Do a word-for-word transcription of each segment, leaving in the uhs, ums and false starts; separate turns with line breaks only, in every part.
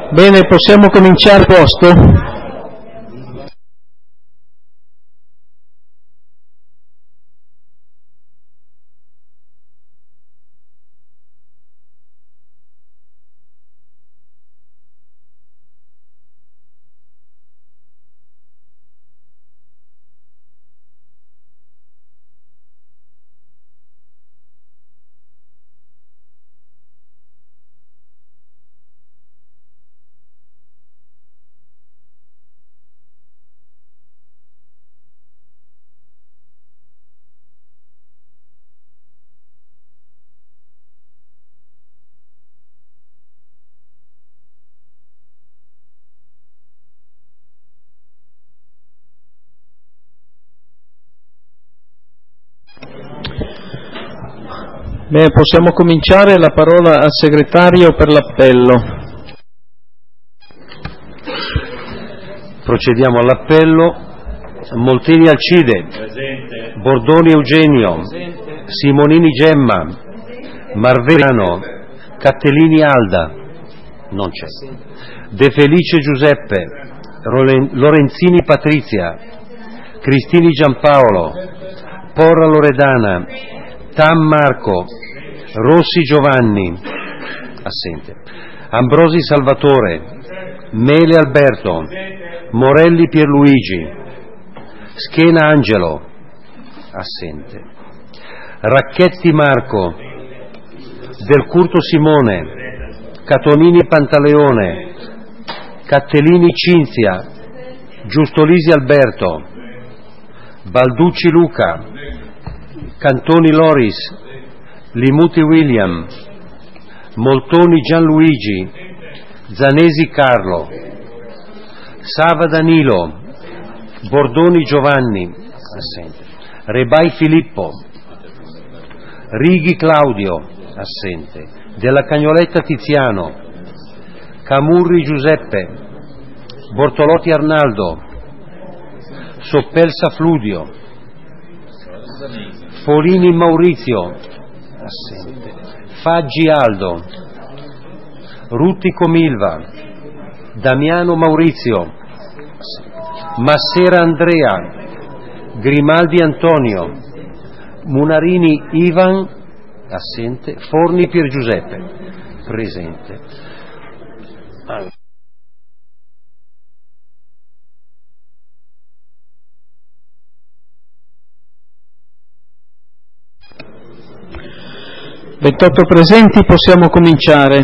Bene, possiamo cominciare, posto? Beh, possiamo cominciare. La parola al segretario per l'appello.
Procediamo all'appello. Molteni Alcide. Presente. Bordoni Eugenio. Presente. Simonini Gemma. Marverano. Cattellini Alda. Non c'è. De Felice Giuseppe. Lorenzini Patrizia. Cristini Giampaolo. Porra Loredana. Tam Marco. Rossi Giovanni, assente. Ambrosi Salvatore, Mele Alberto, Morelli Pierluigi, Schena Angelo, assente. Racchetti Marco, Del Curto Simone, Catonini Pantaleone, Cattellini Cinzia, Giustolisi Alberto, Balducci Luca, Cantoni Loris, Limuti William, Moltoni Gianluigi, Zanesi Carlo, Sava Danilo, Bordoni Giovanni, assente. Rebai Filippo, Righi Claudio, assente. Della Cagnoletta Tiziano, Camurri Giuseppe, Bortolotti Arnaldo, Soppelsa Fludio, Folini Maurizio, assente. Faggi Aldo, Rutti Comilva, Damiano Maurizio, assente. Massera Andrea, Grimaldi Antonio, Munarini Ivan, assente. Forni Pier Giuseppe, presente. Allora.
ventotto presenti, possiamo cominciare.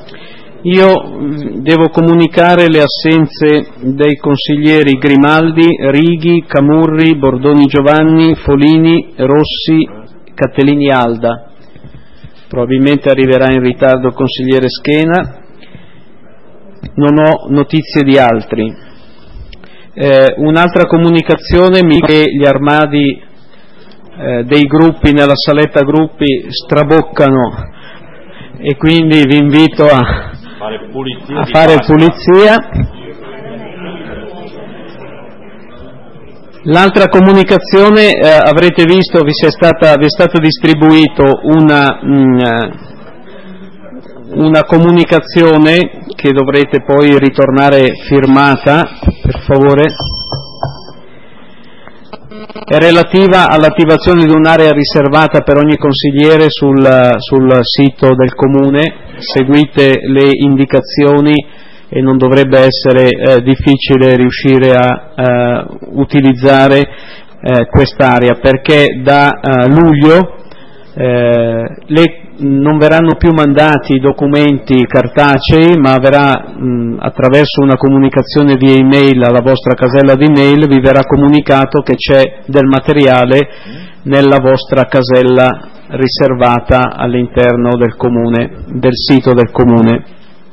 Io devo comunicare le assenze dei consiglieri Grimaldi, Righi, Camurri, Bordoni Giovanni, Folini, Rossi, Cattellini Alda. Probabilmente arriverà in ritardo il consigliere Schena. Non ho notizie di altri. Eh, un'altra comunicazione mi dice che gli armadi Eh, dei gruppi nella saletta gruppi straboccano e quindi vi invito a fare pulizia. A fare pulizia. L'altra comunicazione, eh, avrete visto, vi, sia stata, vi è stato distribuito una, mh, una comunicazione che dovrete poi ritornare firmata, per favore. È relativa all'attivazione di un'area riservata per ogni consigliere sul, sul sito del Comune. Seguite le indicazioni e non dovrebbe essere eh, difficile riuscire a eh, utilizzare eh, quest'area, perché da eh, luglio eh, le non verranno più mandati i documenti cartacei, ma verrà mh, attraverso una comunicazione via email alla vostra casella di mail vi verrà comunicato che c'è del materiale nella vostra casella riservata all'interno del comune, del sito del comune.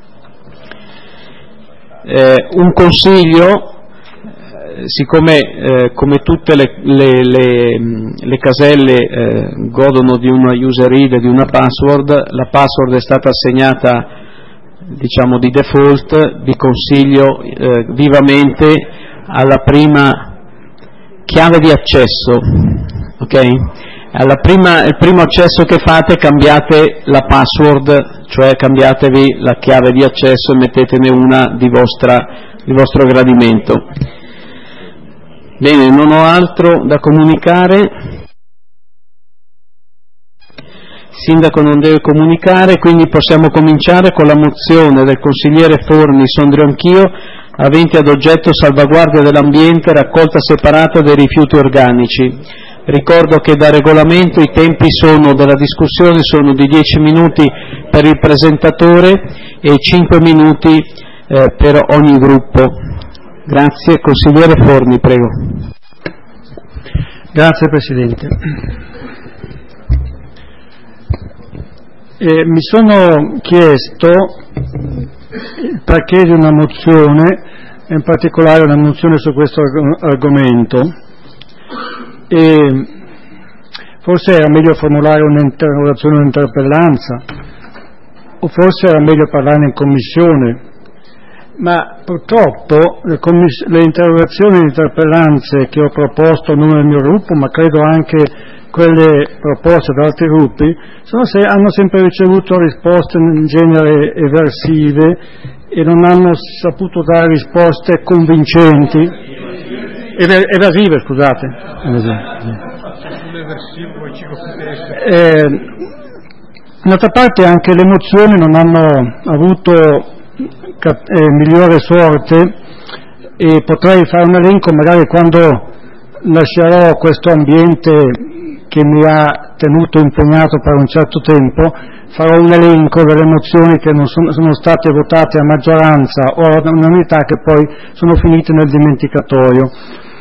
Eh, un consiglio, siccome eh, come tutte le, le, le, le caselle eh, godono di una user I D e di una password, la password è stata assegnata, diciamo, di default. Vi consiglio eh, vivamente alla prima chiave di accesso, ok? Alla prima, il primo accesso che fate cambiate la password, cioè cambiatevi la chiave di accesso e mettetene una di, vostra, di vostro gradimento. Bene, non ho altro da comunicare. Il sindaco non deve comunicare, quindi possiamo cominciare con la mozione del consigliere Forni, Sondrio Anch'io, avente ad oggetto salvaguardia dell'ambiente e raccolta separata dei rifiuti organici. Ricordo che da regolamento i tempi sono, della discussione sono di dieci minuti per il presentatore e cinque minuti eh, per ogni gruppo. Grazie. Consigliere Forni, prego.
Grazie Presidente. Eh, mi sono chiesto il perché di una mozione, in particolare una mozione su questo argomento, e forse era meglio formulare un'interrogazione o un'interpellanza, o forse era meglio parlarne in commissione, ma purtroppo le, commiss- le interrogazioni e le interpellanze che ho proposto non nel mio gruppo, ma credo anche quelle proposte da altri gruppi, sono se- hanno sempre ricevuto risposte in genere eversive e non hanno saputo dare risposte convincenti. Evasive, scusate. Eh, d'altra parte anche le mozioni non hanno avuto cap- eh, migliore sorte, e potrei fare un elenco magari quando lascerò questo ambiente che mi ha tenuto impegnato per un certo tempo. Farò un elenco delle mozioni che non sono, sono state votate a maggioranza o all'unanimità, che poi sono finite nel dimenticatoio.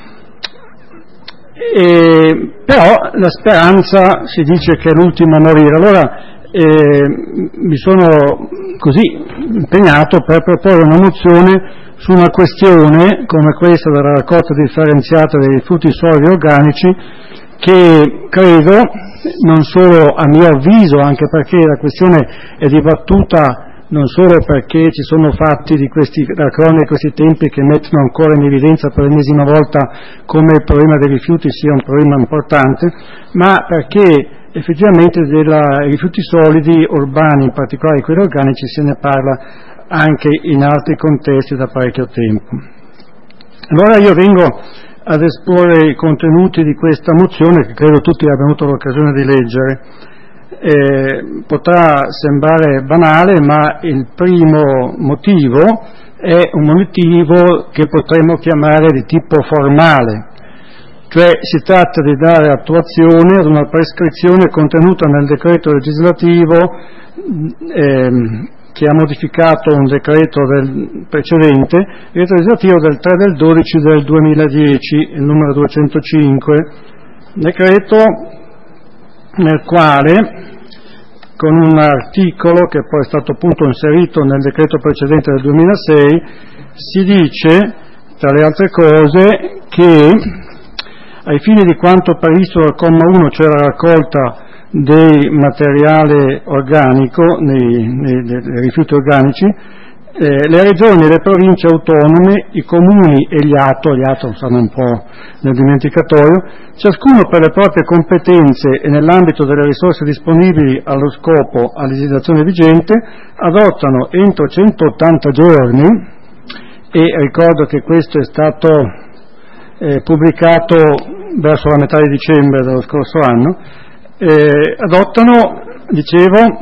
E, però la speranza si dice che è l'ultima a morire. Allora eh, mi sono così impegnato per proporre una mozione su una questione come questa della raccolta differenziata dei rifiuti solidi organici, che credo, non solo a mio avviso, anche perché la questione è dibattuta non solo perché ci sono fatti di questi, la cronaca di questi tempi che mettono ancora in evidenza per l'ennesima volta come il problema dei rifiuti sia un problema importante, ma perché effettivamente dei rifiuti solidi urbani, in particolare quelli organici, se ne parla anche in altri contesti da parecchio tempo. Allora io vengo ad esporre i contenuti di questa mozione, che credo tutti abbiano avuto l'occasione di leggere. Eh, potrà sembrare banale, ma il primo motivo è un motivo che potremmo chiamare di tipo formale, cioè si tratta di dare attuazione ad una prescrizione contenuta nel decreto legislativo eh, che ha modificato un decreto del precedente, il decreto legislativo del tre del dodici del duemiladieci, il numero duecentocinque, decreto nel quale, con un articolo che poi è stato appunto inserito nel decreto precedente del duemilasei, si dice, tra le altre cose, che ai fini di quanto previsto dal comma uno, cioè la raccolta del materiale organico, nei, nei, dei rifiuti organici, eh, le regioni, le province autonome, i comuni e gli A T O, gli A T O stanno un po' nel dimenticatoio, ciascuno per le proprie competenze e nell'ambito delle risorse disponibili allo scopo a legislazione vigente, adottano entro centottanta giorni, e ricordo che questo è stato eh, pubblicato verso la metà di dicembre dello scorso anno, eh, adottano, dicevo,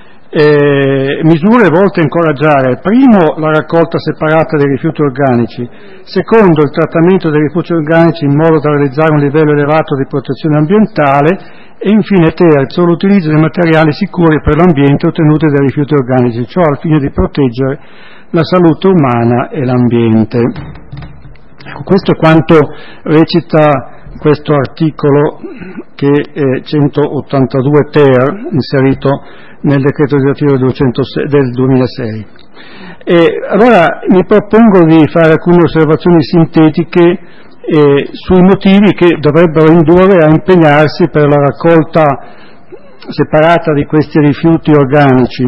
Eh, misure volte a incoraggiare, primo, la raccolta separata dei rifiuti organici, secondo, il trattamento dei rifiuti organici in modo da realizzare un livello elevato di protezione ambientale, e infine, terzo, l'utilizzo di materiali sicuri per l'ambiente ottenuti dai rifiuti organici, ciò al fine di proteggere la salute umana e l'ambiente. Questo è quanto recita questo articolo, che è centottantadue ter, inserito nel decreto legislativo del duemilasei. E allora mi propongo di fare alcune osservazioni sintetiche eh, sui motivi che dovrebbero indurre a impegnarsi per la raccolta separata di questi rifiuti organici.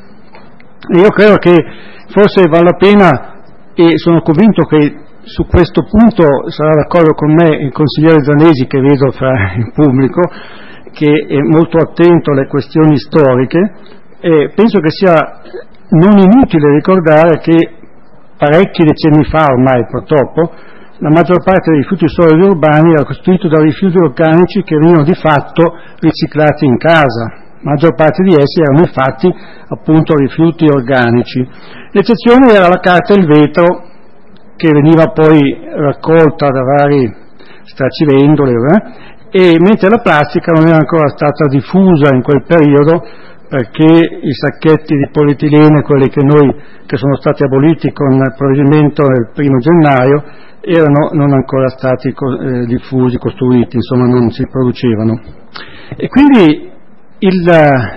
E io credo che forse vale la pena, e sono convinto che su questo punto sarà d'accordo con me il consigliere Zanesi, che vedo fra il pubblico, che è molto attento alle questioni storiche, e penso che sia non inutile ricordare che parecchi decenni fa ormai, purtroppo, la maggior parte dei rifiuti solidi urbani era costituito da rifiuti organici che venivano di fatto riciclati in casa. La maggior parte di essi erano infatti appunto rifiuti organici. L'eccezione era la carta e il vetro, che veniva poi raccolta da vari stracivendoli, eh? E mentre la plastica non era ancora stata diffusa in quel periodo, perché i sacchetti di polietilene, quelli che noi che sono stati aboliti con il provvedimento del primo gennaio, erano non ancora stati eh, diffusi, costruiti, insomma non si producevano. E quindi il,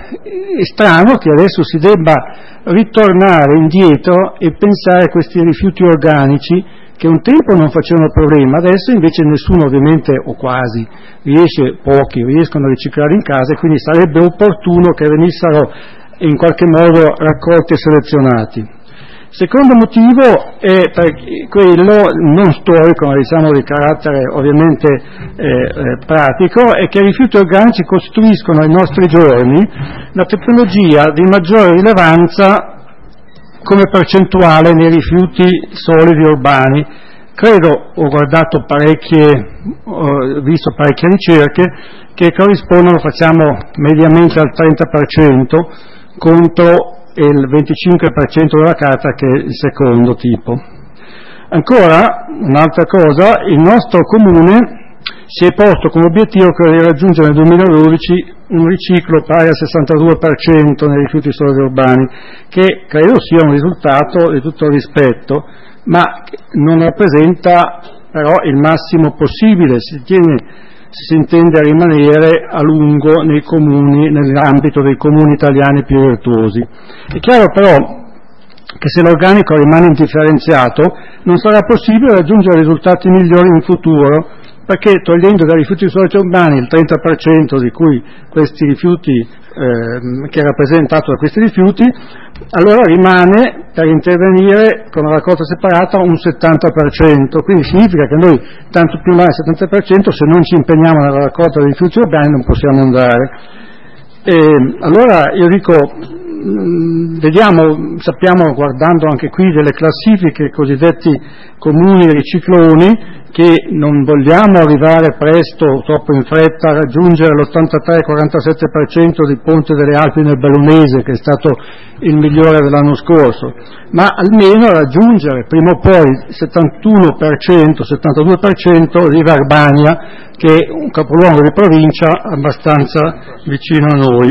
è strano che adesso si debba ritornare indietro e pensare a questi rifiuti organici che un tempo non facevano problema, adesso invece nessuno ovviamente, o quasi, riesce, pochi riescono a riciclare in casa, e quindi sarebbe opportuno che venissero in qualche modo raccolti e selezionati. Secondo motivo è quello non storico, ma diciamo di carattere ovviamente eh, eh, pratico, è che i rifiuti organici costituiscono ai nostri giorni la tecnologia di maggiore rilevanza come percentuale nei rifiuti solidi urbani. Credo, ho guardato parecchie, ho visto parecchie ricerche che corrispondono, facciamo mediamente al trenta per cento contro il venticinque per cento della carta, che è il secondo tipo. Ancora, un'altra cosa, il nostro comune si è posto come obiettivo quello di raggiungere nel duemiladodici un riciclo pari al sessantadue per cento nei rifiuti solidi urbani, che credo sia un risultato di tutto il rispetto, ma non rappresenta però il massimo possibile, si tiene, si intende rimanere a lungo nei comuni, nell'ambito dei comuni italiani più virtuosi. È chiaro però che se l'organico rimane indifferenziato non sarà possibile raggiungere risultati migliori in futuro, perché togliendo dai rifiuti solidi urbani il trenta per cento di cui questi rifiuti, eh, che è rappresentato da questi rifiuti, allora rimane per intervenire con una raccolta separata un settanta per cento, quindi significa che noi tanto più là il settanta per cento, se non ci impegniamo nella raccolta dei rifiuti urbani non possiamo andare. E allora io dico, mh, vediamo, sappiamo guardando anche qui delle classifiche, cosiddetti comuni ricicloni, che non vogliamo arrivare presto, troppo in fretta, a raggiungere l'ottantatré quarantasette per cento di Ponte delle Alpi nel Bellunese, che è stato il migliore dell'anno scorso, ma almeno raggiungere prima o poi il settantuno per cento, settantadue per cento di Verbania, che è un capoluogo di provincia abbastanza vicino a noi.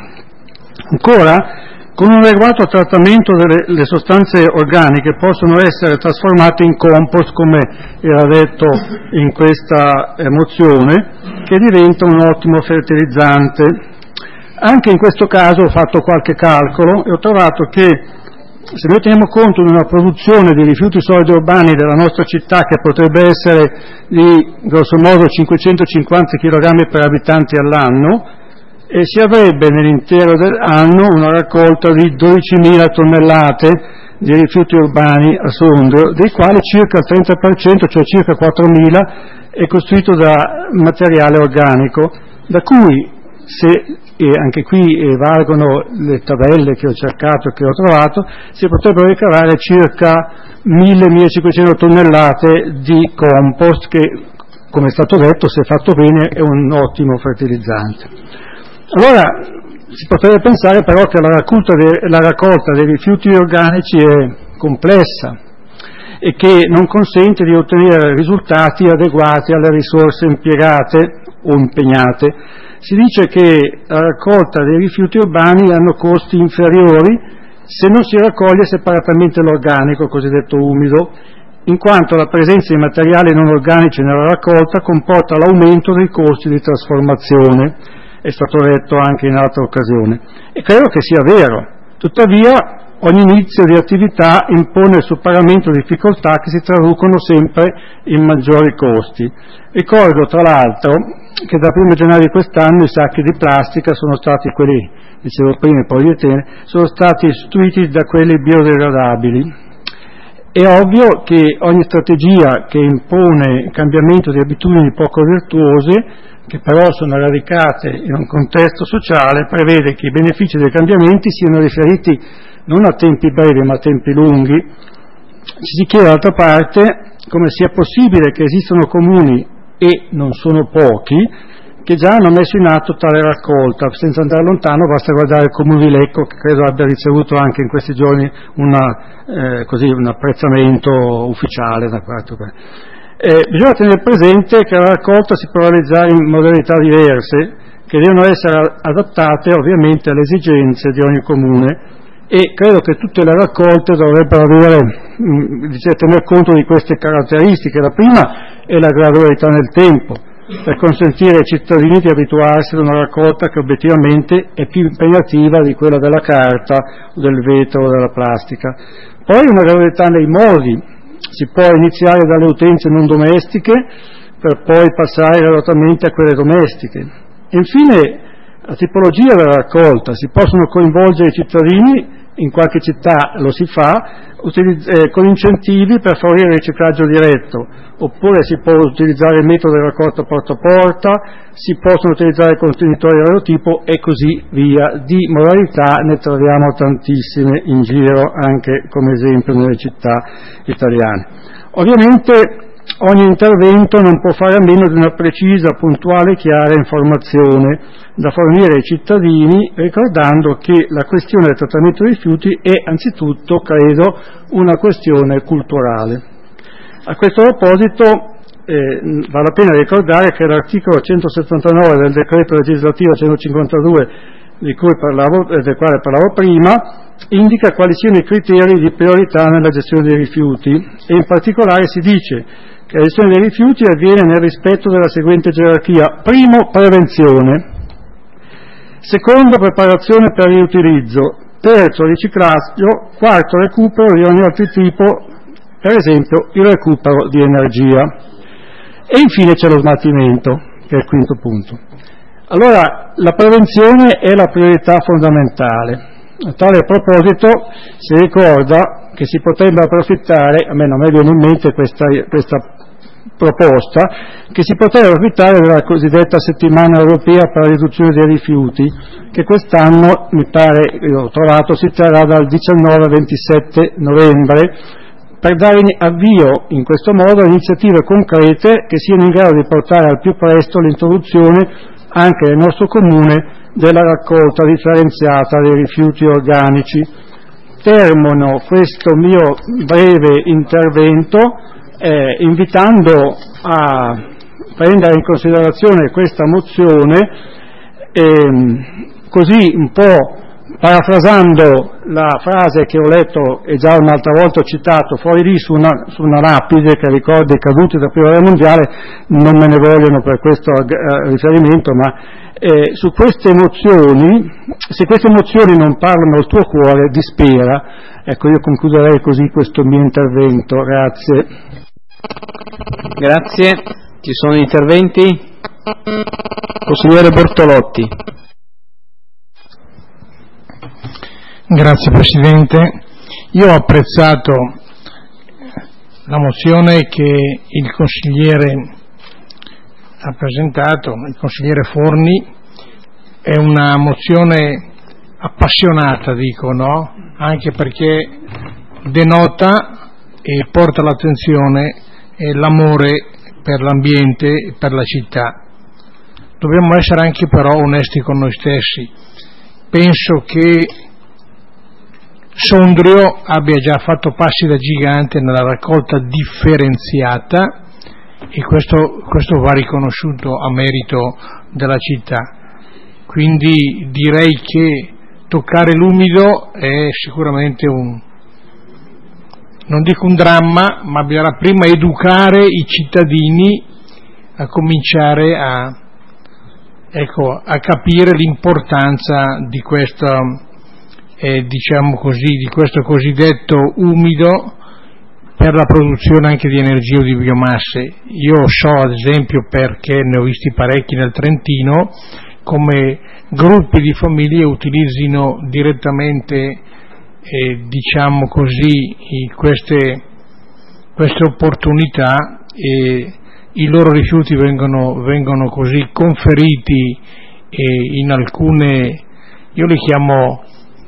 Ancora, con un adeguato trattamento delle le sostanze organiche possono essere trasformate in compost, come era detto in questa eh, mozione, che diventa un ottimo fertilizzante. Anche in questo caso ho fatto qualche calcolo e ho trovato che se noi teniamo conto di una produzione di rifiuti solidi urbani della nostra città che potrebbe essere di grosso modo cinquecentocinquanta chilogrammi per abitante all'anno, e si avrebbe nell'intero dell'anno una raccolta di dodicimila tonnellate di rifiuti urbani a Sondrio, dei quali circa il trenta per cento, cioè circa quattromila, è costituito da materiale organico, da cui, se e anche qui eh, valgono le tabelle che ho cercato e che ho trovato, si potrebbero ricavare circa mille millecinquecento tonnellate di compost che, come è stato detto, se fatto bene è un ottimo fertilizzante. Allora si potrebbe pensare però che la raccolta, de, la raccolta dei rifiuti organici è complessa e che non consente di ottenere risultati adeguati alle risorse impiegate o impegnate. Si dice che la raccolta dei rifiuti urbani hanno costi inferiori se non si raccoglie separatamente l'organico, cosiddetto umido, in quanto la presenza di materiali non organici nella raccolta comporta l'aumento dei costi di trasformazione. È stato detto anche in altra occasione, e credo che sia vero. Tuttavia ogni inizio di attività impone il superamento di difficoltà che si traducono sempre in maggiori costi. Ricordo tra l'altro che dal primo gennaio di quest'anno i sacchi di plastica sono stati, quelli, dicevo prima, i polietene, sono stati sostituiti da quelli biodegradabili. È ovvio che ogni strategia che impone cambiamento di abitudini poco virtuose, che però sono radicate in un contesto sociale, prevede che i benefici dei cambiamenti siano riferiti non a tempi brevi ma a tempi lunghi. Ci si chiede d'altra parte come sia possibile che esistano comuni, e non sono pochi, che già hanno messo in atto tale raccolta. Senza andare lontano basta guardare il comune di Lecco, che credo abbia ricevuto anche in questi giorni una, eh, così, un apprezzamento ufficiale da parte. Eh, bisogna tenere presente che la raccolta si può realizzare in modalità diverse, che devono essere adattate ovviamente alle esigenze di ogni comune, e credo che tutte le raccolte dovrebbero avere, mh, tener conto di queste caratteristiche. La prima è la gradualità nel tempo, per consentire ai cittadini di abituarsi ad una raccolta che obiettivamente è più impegnativa di quella della carta, del vetro o della plastica. Poi una gradualità nei modi, si può iniziare dalle utenze non domestiche per poi passare gradualmente a quelle domestiche. E infine la tipologia della raccolta, si possono coinvolgere i cittadini, in qualche città lo si fa, utilizz- eh, con incentivi per favorire il riciclaggio diretto, oppure si può utilizzare il metodo di raccolta porta a porta, si possono utilizzare contenitori di vario tipo e così via. Di modalità ne troviamo tantissime in giro, anche come esempio nelle città italiane. Ovviamente ogni intervento non può fare a meno di una precisa, puntuale e chiara informazione da fornire ai cittadini, ricordando che la questione del trattamento dei rifiuti è anzitutto, credo, una questione culturale. A questo proposito eh, vale la pena ricordare che l'articolo centosettantanove del decreto legislativo centocinquantadue di cui parlavo, eh, del quale parlavo prima, indica quali siano i criteri di priorità nella gestione dei rifiuti, e in particolare si dice che la gestione dei rifiuti avviene nel rispetto della seguente gerarchia: primo, prevenzione; secondo, preparazione per riutilizzo; terzo, riciclaggio; quarto, recupero di ogni altro tipo, per esempio il recupero di energia; e infine c'è lo smaltimento, che è il quinto punto. Allora, la prevenzione è la priorità fondamentale. A tale proposito si ricorda che si potrebbe approfittare, a me non mi viene in mente questa, questa proposta, che si potrebbe approfittare della cosiddetta settimana europea per la riduzione dei rifiuti, che quest'anno, mi pare, ho trovato, si terrà dal diciannove al ventisette novembre, per dare avvio in questo modo a iniziative concrete che siano in grado di portare al più presto l'introduzione anche nel nostro comune della raccolta differenziata dei rifiuti organici. Termino questo mio breve intervento eh, invitando a prendere in considerazione questa mozione, eh, così un po' parafrasando la frase che ho letto e già un'altra volta ho citato fuori lì su una, su una lapide che ricorda i caduti della prima guerra mondiale, non me ne vogliono per questo eh, riferimento, ma eh, su queste emozioni, se queste emozioni non parlano al tuo cuore, dispera. Ecco, io concluderei così questo mio intervento. Grazie.
Grazie. Ci sono interventi? Consigliere Bortolotti.
Grazie Presidente. Io ho apprezzato la mozione che il consigliere ha presentato, il consigliere Forni. È una mozione appassionata, dico, no? Anche perché denota e porta l'attenzione e l'amore per l'ambiente e per la città. Dobbiamo essere anche però onesti con noi stessi. Penso che Sondrio abbia già fatto passi da gigante nella raccolta differenziata e questo, questo va riconosciuto a merito della città. Quindi direi che toccare l'umido è sicuramente un, non dico un dramma, ma bisogna prima educare i cittadini a cominciare a, ecco, a capire l'importanza di questa, eh, diciamo così, di questo cosiddetto umido per la produzione anche di energia o di biomasse. Io so, ad esempio, perché ne ho visti parecchi nel Trentino, come gruppi di famiglie utilizzino direttamente, eh, diciamo così, queste queste opportunità e i loro rifiuti vengono, vengono così conferiti e in alcune, io le chiamo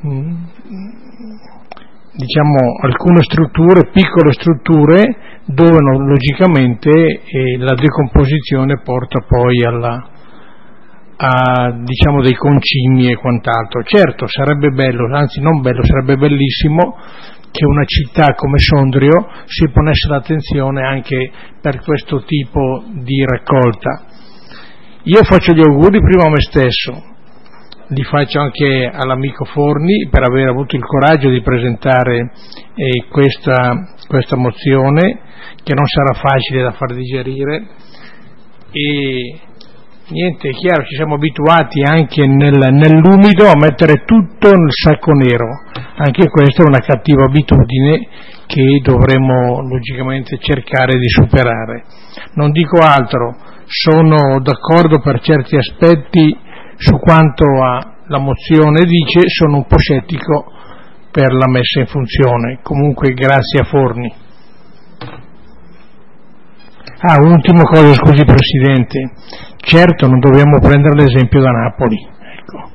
diciamo alcune strutture, piccole strutture, dove no, logicamente eh, la decomposizione porta poi alla, a diciamo dei concimi e quant'altro. Certo, sarebbe bello, anzi non bello, sarebbe bellissimo che una città come Sondrio si ponesse l'attenzione anche per questo tipo di raccolta. Io faccio gli auguri prima a me stesso, li faccio anche all'amico Forni per aver avuto il coraggio di presentare eh, questa, questa mozione, che non sarà facile da far digerire, e niente, è chiaro, ci siamo abituati anche nel, nell'umido a mettere tutto nel sacco nero, anche questa è una cattiva abitudine che dovremmo logicamente cercare di superare. Non dico altro, sono d'accordo per certi aspetti su quanto la mozione dice, sono un po' scettico per la messa in funzione. Comunque grazie a Forni. Ah, un'ultima cosa, scusi Presidente, certo non dobbiamo prendere l'esempio da Napoli. Ecco.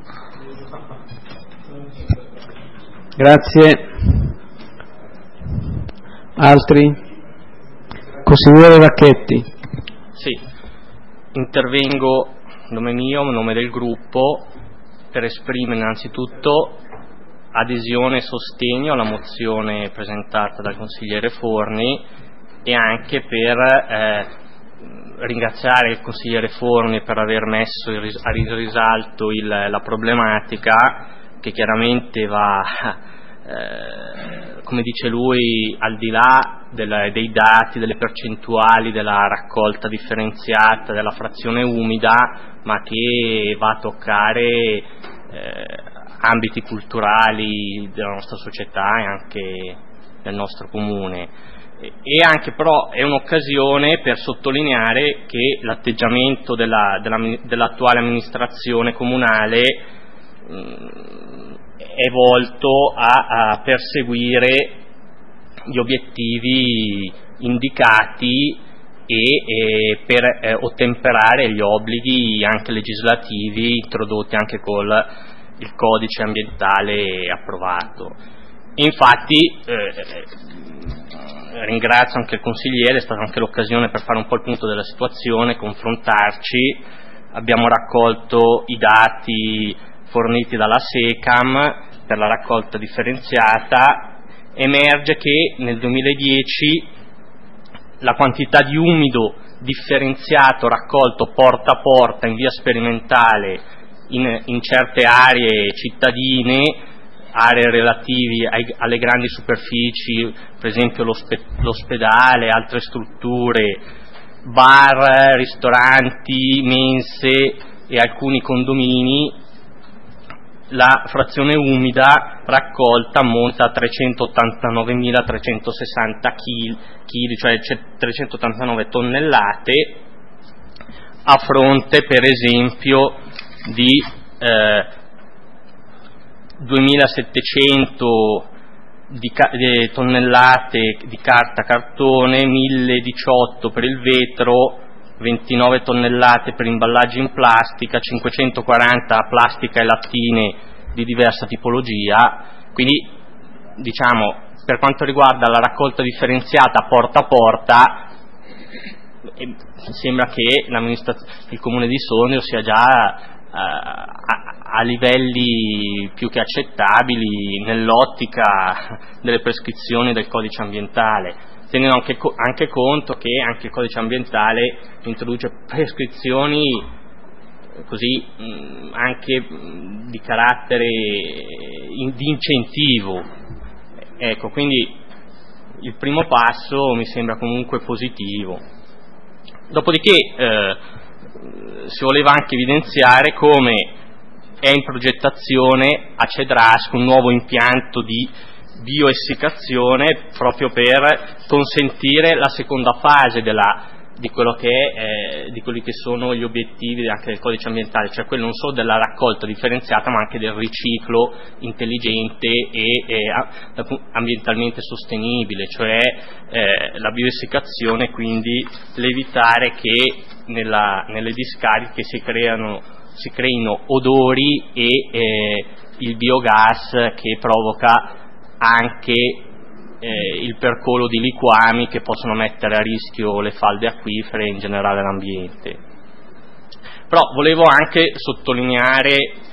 Grazie. Altri? Consigliere Racchetti.
Sì, intervengo a nome mio, a nome del gruppo, per esprimere innanzitutto adesione e sostegno alla mozione presentata dal consigliere Forni e anche per eh, ringraziare il consigliere Forni per aver messo a risalto il, la problematica, che chiaramente va, eh, come dice lui, al di là del, dei dati, delle percentuali della raccolta differenziata, della frazione umida, ma che va a toccare eh, ambiti culturali della nostra società e anche del nostro comune. E anche però è un'occasione per sottolineare che l'atteggiamento della, della, dell'attuale amministrazione comunale mh, è volto a, a perseguire gli obiettivi indicati e, e per eh, ottemperare gli obblighi anche legislativi introdotti anche col il codice ambientale approvato. E infatti eh, ringrazio anche il consigliere, è stata anche l'occasione per fare un po' il punto della situazione, confrontarci. Abbiamo raccolto i dati forniti dalla SECAM per la raccolta differenziata. Emerge che nel duemiladieci la quantità di umido differenziato raccolto porta a porta in via sperimentale in, in certe aree cittadine, aree relativi ai, alle grandi superfici, per esempio l'ospe, l'ospedale, altre strutture, bar, ristoranti, mense e alcuni condomini, la frazione umida raccolta ammonta a trecentottantanovemilatrecentosessanta chili, cioè trecentottantanove tonnellate, a fronte per esempio di eh, duemilasettecento di, di tonnellate di carta cartone, mille diciotto per il vetro, ventinove tonnellate per imballaggi in plastica, cinquecentoquaranta plastica e lattine di diversa tipologia. Quindi diciamo, per quanto riguarda la raccolta differenziata porta a porta, eh, sembra che il Comune di Sondrio sia già eh, a, a livelli più che accettabili nell'ottica delle prescrizioni del codice ambientale, tenendo anche, anche conto che anche il codice ambientale introduce prescrizioni così mh, anche mh, di carattere in, di incentivo. Ecco, quindi il primo passo mi sembra comunque positivo. Dopodiché eh, si voleva anche evidenziare come è in progettazione a Cedrasco un nuovo impianto di bioessiccazione proprio per consentire la seconda fase della di quello che è, eh, di quelli che sono gli obiettivi anche del codice ambientale, cioè quello non solo della raccolta differenziata, ma anche del riciclo intelligente e, e ambientalmente sostenibile, cioè eh, la bioessicazione, quindi l'evitare che nella, nelle discariche si creano si creino odori e eh, il biogas che provoca anche eh, il percolo di liquami che possono mettere a rischio le falde acquifere e in generale l'ambiente. Però volevo anche sottolineare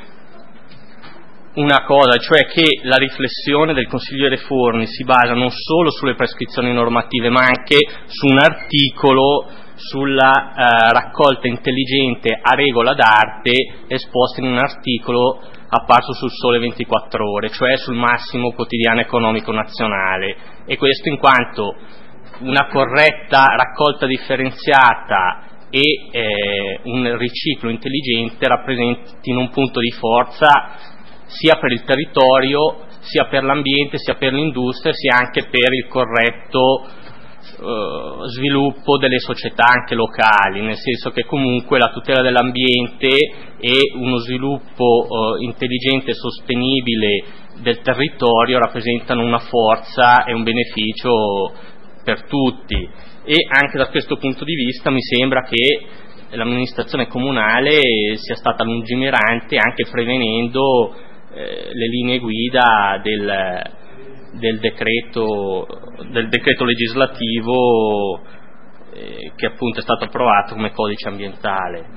una cosa, cioè che la riflessione del consigliere Forni si basa non solo sulle prescrizioni normative, ma anche su un articolo sulla eh, raccolta intelligente a regola d'arte esposta in un articolo apparso sul Sole ventiquattro Ore, cioè sul massimo quotidiano economico nazionale, e questo in quanto una corretta raccolta differenziata e eh, un riciclo intelligente rappresentino un punto di forza sia per il territorio, sia per l'ambiente, sia per l'industria, sia anche per il corretto Uh, sviluppo delle società anche locali, nel senso che comunque la tutela dell'ambiente e uno sviluppo uh, intelligente e sostenibile del territorio rappresentano una forza e un beneficio per tutti, e anche da questo punto di vista mi sembra che l'amministrazione comunale sia stata lungimirante anche prevenendo eh, le linee guida del del decreto, del decreto legislativo eh, che appunto è stato approvato come codice ambientale.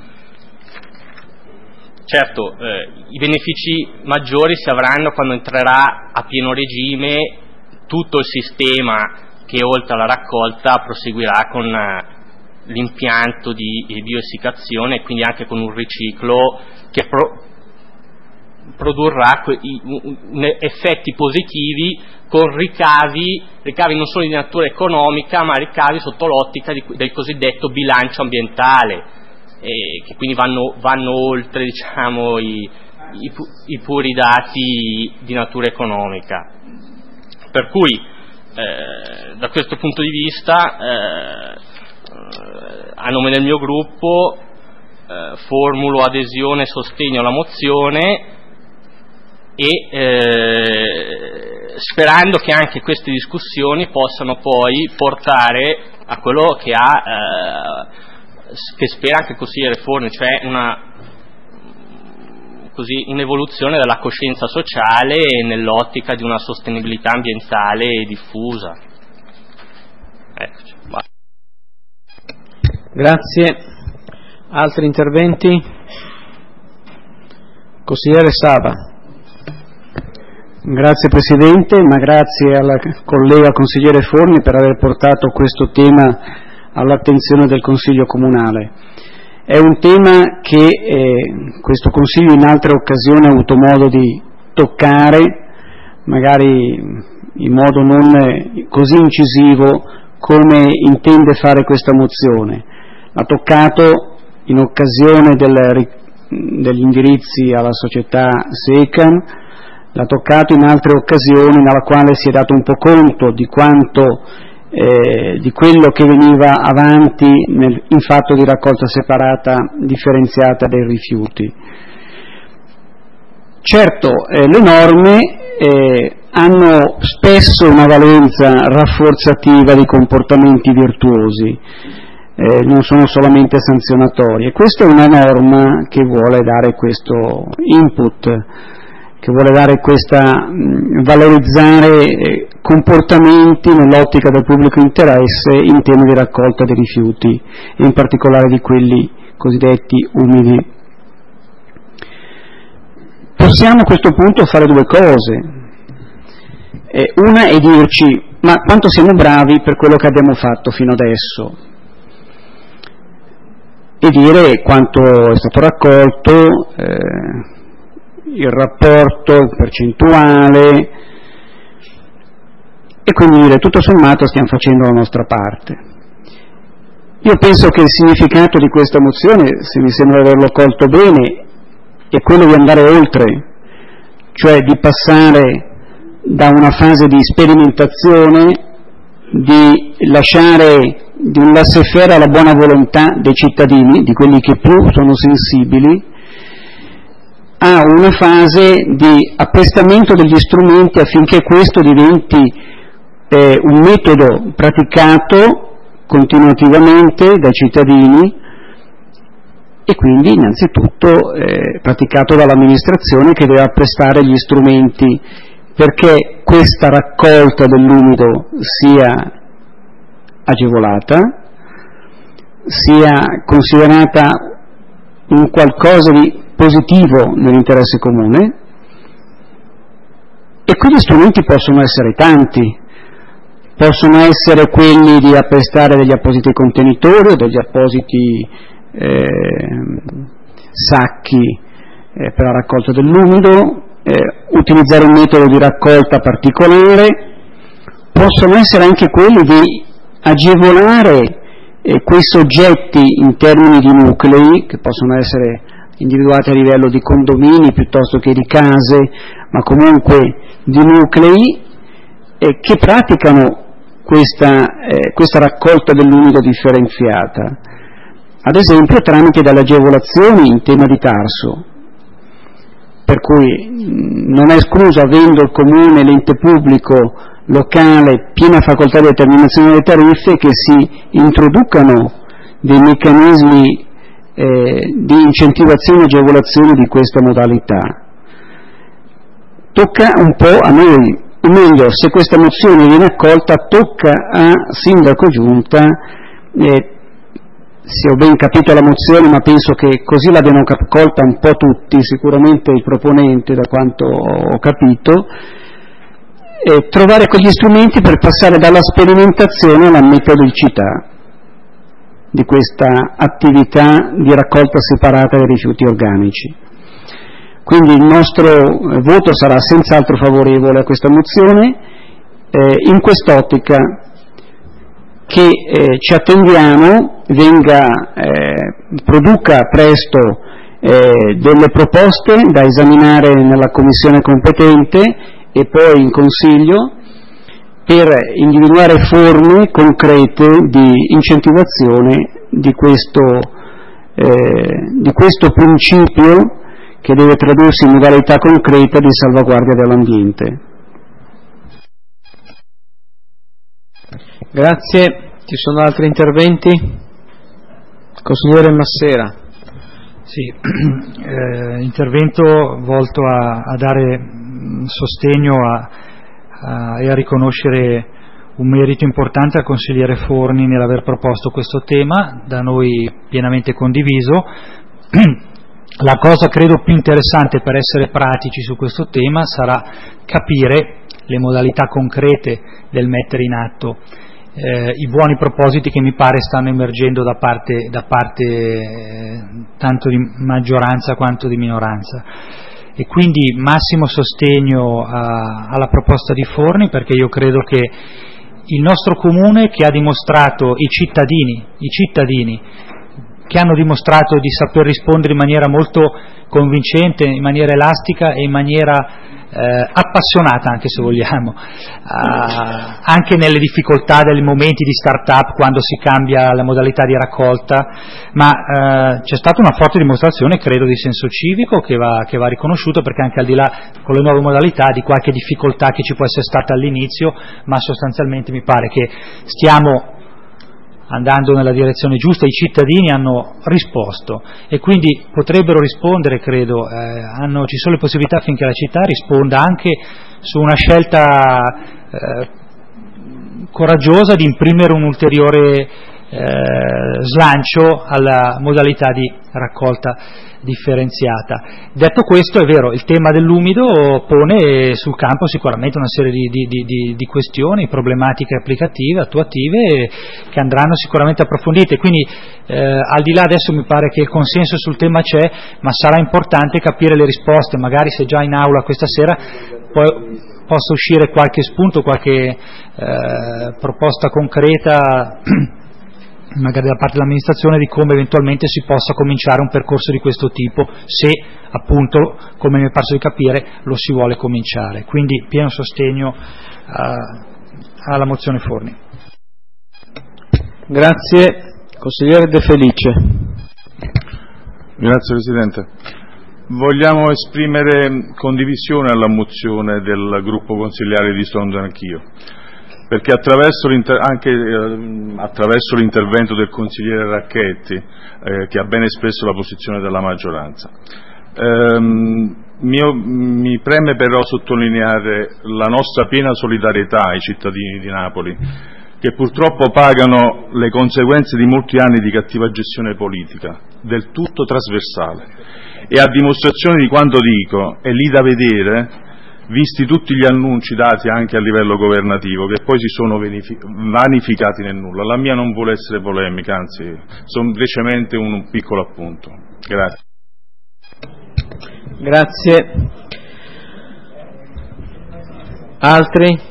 Certo, eh, i benefici maggiori si avranno quando entrerà a pieno regime tutto il sistema che oltre alla raccolta proseguirà con eh, l'impianto di bioessicazione e quindi anche con un riciclo che pro- produrrà que- i- un- effetti positivi con ricavi, ricavi non solo di natura economica, ma ricavi sotto l'ottica di, del cosiddetto bilancio ambientale, eh, che quindi vanno, vanno oltre, diciamo, i, i, i puri dati di natura economica. Per cui, eh, da questo punto di vista, eh, a nome del mio gruppo, eh, formulo adesione e sostegno alla mozione, e eh, sperando che anche queste discussioni possano poi portare a quello che ha eh, che spera anche il consigliere Forni, cioè una così un'evoluzione della coscienza sociale nell'ottica di una sostenibilità ambientale diffusa. Eccoci.
Grazie. Altri interventi? Consigliere Saba.
Grazie Presidente, ma grazie alla collega consigliere Forni per aver portato questo tema all'attenzione del Consiglio Comunale. È un tema che eh, questo Consiglio in altre occasioni ha avuto modo di toccare, magari in modo non così incisivo come intende fare questa mozione. L'ha toccato in occasione del, degli indirizzi alla società SECAM, l'ha toccato in altre occasioni nella quale si è dato un po' conto di quanto eh, di quello che veniva avanti nel, in fatto di raccolta separata differenziata dei rifiuti. Certo, eh, le norme eh, hanno spesso una valenza rafforzativa di comportamenti virtuosi, eh, non sono solamente sanzionatorie. Questa è una norma che vuole dare questo input, che vuole dare questa, mh, valorizzare eh, comportamenti nell'ottica del pubblico interesse in tema di raccolta dei rifiuti, e in particolare di quelli cosiddetti umidi. Possiamo a questo punto fare due cose. Eh, una è dirci, ma quanto siamo bravi per quello che abbiamo fatto fino adesso, e dire quanto è stato raccolto, eh, il rapporto percentuale, e quindi dire tutto sommato stiamo facendo la nostra parte. Io penso che il significato di questa mozione, se mi sembra averlo colto bene, è quello di andare oltre, cioè di passare da una fase di sperimentazione, di lasciare di un laissez-faire alla buona volontà dei cittadini, di quelli che più sono sensibili, a una fase di apprestamento degli strumenti affinché questo diventi eh, un metodo praticato continuativamente dai cittadini e quindi innanzitutto eh, praticato dall'amministrazione, che deve apprestare gli strumenti perché questa raccolta dell'umido sia agevolata, sia considerata un qualcosa di positivo nell'interesse comune, e quegli strumenti possono essere tanti, possono essere quelli di apprestare degli appositi contenitori o degli appositi eh, sacchi eh, per la raccolta dell'umido, eh, utilizzare un metodo di raccolta particolare, possono essere anche quelli di agevolare eh, quei soggetti in termini di nuclei, che possono essere individuati a livello di condomini piuttosto che di case, ma comunque di nuclei eh, che praticano questa, eh, questa raccolta dell'umido differenziata, ad esempio tramite delle agevolazioni in tema di Tarso, per cui mh, non è escluso, avendo il comune, l'ente pubblico locale piena facoltà di determinazione delle tariffe, che si introducano dei meccanismi eh, di incentivazione e agevolazione di questa modalità. Tocca un po' a noi, o meglio, se questa mozione viene accolta, tocca a Sindaco e Giunta, eh, se ho ben capito la mozione, ma penso che così l'abbiano accolta un po' tutti, sicuramente il proponente, da quanto ho capito, e trovare quegli strumenti per passare dalla sperimentazione alla metodicità di questa attività di raccolta separata dei rifiuti organici. Quindi il nostro voto sarà senz'altro favorevole a questa mozione, eh, in quest'ottica che eh, ci attendiamo venga, eh, produca presto eh, delle proposte da esaminare nella commissione competente e poi in Consiglio, per individuare forme concrete di incentivazione di questo, eh, di questo principio che deve tradursi in modalità concreta di salvaguardia dell'ambiente.
Grazie. Ci sono altri interventi? Consigliere Massera.
Sì, eh, intervento volto a, a dare sostegno a, a, e a riconoscere un merito importante al consigliere Forni nell'aver proposto questo tema, da noi pienamente condiviso. La cosa credo più interessante per essere pratici su questo tema sarà capire le modalità concrete del mettere in atto eh, i buoni propositi che mi pare stanno emergendo da parte, da parte eh, tanto di maggioranza quanto di minoranza. E quindi massimo sostegno a, alla proposta di Forni, perché io credo che il nostro comune, che ha dimostrato, i cittadini, i cittadini che hanno dimostrato di saper rispondere in maniera molto convincente, in maniera elastica e in maniera eh, appassionata, anche se vogliamo, uh, anche nelle difficoltà dei momenti di start-up quando si cambia la modalità di raccolta, ma uh, c'è stata una forte dimostrazione, credo, di senso civico che va, che va riconosciuto, perché anche al di là con le nuove modalità di qualche difficoltà che ci può essere stata all'inizio, ma sostanzialmente mi pare che stiamo andando nella direzione giusta, i cittadini hanno risposto e quindi potrebbero rispondere, credo, eh, hanno, ci sono le possibilità affinché la città risponda anche su una scelta eh, coraggiosa di imprimere un ulteriore eh, slancio alla modalità di raccolta differenziata. Detto questo, è vero, il tema dell'umido pone sul campo sicuramente una serie di, di, di, di questioni, problematiche applicative, attuative, che andranno sicuramente approfondite, quindi eh, al di là, adesso mi pare che il consenso sul tema c'è, ma sarà importante capire le risposte, magari se già in aula questa sera poi possa uscire qualche spunto, qualche eh, proposta concreta magari da parte dell'amministrazione di come eventualmente si possa cominciare un percorso di questo tipo, se appunto, come mi è parso di capire, lo si vuole cominciare. Quindi pieno sostegno uh, alla mozione Forni.
Grazie. Consigliere De Felice.
Grazie Presidente. Vogliamo esprimere condivisione alla mozione del gruppo consigliare di Sondrio Anch'io, perché attraverso anche eh, attraverso l'intervento del consigliere Racchetti, eh, che ha ben espresso la posizione della maggioranza, ehm, mio, mi preme però sottolineare la nostra piena solidarietà ai cittadini di Napoli, che purtroppo pagano le conseguenze di molti anni di cattiva gestione politica, del tutto trasversale. E a dimostrazione di quanto dico, è lì da vedere, visti tutti gli annunci dati anche a livello governativo, che poi si sono vanificati nel nulla. La mia non vuole essere polemica, anzi, semplicemente un, un piccolo appunto. Grazie.
Grazie. Altri?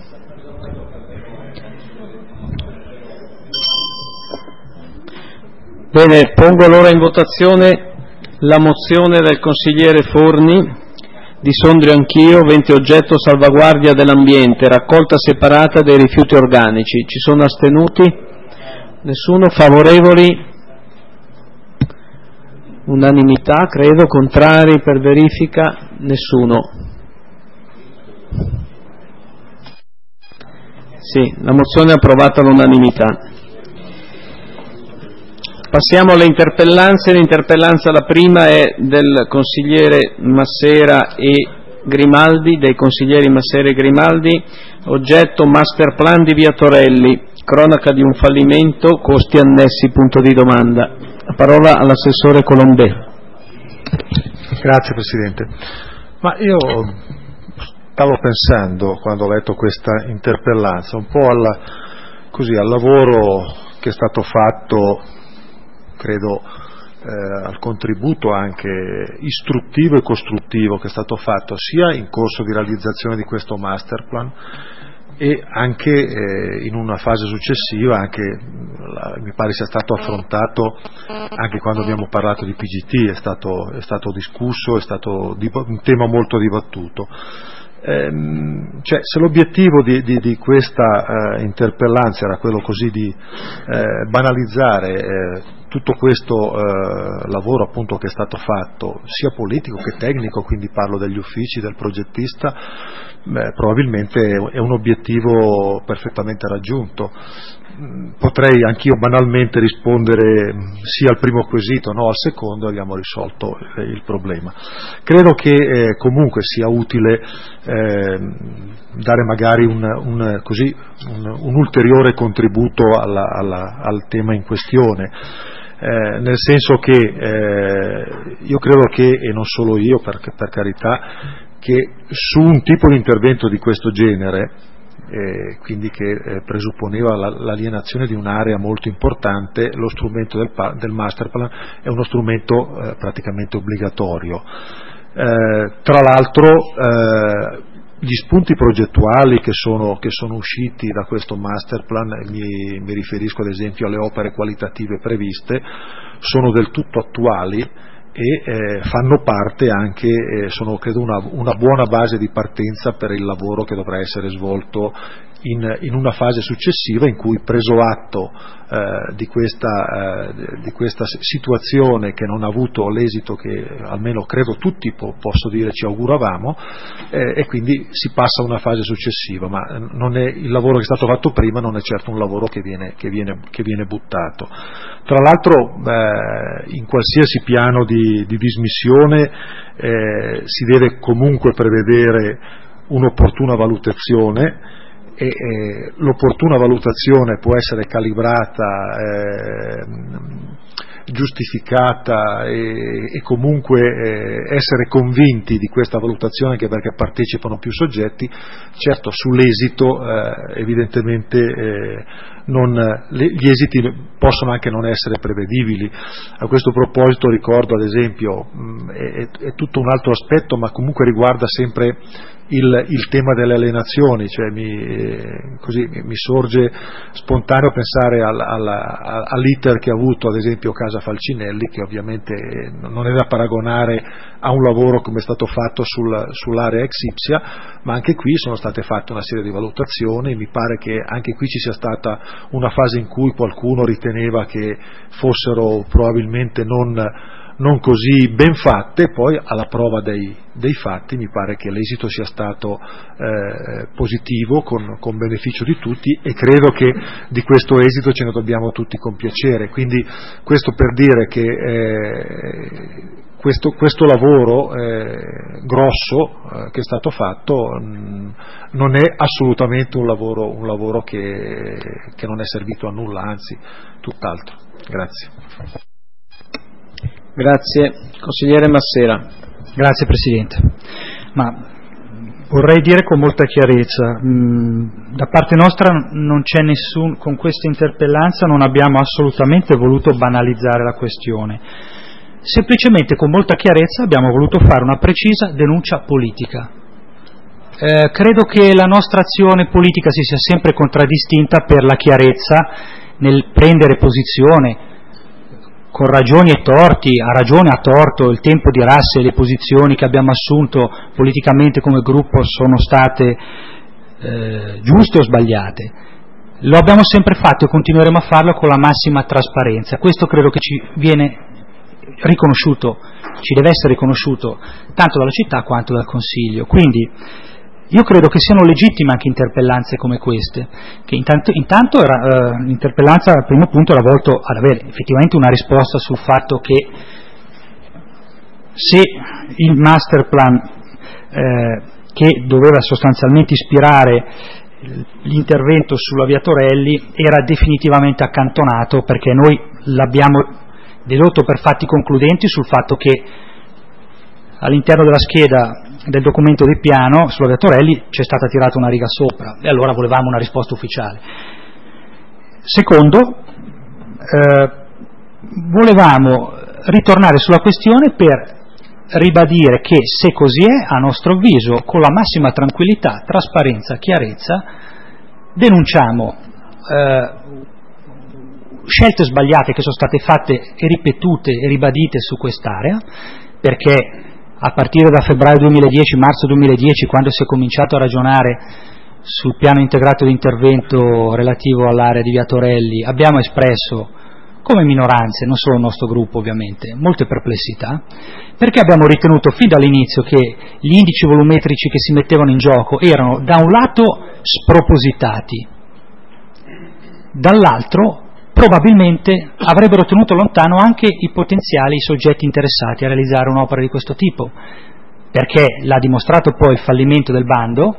Bene, pongo allora in votazione la mozione del consigliere Forni di Sondrio Anch'io, avente oggetto salvaguardia dell'ambiente, raccolta separata dei rifiuti organici. Ci sono astenuti? Nessuno? Favorevoli? Unanimità, credo. Contrari? Per verifica? Nessuno. Sì, la mozione è approvata all'unanimità. Passiamo alle interpellanze. L'interpellanza, la prima, è del consigliere Massera e Grimaldi, dei consiglieri Massera e Grimaldi, oggetto master plan di Via Torelli, cronaca di un fallimento, costi annessi, punto di domanda. La parola all'assessore Colombè.
Grazie Presidente. Ma io stavo pensando, quando ho letto questa interpellanza, un po' al, così, al lavoro che è stato fatto, credo eh, al contributo anche istruttivo e costruttivo che è stato fatto sia in corso di realizzazione di questo masterplan e anche eh, in una fase successiva, anche la, mi pare sia stato affrontato anche quando abbiamo parlato di P G T, è stato, è stato discusso, è stato un tema molto dibattuto. Ehm, cioè, se l'obiettivo di, di, di questa eh, interpellanza era quello così di eh, banalizzare eh, tutto questo eh, lavoro appunto che è stato fatto, sia politico che tecnico, quindi parlo degli uffici, del progettista, beh, probabilmente è un obiettivo perfettamente raggiunto. Potrei anch'io banalmente rispondere sia al primo quesito, no al secondo, e abbiamo risolto il problema. Credo che eh, comunque sia utile eh, dare magari un, un, così, un, un ulteriore contributo alla, alla, al tema in questione. Eh, nel senso che eh, io credo che, e non solo io per, per carità, che su un tipo di intervento di questo genere, eh, quindi che eh, presupponeva la, l'alienazione di un'area molto importante, lo strumento del, del masterplan è uno strumento eh, praticamente obbligatorio. Eh, tra l'altro eh, gli spunti progettuali che sono, che sono usciti da questo masterplan, mi, mi riferisco ad esempio alle opere qualitative previste, sono del tutto attuali e eh, fanno parte anche, eh, sono credo una, una buona base di partenza per il lavoro che dovrà essere svolto in, in una fase successiva, in cui, preso atto eh, di, questa, eh, di questa situazione che non ha avuto l'esito che almeno credo tutti po- posso dire ci auguravamo, eh, e quindi si passa a una fase successiva, ma non è, il lavoro che è stato fatto prima non è certo un lavoro che viene, che viene, che viene buttato. Tra l'altro eh, in qualsiasi piano di, di dismissione eh, si deve comunque prevedere un'opportuna valutazione, e eh, l'opportuna valutazione può essere calibrata, eh, giustificata e, e comunque eh, essere convinti di questa valutazione, anche perché partecipano più soggetti. Certo, sull'esito eh, evidentemente eh, non, le, gli esiti possono anche non essere prevedibili. A questo proposito ricordo ad esempio, mh, è, è tutto un altro aspetto, ma comunque riguarda sempre Il, il tema delle alienazioni, cioè mi, eh, così, mi, mi sorge spontaneo pensare al, al, all'iter che ha avuto ad esempio Casa Falcinelli, che ovviamente non è da paragonare a un lavoro come è stato fatto sul, sull'area ex Ipsia, ma anche qui sono state fatte una serie di valutazioni, mi pare che anche qui ci sia stata una fase in cui qualcuno riteneva che fossero probabilmente non, non così ben fatte, poi alla prova dei, dei fatti mi pare che l'esito sia stato eh, positivo, con, con beneficio di tutti, e credo che di questo esito ce ne dobbiamo tutti compiacere. Quindi questo per dire che eh, questo, questo lavoro eh, grosso eh, che è stato fatto mh, non è assolutamente un lavoro, un lavoro che, che non è servito a nulla, anzi tutt'altro. Grazie.
Grazie. Consigliere Massera.
Grazie Presidente. Ma vorrei dire con molta chiarezza, mh, da parte nostra non c'è nessun, con questa interpellanza non abbiamo assolutamente voluto banalizzare la questione, semplicemente con molta chiarezza abbiamo voluto fare una precisa denuncia politica. Eh, credo che la nostra azione politica si sia sempre contraddistinta per la chiarezza nel prendere posizione, con ragioni e torti, a ragione, a torto, il tempo dirà se le posizioni che abbiamo assunto politicamente come gruppo sono state eh, giuste o sbagliate. Lo abbiamo sempre fatto e continueremo a farlo con la massima trasparenza. Questo credo che ci viene riconosciuto, ci deve essere riconosciuto tanto dalla città quanto dal Consiglio. Quindi io credo che siano legittime anche interpellanze come queste, che intanto, intanto era, eh, l'interpellanza al primo punto era volto ad avere effettivamente una risposta sul fatto che se il master plan eh, che doveva sostanzialmente ispirare l'intervento sulla via Torelli era definitivamente accantonato, perché noi l'abbiamo dedotto per fatti concludenti sul fatto che all'interno della scheda del documento di piano sulla via Torelli c'è stata tirata una riga sopra, e allora volevamo una risposta ufficiale. Secondo, eh, volevamo ritornare sulla questione per ribadire che, se così è, a nostro avviso, con la massima tranquillità, trasparenza, chiarezza, denunciamo eh, scelte sbagliate che sono state fatte e ripetute e ribadite su quest'area, perché a partire da febbraio duemiladieci, marzo duemiladieci, quando si è cominciato a ragionare sul piano integrato di intervento relativo all'area di via Torelli, abbiamo espresso, come minoranze, non solo il nostro gruppo ovviamente, molte perplessità, perché abbiamo ritenuto fin dall'inizio che gli indici volumetrici che si mettevano in gioco erano da un lato spropositati, dall'altro probabilmente avrebbero tenuto lontano anche i potenziali soggetti interessati a realizzare un'opera di questo tipo, perché l'ha dimostrato poi il fallimento del bando.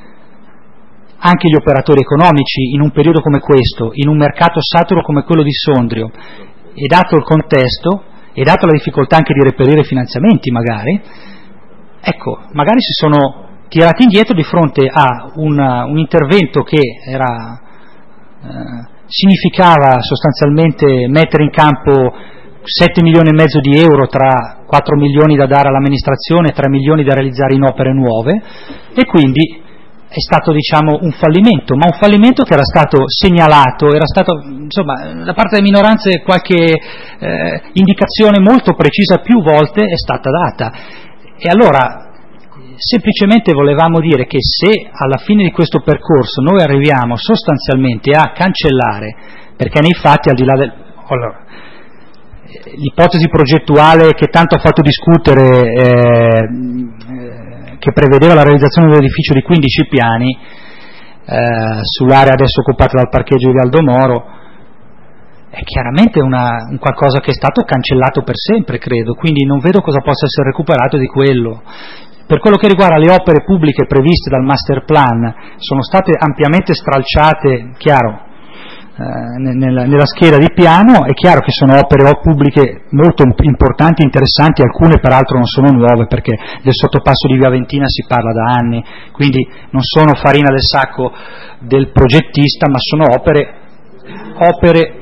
Anche gli operatori economici in un periodo come questo, in un mercato saturo come quello di Sondrio, e dato il contesto e dato la difficoltà anche di reperire finanziamenti magari, ecco, magari si sono tirati indietro di fronte a una, un intervento che era eh, significava sostanzialmente mettere in campo sette milioni e mezzo di euro tra quattro milioni da dare all'amministrazione e tre milioni da realizzare in opere nuove, e quindi è stato, diciamo, un fallimento, ma un fallimento che era stato segnalato, era stato, insomma, da parte delle minoranze qualche eh, indicazione molto precisa più volte è stata data. E allora semplicemente volevamo dire che se alla fine di questo percorso noi arriviamo sostanzialmente a cancellare, perché nei fatti al di là del... Allora, l'ipotesi progettuale che tanto ha fatto discutere, eh, che prevedeva la realizzazione di un edificio di quindici piani eh, sull'area adesso occupata dal parcheggio di Aldo Moro, è chiaramente una, un qualcosa che è stato cancellato per sempre, credo, quindi non vedo cosa possa essere recuperato di quello. Per quello che riguarda le opere pubbliche previste dal master plan, sono state ampiamente stralciate, chiaro, Nella, nella scheda di piano. È chiaro che sono opere pubbliche molto importanti e interessanti, alcune peraltro non sono nuove, perché del sottopasso di via Ventina si parla da anni, quindi non sono farina del sacco del progettista, ma sono opere opere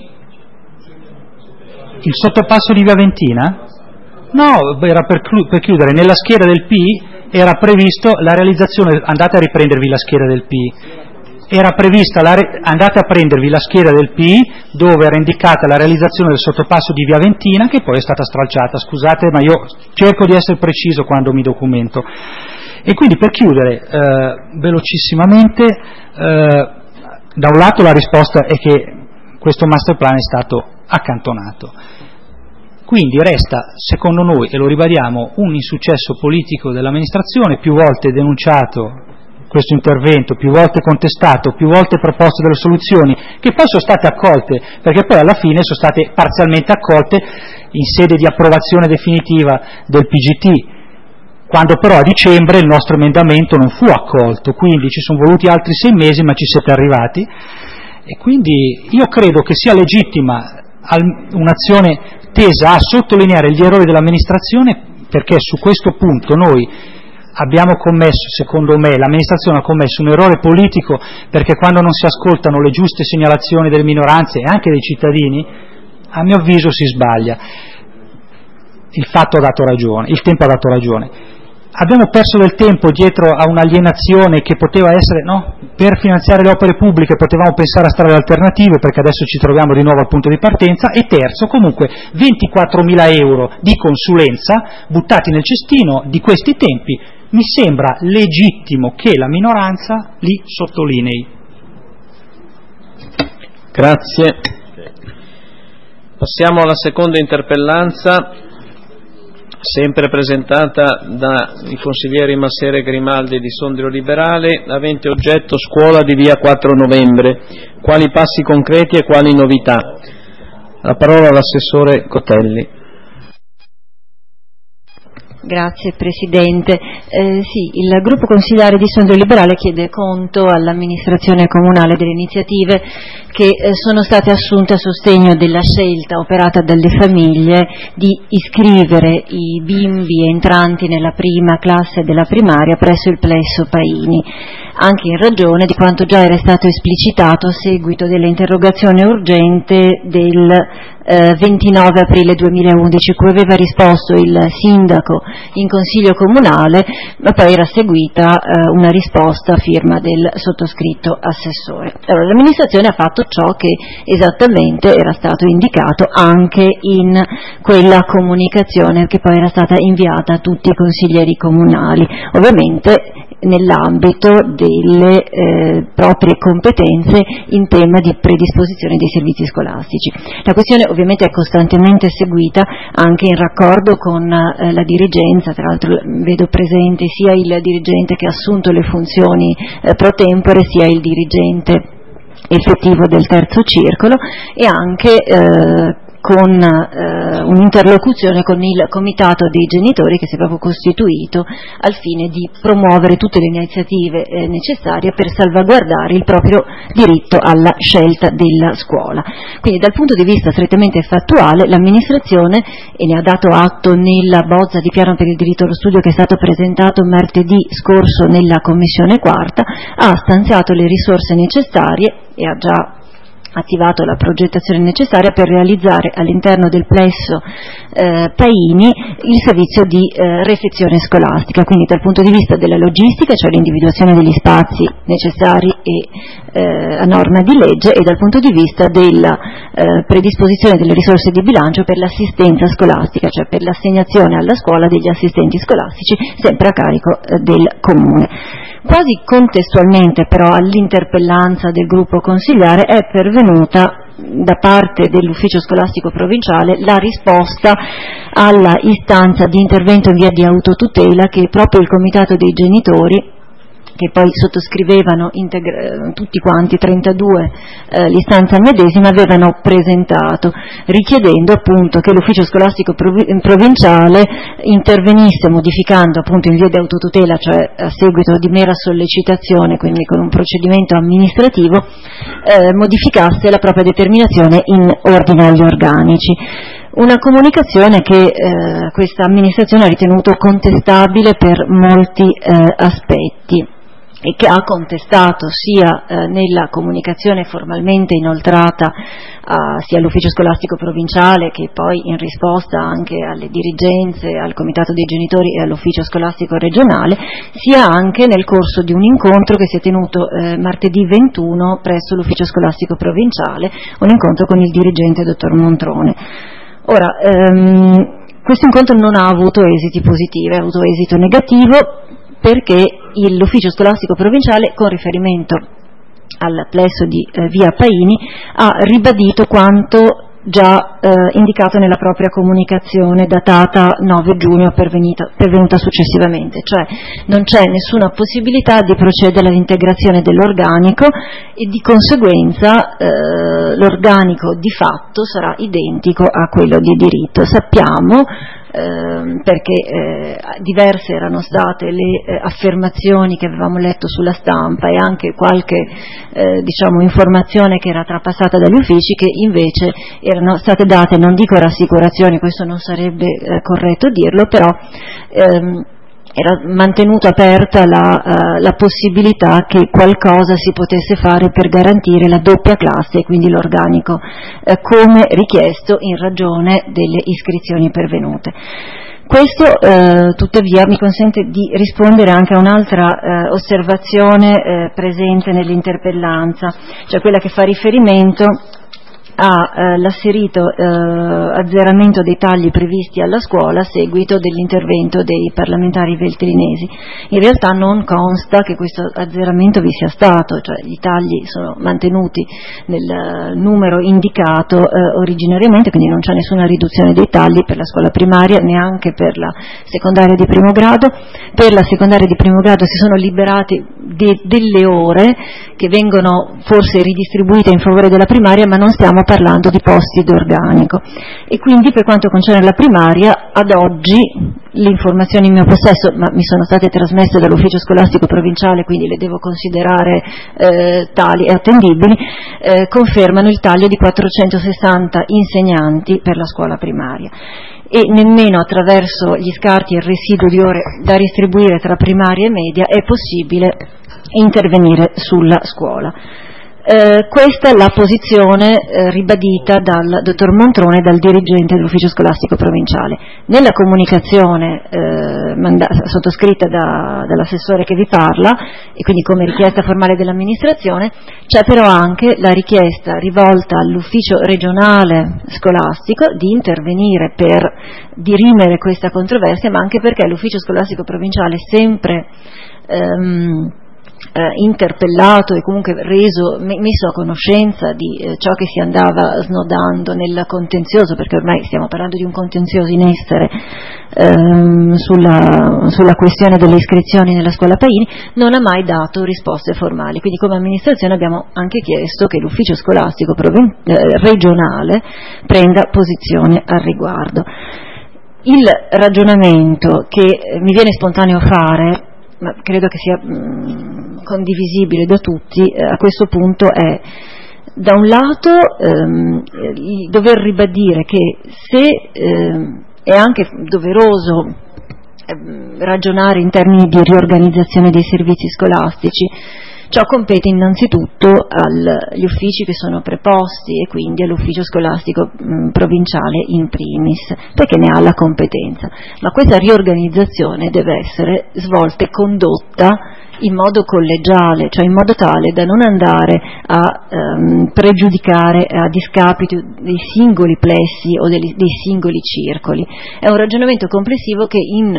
il sottopasso di via Ventina? No, era per, per chiudere, nella scheda del P era previsto la realizzazione, andate a riprendervi la scheda del P, era prevista, la, andate a prendervi la scheda del P dove era indicata la realizzazione del sottopasso di via Ventina, che poi è stata stralciata, scusate ma io cerco di essere preciso quando mi documento. E quindi per chiudere eh, velocissimamente, eh, Da un lato la risposta è che questo master plan è stato accantonato, quindi resta, secondo noi, e lo ribadiamo, un insuccesso politico dell'amministrazione, più volte denunciato questo intervento, più volte contestato, più volte proposte delle soluzioni, che poi sono state accolte, perché poi alla fine sono state parzialmente accolte in sede di approvazione definitiva del P G T, quando però a dicembre il nostro emendamento non fu accolto, quindi ci sono voluti altri sei mesi, ma ci siete arrivati, e quindi io credo che sia legittima un'azione tesa a sottolineare gli errori dell'amministrazione, perché su questo punto noi abbiamo commesso, secondo me, l'amministrazione ha commesso un errore politico, perché quando non si ascoltano le giuste segnalazioni delle minoranze e anche dei cittadini, a mio avviso si sbaglia. Il fatto ha dato ragione, il tempo ha dato ragione. Abbiamo perso del tempo dietro a un'alienazione che poteva essere, no? Per finanziare le opere pubbliche potevamo pensare a strade alternative, perché adesso ci troviamo di nuovo al punto di partenza. E terzo, comunque, ventiquattromila euro di consulenza buttati nel cestino di questi tempi. Mi sembra legittimo che la minoranza li sottolinei.
Grazie. Passiamo alla seconda interpellanza, sempre presentata dai consiglieri Massera e Grimaldi di Sondrio Liberale, avente oggetto scuola di via quattro novembre. Quali passi concreti e quali novità? La parola all'assessore Cotelli.
Grazie Presidente. Eh, sì, il gruppo consigliare di Sondrio Liberale chiede conto all'amministrazione comunale delle iniziative che eh, sono state assunte a sostegno della scelta operata dalle famiglie di iscrivere i bimbi entranti nella prima classe della primaria presso il plesso Paini, anche in ragione di quanto già era stato esplicitato a seguito dell'interrogazione urgente del eh, ventinove aprile duemilaundici, cui aveva risposto il sindaco in consiglio comunale, ma poi era seguita eh, una risposta a firma del sottoscritto assessore. Allora, l'amministrazione ha fatto ciò che esattamente era stato indicato anche in quella comunicazione che poi era stata inviata a tutti i consiglieri comunali, ovviamente nell'ambito delle eh, proprie competenze in tema di predisposizione dei servizi scolastici. La questione ovviamente è costantemente seguita anche in raccordo con eh, la dirigenza, tra l'altro vedo presente sia il dirigente che ha assunto le funzioni eh, pro tempore, sia il dirigente effettivo del terzo circolo, e anche eh, con eh, un'interlocuzione con il comitato dei genitori che si è proprio costituito al fine di promuovere tutte le iniziative eh, necessarie per salvaguardare il proprio diritto alla scelta della scuola. Quindi dal punto di vista strettamente fattuale l'amministrazione, e ne ha dato atto nella bozza di piano per il diritto allo studio che è stato presentato martedì scorso nella commissione quarta, ha stanziato le risorse necessarie e ha già attivato la progettazione necessaria per realizzare all'interno del plesso eh, Paini il servizio di eh, refezione scolastica, quindi dal punto di vista della logistica, cioè l'individuazione degli spazi necessari e eh, a norma di legge, e dal punto di vista della eh, predisposizione delle risorse di bilancio per l'assistenza scolastica, cioè per l'assegnazione alla scuola degli assistenti scolastici, sempre a carico eh, del Comune. Quasi contestualmente però all'interpellanza del gruppo consigliare è pervenuta da parte dell'ufficio scolastico provinciale la risposta alla istanza di intervento in via di autotutela che proprio il comitato dei genitori, che poi sottoscrivevano integra- tutti quanti, trentadue, eh, l'istanza medesima, avevano presentato, richiedendo appunto che l'ufficio scolastico prov- provinciale intervenisse modificando appunto in via di autotutela, cioè a seguito di mera sollecitazione, quindi con un procedimento amministrativo, eh, modificasse la propria determinazione in ordine agli organici. Una comunicazione che eh, questa amministrazione ha ritenuto contestabile per molti eh, aspetti, e che ha contestato sia eh, nella comunicazione formalmente inoltrata a, sia all'ufficio scolastico provinciale, che poi in risposta anche alle dirigenze, al comitato dei genitori e all'ufficio scolastico regionale, sia anche nel corso di un incontro che si è tenuto eh, martedì ventuno presso l'ufficio scolastico provinciale, un incontro con il dirigente dottor Montrone. Ora, ehm, questo incontro non ha avuto esiti positivi, ha avuto esito negativo, perché l'ufficio scolastico provinciale, con riferimento al plesso di eh, via Paini, ha ribadito quanto già eh, indicato nella propria comunicazione datata nove giugno pervenuta, pervenuta successivamente, cioè non c'è nessuna possibilità di procedere all'integrazione dell'organico e di conseguenza eh, l'organico di fatto sarà identico a quello di diritto. Sappiamo eh, perché eh, diverse erano state le eh, affermazioni che avevamo letto sulla stampa e anche qualche eh, diciamo informazione che era trapassata dagli uffici, che invece erano state date, non dico rassicurazioni, questo non sarebbe eh, corretto dirlo, però ehm, era mantenuta aperta la, uh, la possibilità che qualcosa si potesse fare per garantire la doppia classe e quindi l'organico eh, come richiesto in ragione delle iscrizioni pervenute. Questo eh, tuttavia mi consente di rispondere anche a un'altra eh, osservazione eh, presente nell'interpellanza, cioè quella che fa riferimento ha eh, l'asserito eh, azzeramento dei tagli previsti alla scuola a seguito dell'intervento dei parlamentari veltrinesi. In realtà non consta che questo azzeramento vi sia stato, cioè i tagli sono mantenuti nel numero indicato eh, originariamente, quindi non c'è nessuna riduzione dei tagli per la scuola primaria, neanche per la secondaria di primo grado. Per la secondaria di primo grado si sono liberate de- delle ore che vengono forse ridistribuite in favore della primaria, ma non stiamo parlando di posti d'organico, e quindi per quanto concerne la primaria ad oggi le informazioni in mio possesso, ma mi sono state trasmesse dall'ufficio scolastico provinciale, quindi le devo considerare eh, tali e attendibili, eh, confermano il taglio di quattrocentosessanta insegnanti per la scuola primaria, e nemmeno attraverso gli scarti e il residuo di ore da distribuire tra primaria e media è possibile intervenire sulla scuola. Eh, questa è la posizione eh, ribadita dal dottor Montrone, dal dirigente dell'ufficio scolastico provinciale. Nella comunicazione eh, manda- sottoscritta da, dall'assessore che vi parla, e quindi come richiesta formale dell'amministrazione, c'è però anche la richiesta rivolta all'ufficio regionale scolastico di intervenire per dirimere questa controversia, ma anche perché l'ufficio scolastico provinciale sempre ehm, Eh, interpellato e comunque reso, me, messo a conoscenza di eh, ciò che si andava snodando nel contenzioso, perché ormai stiamo parlando di un contenzioso in essere ehm, sulla, sulla questione delle iscrizioni nella scuola Paini, non ha mai dato risposte formali. Quindi come amministrazione abbiamo anche chiesto che l'ufficio scolastico provin- eh, regionale prenda posizione al riguardo. Il ragionamento che mi viene spontaneo fare, ma credo che sia mh, condivisibile da tutti, eh, a questo punto è, da un lato, ehm, il dover ribadire che se ehm, è anche doveroso ehm, ragionare in termini di riorganizzazione dei servizi scolastici, ciò compete innanzitutto agli uffici che sono preposti e quindi all'ufficio scolastico mh, provinciale in primis, perché ne ha la competenza, ma questa riorganizzazione deve essere svolta e condotta in modo collegiale, cioè in modo tale da non andare a ehm, pregiudicare a discapito dei singoli plessi o dei, dei singoli circoli. È un ragionamento complessivo che, in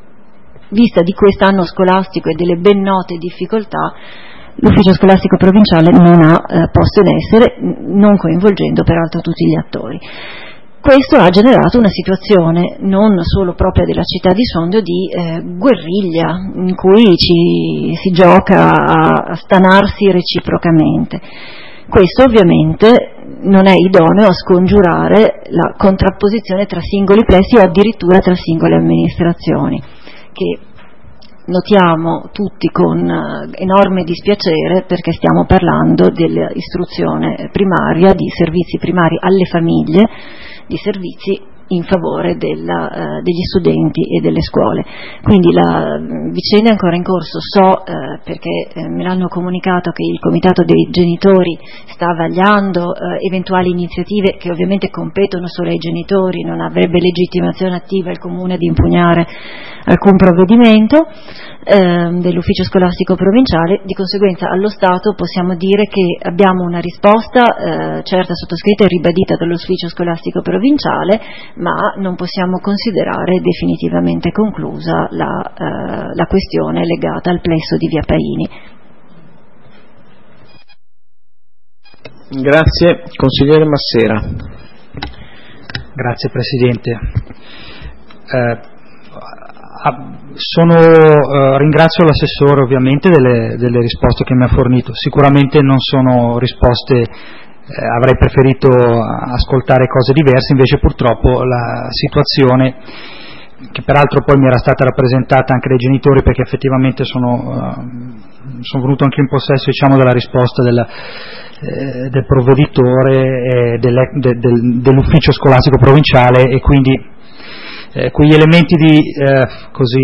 vista di quest'anno scolastico e delle ben note difficoltà, l'ufficio scolastico provinciale non ha eh, posto in essere, non coinvolgendo peraltro tutti gli attori. Questo ha generato una situazione non solo propria della città di Sondrio di eh, guerriglia, in cui ci, si gioca a, a stanarsi reciprocamente. Questo ovviamente non è idoneo a scongiurare la contrapposizione tra singoli plessi o addirittura tra singole amministrazioni, che notiamo tutti con enorme dispiacere, perché stiamo parlando dell'istruzione primaria, di servizi primari alle famiglie, di servizi in favore della, uh, degli studenti e delle scuole. Quindi la uh, vicenda è ancora in corso, so uh, perché uh, me l'hanno comunicato che il comitato dei genitori sta vagliando uh, eventuali iniziative che ovviamente competono solo ai genitori, non avrebbe legittimazione attiva il comune di impugnare alcun provvedimento eh, dell'ufficio scolastico provinciale. Di conseguenza allo Stato possiamo dire che abbiamo una risposta eh, certa, sottoscritta e ribadita dall'ufficio scolastico provinciale, ma non possiamo considerare definitivamente conclusa la, eh, la questione legata al plesso di via Paini.
Grazie. Consigliere Massera.
Grazie Presidente. Eh, sono, eh, ringrazio l'assessore ovviamente delle, delle risposte che mi ha fornito. Sicuramente non sono risposte, eh, avrei preferito ascoltare cose diverse, invece purtroppo la situazione, che peraltro poi mi era stata rappresentata anche dai genitori, perché effettivamente sono, uh, sono venuto anche in possesso, diciamo, della risposta del, eh, del provveditore e del, del, dell'ufficio scolastico provinciale, e quindi eh, quegli elementi di, eh, così,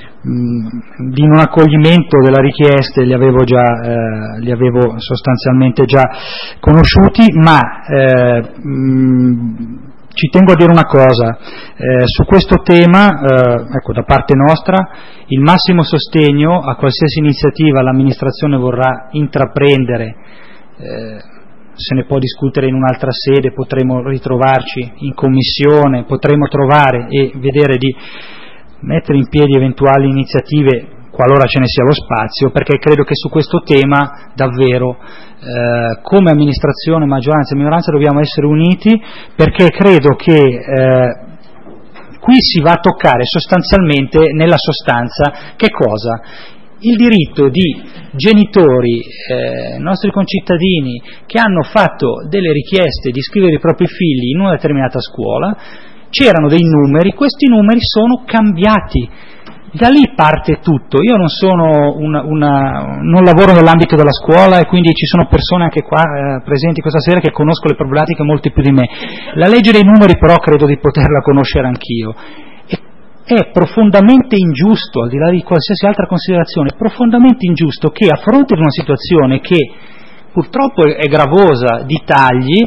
mh, di non accoglimento della richiesta li avevo già eh, li avevo sostanzialmente già conosciuti, ma eh, mh, ci tengo a dire una cosa, eh, su questo tema, eh, ecco, da parte nostra, il massimo sostegno a qualsiasi iniziativa l'amministrazione vorrà intraprendere, eh, se ne può discutere in un'altra sede, potremo ritrovarci in commissione, potremo trovare e vedere di mettere in piedi eventuali iniziative qualora ce ne sia lo spazio, perché credo che su questo tema davvero eh, come amministrazione, maggioranza e minoranza dobbiamo essere uniti, perché credo che eh, qui si va a toccare sostanzialmente, nella sostanza, che cosa? Il diritto di genitori, eh, nostri concittadini, che hanno fatto delle richieste di iscrivere i propri figli in una determinata scuola, c'erano dei numeri, questi numeri sono cambiati. Da lì parte tutto. Io non sono una, una, non lavoro nell'ambito della scuola, e quindi ci sono persone anche qua eh, presenti questa sera che conoscono le problematiche molti più di me. La legge dei numeri però credo di poterla conoscere anch'io. E, è profondamente ingiusto, al di là di qualsiasi altra considerazione, è profondamente ingiusto che a fronte di una situazione che purtroppo è, è gravosa di tagli,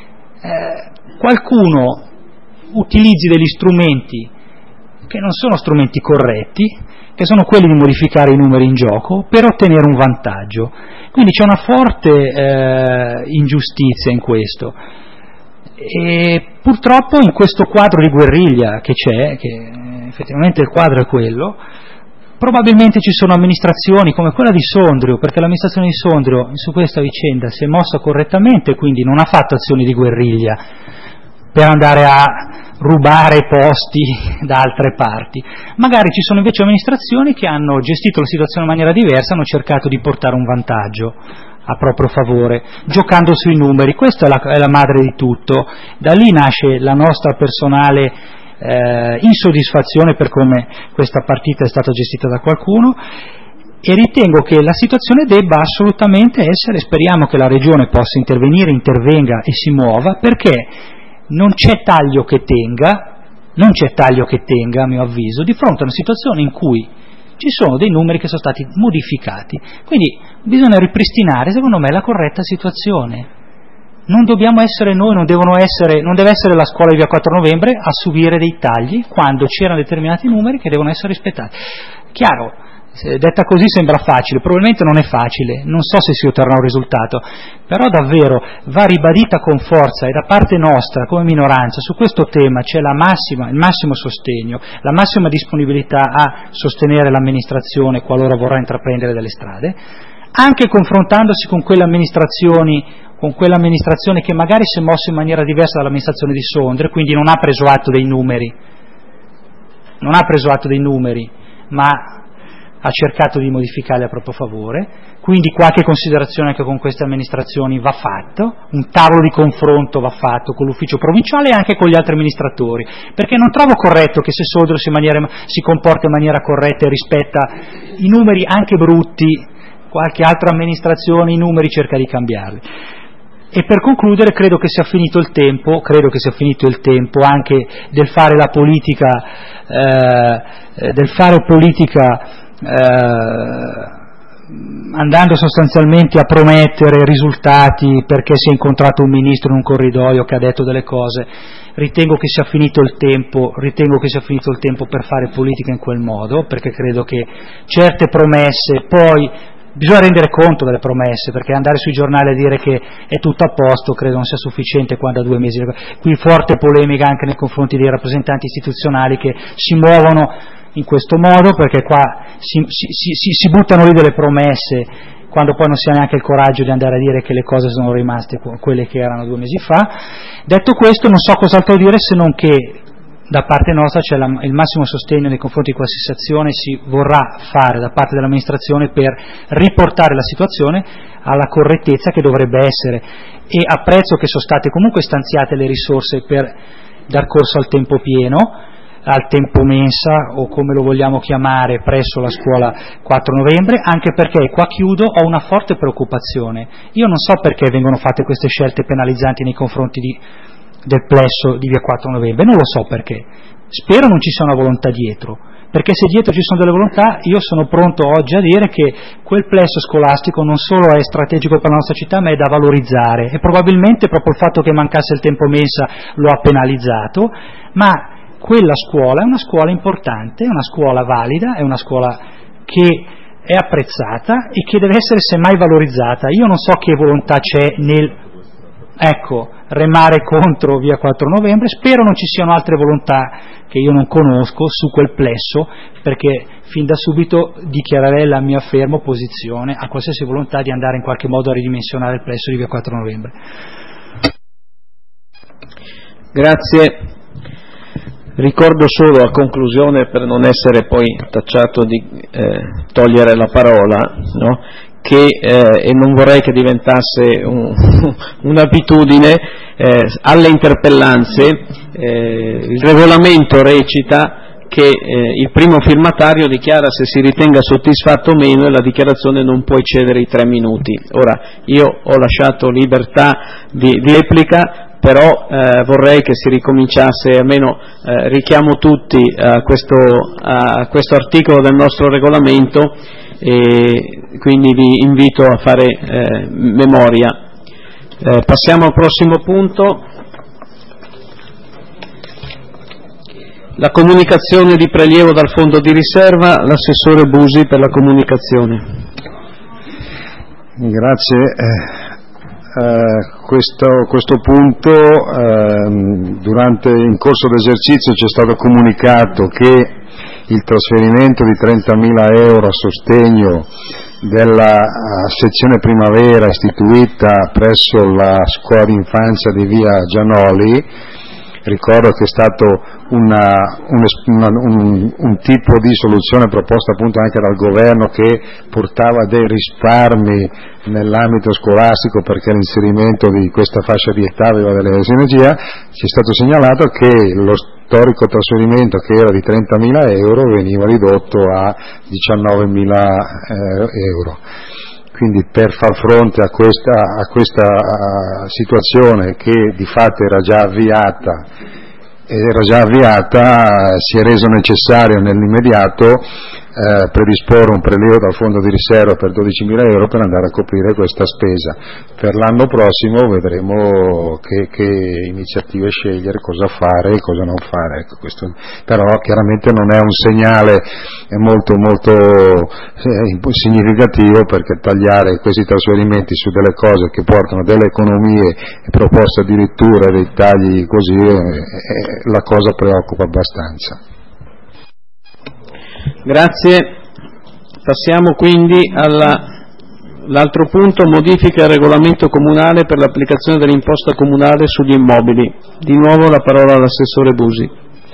eh, qualcuno utilizzi degli strumenti che non sono strumenti corretti, che sono quelli di modificare i numeri in gioco per ottenere un vantaggio. Quindi c'è una forte eh, ingiustizia in questo, e purtroppo in questo quadro di guerriglia che c'è, che effettivamente il quadro è quello, probabilmente ci sono amministrazioni come quella di Sondrio, perché l'amministrazione di Sondrio su questa vicenda si è mossa correttamente, quindi non ha fatto azioni di guerriglia per andare a rubare posti da altre parti. Magari ci sono invece amministrazioni che hanno gestito la situazione in maniera diversa, hanno cercato di portare un vantaggio a proprio favore, giocando sui numeri. Questa è la, è la madre di tutto. Da lì nasce la nostra personale eh, insoddisfazione per come questa partita è stata gestita da qualcuno, e ritengo che la situazione debba assolutamente essere, speriamo che la Regione possa intervenire, intervenga e si muova, perché non c'è taglio che tenga, non c'è taglio che tenga a mio avviso, di fronte a una situazione in cui ci sono dei numeri che sono stati modificati. Quindi bisogna ripristinare, secondo me, la corretta situazione. Non dobbiamo essere noi, non devono essere, non deve essere la scuola di via quattro novembre a subire dei tagli quando c'erano determinati numeri che devono essere rispettati. Chiaro, detta così sembra facile, probabilmente non è facile, non so se si otterrà un risultato, però davvero va ribadita con forza, e da parte nostra come minoranza su questo tema c'è la massima, il massimo sostegno, la massima disponibilità a sostenere l'amministrazione qualora vorrà intraprendere delle strade, anche confrontandosi con quelle amministrazioni, con quell'amministrazione che magari si è mossa in maniera diversa dall'amministrazione di Sondrio, quindi non ha preso atto dei numeri, non ha preso atto dei numeri, ma ha cercato di modificarli a proprio favore. Quindi qualche considerazione anche con queste amministrazioni va fatto, un tavolo di confronto va fatto con l'ufficio provinciale e anche con gli altri amministratori, perché non trovo corretto che se Sondrio si, maniera, si comporta in maniera corretta e rispetta i numeri anche brutti, qualche altra amministrazione i numeri cerca di cambiarli. E per concludere, credo che sia finito il tempo, credo che sia finito il tempo anche del fare la politica, eh, del fare politica Eh, andando sostanzialmente a promettere risultati perché si è incontrato un ministro in un corridoio che ha detto delle cose. Ritengo che sia finito il tempo, ritengo che sia finito il tempo per fare politica in quel modo, perché credo che certe promesse, poi bisogna rendere conto delle promesse, perché andare sui giornali a dire che è tutto a posto credo non sia sufficiente quando a due mesi. Qui forte polemica anche nei confronti dei rappresentanti istituzionali che si muovono in questo modo, perché qua si, si, si, si buttano lì delle promesse quando poi non si ha neanche il coraggio di andare a dire che le cose sono rimaste quelle che erano due mesi fa. Detto questo, non so cos'altro dire se non che da parte nostra c'è la, il massimo sostegno nei confronti di qualsiasi azione si vorrà fare da parte dell'amministrazione per riportare la situazione alla correttezza che dovrebbe essere, e apprezzo che sono state comunque stanziate le risorse per dar corso al tempo pieno, al tempo mensa o come lo vogliamo chiamare presso la scuola quattro novembre, anche perché, qua chiudo, ho una forte preoccupazione. Io non so perché vengono fatte queste scelte penalizzanti nei confronti di del plesso di via quattro novembre, non lo so perché, spero non ci sia una volontà dietro, perché se dietro ci sono delle volontà io sono pronto oggi a dire che quel plesso scolastico non solo è strategico per la nostra città ma è da valorizzare, e probabilmente proprio il fatto che mancasse il tempo mensa lo ha penalizzato, ma quella scuola è una scuola importante, è una scuola valida, è una scuola che è apprezzata e che deve essere semmai valorizzata. Io non so che volontà c'è nel ecco, remare contro via quattro novembre, spero non ci siano altre volontà che io non conosco su quel plesso, perché fin da subito dichiarerei la mia ferma opposizione a qualsiasi volontà di andare in qualche modo a ridimensionare il plesso di via quattro novembre.
Grazie. Ricordo solo a conclusione, per non essere poi tacciato di eh, togliere la parola, no? che eh, e non vorrei che diventasse un, un'abitudine, eh, alle interpellanze eh, il regolamento recita che eh, il primo firmatario dichiara se si ritenga soddisfatto o meno e la dichiarazione non può eccedere i tre minuti. Ora, io ho lasciato libertà di, di replica, però eh, vorrei che si ricominciasse, almeno eh, richiamo tutti a questo, a questo articolo del nostro regolamento, e quindi vi invito a fare eh, memoria. Eh, passiamo al prossimo punto, la comunicazione di prelievo dal fondo di riserva, l'assessore Busi per la comunicazione.
Grazie. Eh, questo, questo punto, eh, durante in corso d'esercizio ci è stato comunicato che il trasferimento di trentamila euro a sostegno della sezione primavera istituita presso la scuola d'infanzia di via Gianoli, ricordo che è stato una, un, una, un, un tipo di soluzione proposta appunto anche dal governo che portava dei risparmi nell'ambito scolastico perché l'inserimento di questa fascia di età aveva delle sinergie. Ci è stato segnalato che lo storico trasferimento, che era di trentamila euro, veniva ridotto a diciannovemila euro. Quindi per far fronte a questa, a questa uh, situazione che di fatto era già avviata, era già avviata, si è reso necessario nell'immediato eh, predisporre un prelievo dal fondo di riserva per dodicimila euro per andare a coprire questa spesa. Per l'anno prossimo vedremo che, che iniziative scegliere, cosa fare e cosa non fare. Ecco, questo, però chiaramente non è un segnale molto molto eh, significativo, perché tagliare questi trasferimenti su delle cose che portano delle economie e proposte addirittura dei tagli così, eh, eh, la cosa preoccupa abbastanza.
Grazie. Passiamo quindi all'altro punto, modifica al regolamento comunale per l'applicazione dell'imposta comunale sugli immobili. Di nuovo la parola all'assessore Busi.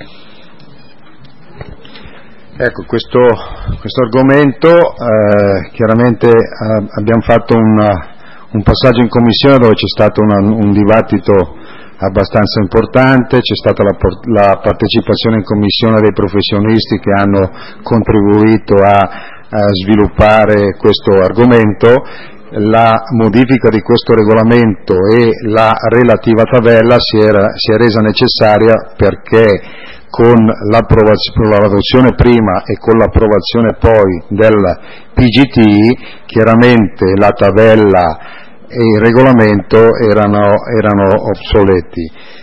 Ecco, questo, questo argomento, eh, chiaramente eh, abbiamo fatto una, un passaggio in commissione dove c'è stato una, un dibattito abbastanza importante, c'è stata la, la partecipazione in commissione dei professionisti che hanno contribuito a, a sviluppare questo argomento. La modifica di questo regolamento e la relativa tabella si, era, si è resa necessaria perché con l'approvazione prima e con l'approvazione poi del P G T, chiaramente la tabella e il regolamento erano, erano obsoleti.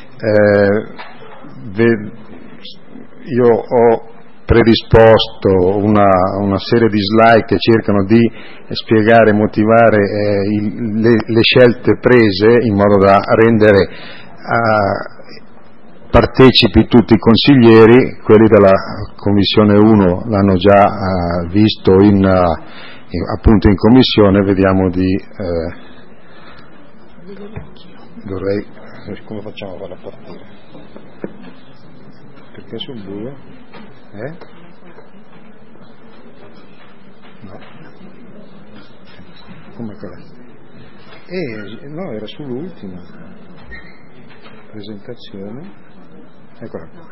Eh, io ho predisposto una, una serie di slide che cercano di spiegare e motivare eh, il, le, le scelte prese in modo da rendere eh, partecipi tutti i consiglieri. Quelli della Commissione uno l'hanno già eh, visto in, appunto in commissione vediamo di eh, dovrei come facciamo a farla partire, perché sul due eh? no come quella eh, no era sull'ultima presentazione, eccola qua.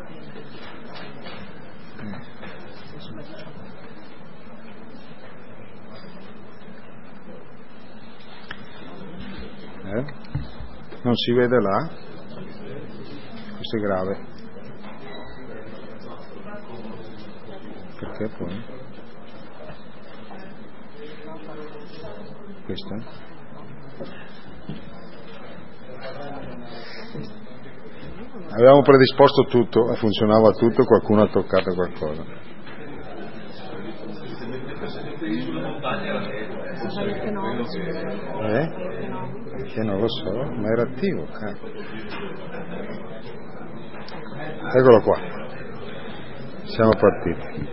Eh? Non si vede là? Questo è grave. Perché poi? Questa? Avevamo predisposto tutto e funzionava tutto, qualcuno ha toccato qualcosa. Eh? Che non lo so, ma era attivo. Eh. Eccolo qua. Siamo partiti.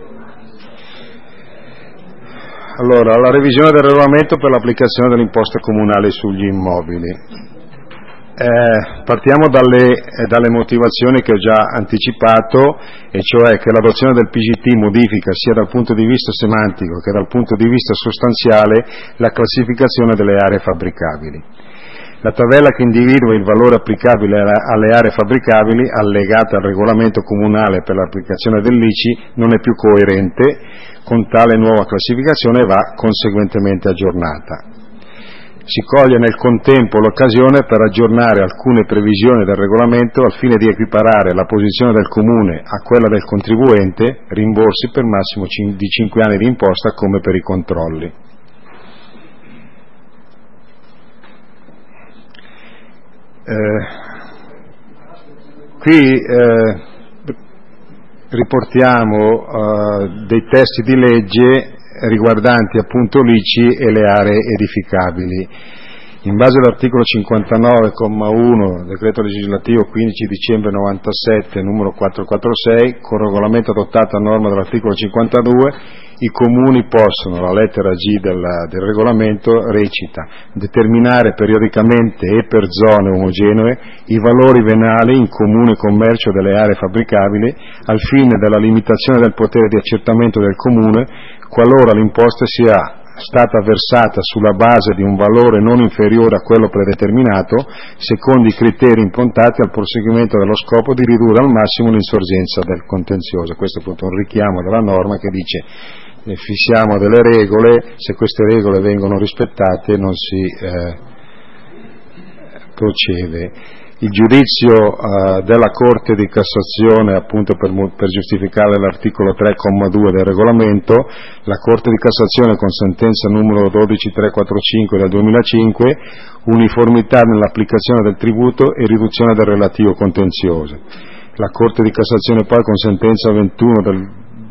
Allora, la revisione del regolamento per l'applicazione dell'imposta comunale sugli immobili. Eh, partiamo dalle, eh, dalle motivazioni che ho già anticipato, e cioè che l'adozione del P G T modifica sia dal punto di vista semantico che dal punto di vista sostanziale la classificazione delle aree fabbricabili. La tabella che individua il valore applicabile alle aree fabbricabili, allegata al regolamento comunale per l'applicazione dell'I C I, non è più coerente con tale nuova classificazione e va conseguentemente aggiornata. Si coglie nel contempo l'occasione per aggiornare alcune previsioni del regolamento al fine di equiparare la posizione del Comune a quella del contribuente, rimborsi per massimo di cinque anni di imposta come per i controlli. Eh, qui eh, riportiamo eh, dei testi di legge riguardanti appunto l'I C I e le aree edificabili. In base all'articolo cinquantanove comma uno decreto legislativo quindici dicembre novantasette numero quattrocentoquarantasei, con regolamento adottato a norma dell'articolo cinquantadue, i comuni possono, la lettera G del, del regolamento recita, determinare periodicamente e per zone omogenee i valori venali in comune commercio delle aree fabbricabili al fine della limitazione del potere di accertamento del comune qualora l'imposta sia stata versata sulla base di un valore non inferiore a quello predeterminato, secondo i criteri improntati al proseguimento dello scopo di ridurre al massimo l'insorgenza del contenzioso. Questo è appunto un richiamo della norma che dice eh, fissiamo delle regole, se queste regole vengono rispettate non si eh, procede. Il giudizio uh, della Corte di Cassazione, appunto per, per giustificare l'articolo tre comma due del regolamento, la Corte di Cassazione con sentenza numero dodici trecentoquarantacinque del duemilacinque, uniformità nell'applicazione del tributo e riduzione del relativo contenzioso. La Corte di Cassazione poi con sentenza ventuno del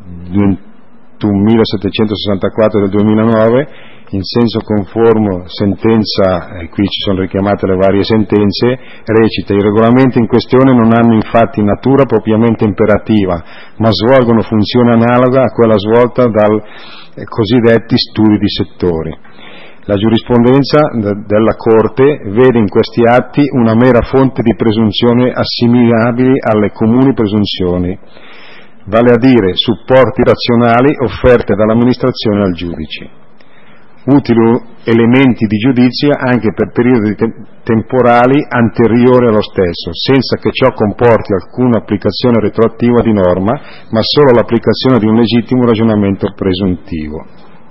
ventunomilasettecentosessantaquattro del duemilanove, in senso conforme sentenza, e qui ci sono richiamate le varie sentenze, recita: i regolamenti in questione non hanno infatti natura propriamente imperativa, ma svolgono funzione analoga a quella svolta dai eh, cosiddetti studi di settore. La giurisprudenza de- della Corte vede in questi atti una mera fonte di presunzione assimilabili alle comuni presunzioni, vale a dire supporti razionali offerte dall'amministrazione al giudice, utili elementi di giudizio anche per periodi te- temporali anteriori allo stesso, senza che ciò comporti alcuna applicazione retroattiva di norma, ma solo l'applicazione di un legittimo ragionamento presuntivo.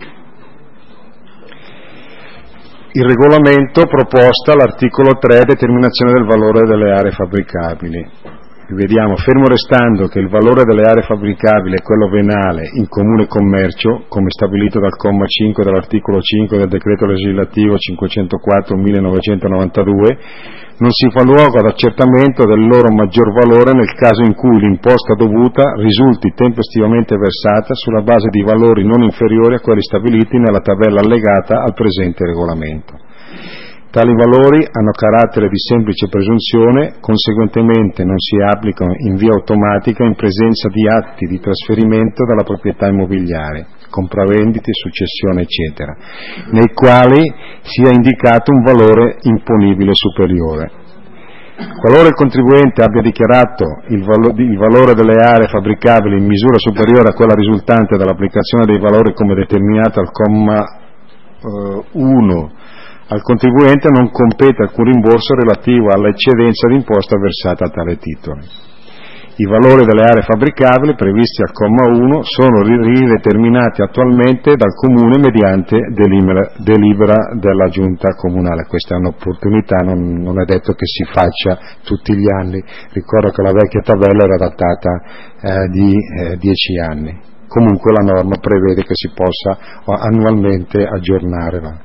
Il regolamento proposta all'articolo tre, determinazione del valore delle aree fabbricabili. Vediamo, fermo restando che il valore delle aree fabbricabili è quello venale in comune commercio, come stabilito dal comma cinque dell'articolo cinque del decreto legislativo cinquecentoquattro millenovecentonovantadue, non si fa luogo ad accertamento del loro maggior valore nel caso in cui l'imposta dovuta risulti tempestivamente versata sulla base di valori non inferiori a quelli stabiliti nella tabella allegata al presente regolamento.
Tali valori hanno carattere di semplice presunzione, conseguentemente non si applicano in via automatica in presenza di atti di trasferimento della proprietà immobiliare, compravendite, successione, eccetera, nei quali sia indicato un valore imponibile superiore. Qualora il contribuente abbia dichiarato il, valo- il valore delle aree fabbricabili in misura superiore a quella risultante dall'applicazione dei valori come determinato al comma eh, uno, al contribuente non compete alcun rimborso relativo all'eccedenza d'imposta versata a tale titolo. I valori delle aree fabbricabili previsti al comma uno sono rideterminati attualmente dal Comune mediante delibera, delibera della Giunta Comunale. Questa è un'opportunità, non, non è detto che si faccia tutti gli anni. Ricordo che la vecchia tabella era datata eh, di eh, dieci anni. Comunque la norma prevede che si possa annualmente aggiornare. Va.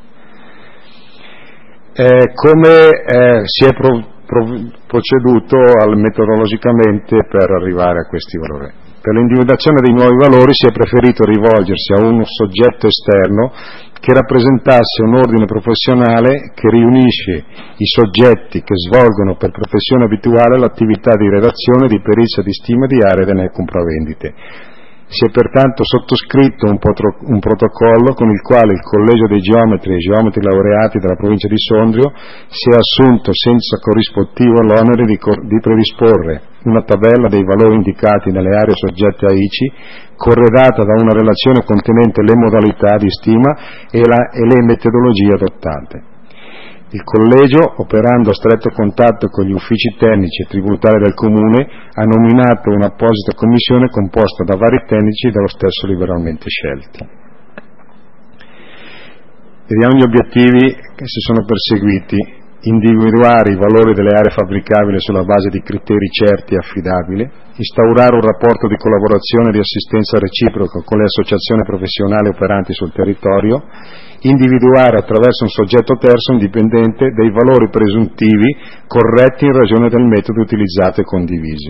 Eh, come eh, si è pro, pro, proceduto al, metodologicamente per arrivare a questi valori? Per l'individuazione dei nuovi valori si è preferito rivolgersi a un soggetto esterno che rappresentasse un ordine professionale che riunisce i soggetti che svolgono per professione abituale l'attività di redazione, di perizia, di stima di aree delle compravendite. Si è pertanto sottoscritto un, potro, un protocollo con il quale il Collegio dei Geometri e Geometri laureati della provincia di Sondrio si è assunto senza corrispettivo l'onere di, di predisporre una tabella dei valori indicati nelle aree soggette a I C I, corredata da una relazione contenente le modalità di stima e, la, e le metodologie adottate. Il Collegio, operando a stretto contatto con gli uffici tecnici e tributari del Comune, ha nominato un'apposita commissione composta da vari tecnici dallo stesso liberalmente scelti. Vediamo gli obiettivi che si sono perseguiti: individuare i valori delle aree fabbricabili sulla base di criteri certi e affidabili, instaurare un rapporto di collaborazione e di assistenza reciproca con le associazioni professionali operanti sul territorio, individuare attraverso un soggetto terzo indipendente dei valori presuntivi corretti in ragione del metodo utilizzato e condivisi.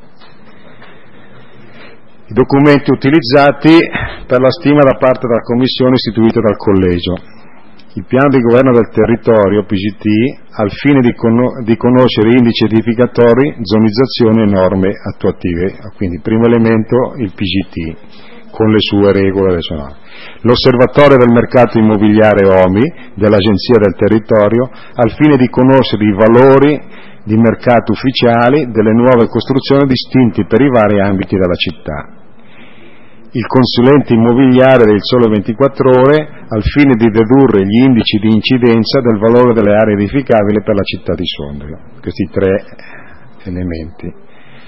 I documenti utilizzati per la stima da parte della commissione istituita dal Collegio: il piano di governo del territorio, P G T, al fine di, con- di conoscere indici edificatori, zonizzazione e norme attuative. Quindi, primo elemento, il P G T, con le sue regole, le sue norme. L'osservatorio del mercato immobiliare O M I dell'Agenzia del Territorio, al fine di conoscere i valori di mercato ufficiali delle nuove costruzioni distinti per i vari ambiti della città. Il consulente immobiliare del Sole ventiquattro Ore, al fine di dedurre gli indici di incidenza del valore delle aree edificabili per la città di Sondrio. Questi tre elementi.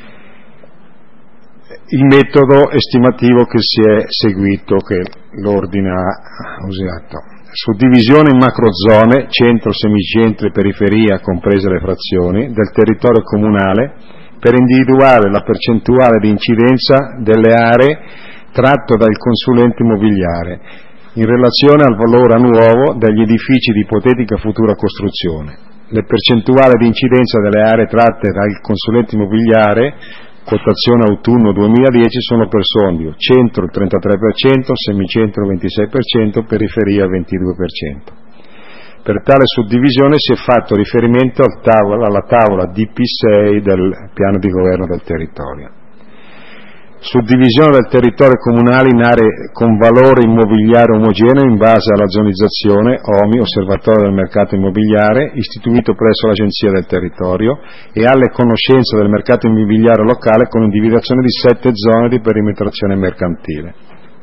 Il metodo estimativo che si è seguito, che l'ordine ha usato: suddivisione in macrozone, centro, semicentro e periferia, comprese le frazioni, del territorio comunale, per individuare la percentuale di incidenza delle aree tratto dal consulente immobiliare in relazione al valore annuovo degli edifici di ipotetica futura costruzione. Le percentuali di incidenza delle aree tratte dal consulente immobiliare, quotazione autunno duemiladieci, sono per Sondrio: centro il trentatré per cento, semicentro il ventisei per cento, periferia il ventidue per cento. Per tale suddivisione si è fatto riferimento al tavola, alla tavola D P sei del piano di governo del territorio. Suddivisione del territorio comunale in aree con valore immobiliare omogeneo in base alla zonizzazione O M I, Osservatorio del mercato immobiliare, istituito presso l'Agenzia del Territorio, e alle conoscenze del mercato immobiliare locale con individuazione di sette zone di perimetrazione mercantile.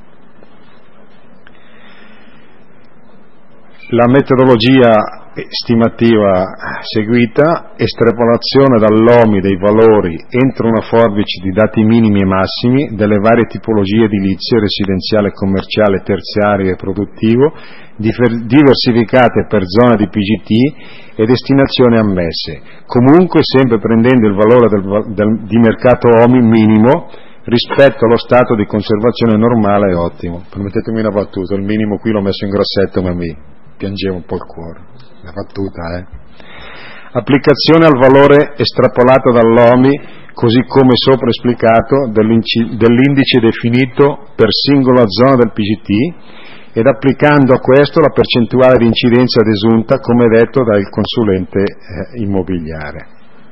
La metodologia stimativa seguita: estrapolazione dall'O M I dei valori entro una forbice di dati minimi e massimi delle varie tipologie edilizie, residenziale, commerciale, terziario e produttivo, diversificate per zona di P G T e destinazioni ammesse, comunque sempre prendendo il valore del, del, di mercato O M I minimo rispetto allo stato di conservazione normale e ottimo. Permettetemi una battuta: il minimo qui l'ho messo in grassetto, ma mi piangeva un po' il cuore, la battuta, eh. Applicazione al valore estrapolato dall'O M I, così come sopra esplicato, dell'indice definito per singola zona del P G T ed applicando a questo la percentuale di incidenza desunta come detto dal consulente eh, immobiliare.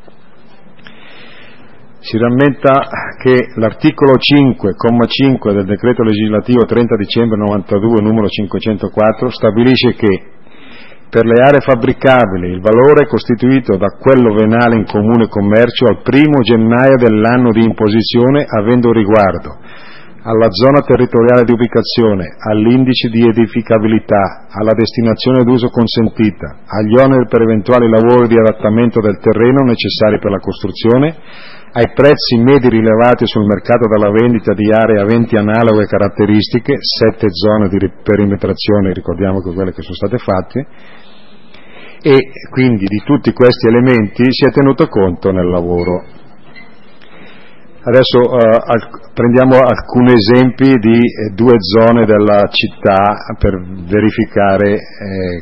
Si rammenta che l'articolo cinque, comma cinque del decreto legislativo trenta dicembre novantadue numero cinquecentoquattro stabilisce che per le aree fabbricabili il valore è costituito da quello venale in comune commercio al primo gennaio dell'anno di imposizione, avendo riguardo alla zona territoriale di ubicazione, all'indice di edificabilità, alla destinazione d'uso consentita, agli oneri per eventuali lavori di adattamento del terreno necessari per la costruzione, ai prezzi medi rilevati sul mercato dalla vendita di aree aventi analoghe caratteristiche, sette zone di perimetrazione, ricordiamo che quelle che sono state fatte, e quindi di tutti questi elementi si è tenuto conto nel lavoro. Adesso eh, al, prendiamo alcuni esempi di eh, due zone della città per verificare eh,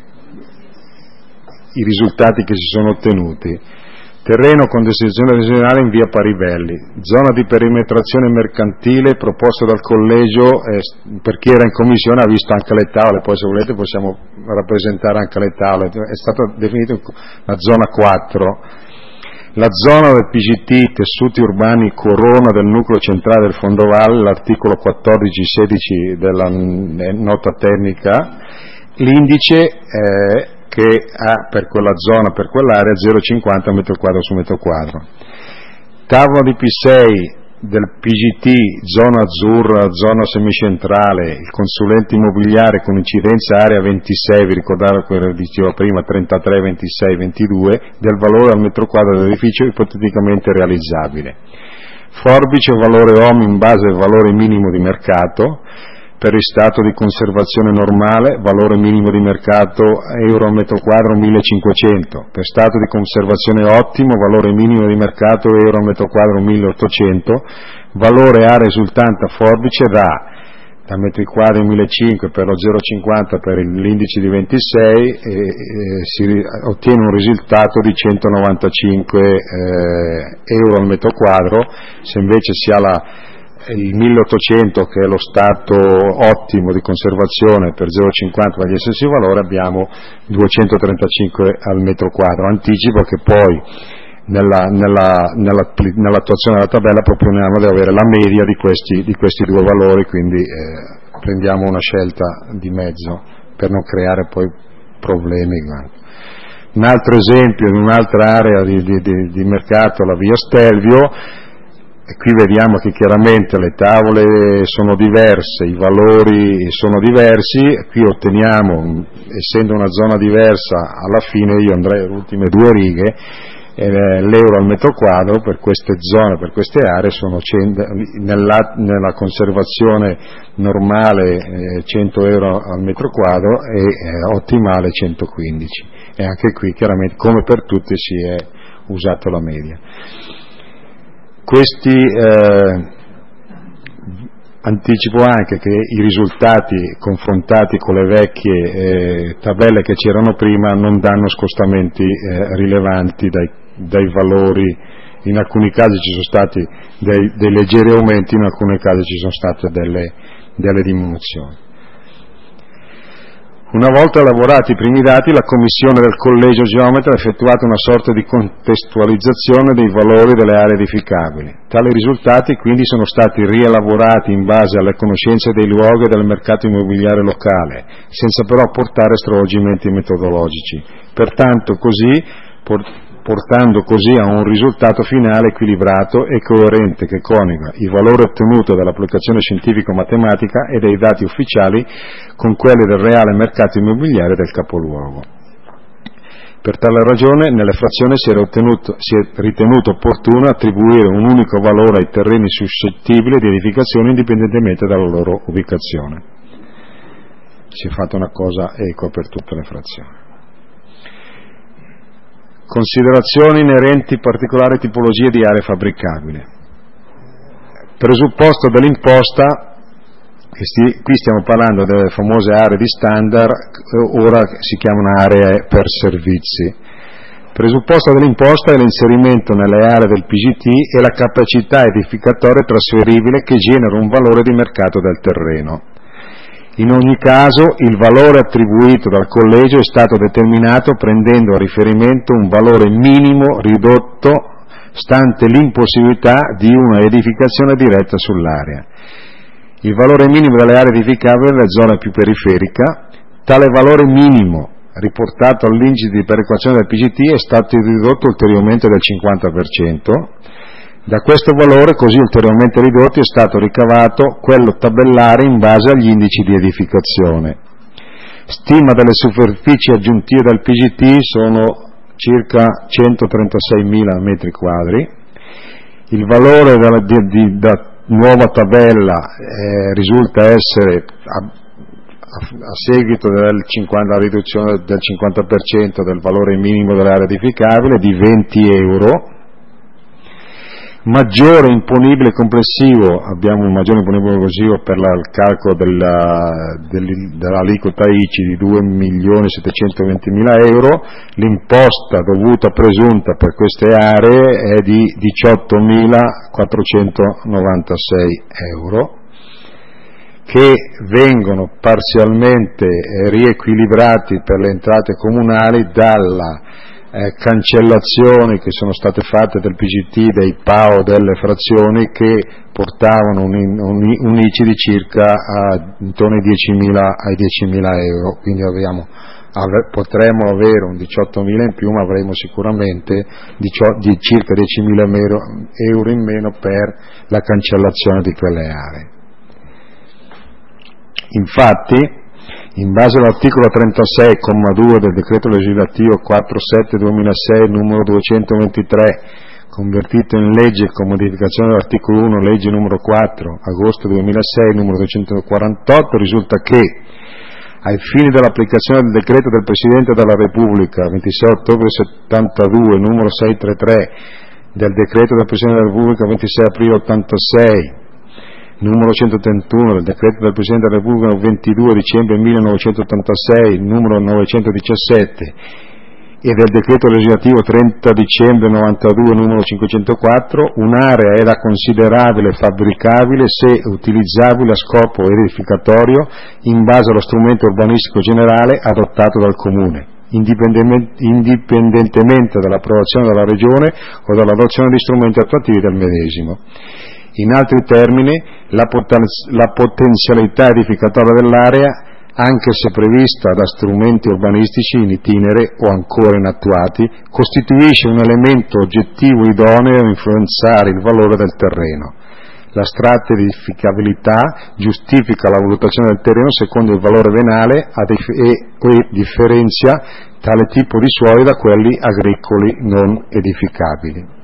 i risultati che si sono ottenuti. Terreno con destinazione regionale in via Parivelli, zona di perimetrazione mercantile proposta dal collegio, eh, per chi era in commissione ha visto anche le tavole, poi se volete possiamo rappresentare anche le tavole, è stata definita la zona quattro. La zona del P G T, tessuti urbani Corona del nucleo centrale del Fondovalle, l'articolo quattordici sedici della nota tecnica, l'indice eh, che ha per quella zona, per quell'area, zero virgola cinquanta metro quadro su metro quadro. Tavola di P sei del P G T, zona azzurra, zona semicentrale, il consulente immobiliare con incidenza area ventisei, vi ricordate quello che dicevo prima, trentatré, ventisei, ventidue, del valore al metro quadro dell'edificio ipoteticamente realizzabile. Forbice valore O M in base al valore minimo di mercato. Per il stato di conservazione normale, valore minimo di mercato euro al metro quadro millecinquecento, per stato di conservazione ottimo, valore minimo di mercato euro al metro quadro milleottocento, valore area risultante a forbice da, da metri quadri millecinquecento per lo zero virgola cinquanta per l'indice di ventisei e, e si ottiene un risultato di centonovantacinque eh, euro al metro quadro. Se invece si ha la il milleottocento che è lo stato ottimo di conservazione per zero virgola cinquanta per gli stessi valori, abbiamo duecentotrentacinque al metro quadro. Anticipo che poi nella, nella, nella, nell'attuazione della tabella proponiamo di avere la media di questi, di questi due valori, quindi eh, prendiamo una scelta di mezzo per non creare poi problemi. Un altro esempio in un'altra area di, di, di, di mercato, la via Stelvio. E qui vediamo che chiaramente le tavole sono diverse, i valori sono diversi, qui otteniamo, essendo una zona diversa, alla fine io andrei alle ultime due righe, eh, l'euro al metro quadro per queste zone, per queste aree, sono cento, nella, nella conservazione normale eh, cento euro al metro quadro e eh, ottimale centoquindici. E anche qui chiaramente, come per tutti, si è usato la media. Questi eh, anticipo anche che i risultati confrontati con le vecchie eh, tabelle che c'erano prima non danno scostamenti eh, rilevanti dai, dai valori, in alcuni casi ci sono stati dei, dei leggeri aumenti, in alcuni casi ci sono state delle, delle diminuzioni. Una volta elaborati i primi dati, la commissione del collegio geometra ha effettuato una sorta di contestualizzazione dei valori delle aree edificabili. Tali risultati quindi sono stati rielaborati in base alle conoscenze dei luoghi e del mercato immobiliare locale, senza però portare stravolgimenti metodologici. Pertanto così, portando così a un risultato finale equilibrato e coerente che coniuga il valore ottenuto dall'applicazione scientifico-matematica e dei dati ufficiali con quelli del reale mercato immobiliare del capoluogo. Per tale ragione nelle frazioni si è, si è ritenuto opportuno attribuire un unico valore ai terreni suscettibili di edificazione indipendentemente dalla loro ubicazione. Si è fatta una cosa equa per tutte le frazioni. Considerazioni inerenti particolari tipologie di aree fabbricabili. Presupposto dell'imposta, qui stiamo parlando delle famose aree di standard, ora si chiamano aree per servizi. Presupposto dell'imposta è l'inserimento nelle aree del P G T e la capacità edificatoria trasferibile che genera un valore di mercato del terreno. In ogni caso il valore attribuito dal collegio è stato determinato prendendo a riferimento un valore minimo ridotto stante l'impossibilità di una edificazione diretta sull'area. Il valore minimo delle aree edificabili nelle zone più periferiche, tale valore minimo riportato all'indice di perequazione del P G T è stato ridotto ulteriormente del cinquanta per cento. Da questo valore così ulteriormente ridotto è stato ricavato quello tabellare in base agli indici di edificazione. Stima delle superfici aggiuntive del P G T sono circa centotrentaseimila metri quadri. Il valore della di, di, da nuova tabella eh, risulta essere a, a, a seguito della riduzione del cinquanta per cento del valore minimo dell'area edificabile di venti euro. Maggiore imponibile complessivo, abbiamo un maggiore imponibile complessivo per la, il calcolo della, dell'aliquota I C I di due milioni settecentoventimila euro, l'imposta dovuta presunta per queste aree è di diciottomilaquattrocentonovantasei euro, che vengono parzialmente riequilibrati per le entrate comunali dalla Eh, cancellazioni che sono state fatte del P G T, dei P A O delle frazioni che portavano un, un, un I C I di circa a, intorno ai diecimila, ai diecimila euro, quindi abbiamo, ave, potremmo avere un diciottomila in più, ma avremo sicuramente di, di circa diecimila euro in meno per la cancellazione di quelle aree. Infatti, in base all'articolo trentasei comma due del decreto legislativo quarantasette duemilasei numero duecentoventitré, convertito in legge con modificazione dell'articolo uno legge numero quattro agosto duemilasei numero duecentoquarantotto, risulta che ai fini dell'applicazione del decreto del Presidente della Repubblica ventisei ottobre settantadue numero seicentotrentatré, del decreto del Presidente della Repubblica ventisei aprile ottantasei numero centotrentuno, del decreto del Presidente della Repubblica ventidue dicembre millenovecentottantasei, numero novecentodiciassette, e del decreto legislativo trenta dicembre novantadue, numero cinquecentoquattro, un'area era considerabile fabbricabile se utilizzabile a scopo edificatorio in base allo strumento urbanistico generale adottato dal Comune, indipendentemente dall'approvazione della Regione o dall'adozione di strumenti attuativi del medesimo. In altri termini, la, poten- la potenzialità edificatoria dell'area, anche se prevista da strumenti urbanistici in itinere o ancora inattuati, costituisce un elemento oggettivo idoneo a influenzare il valore del terreno. La stratificabilità giustifica la valutazione del terreno secondo il valore venale e, e differenzia tale tipo di suoli da quelli agricoli non edificabili.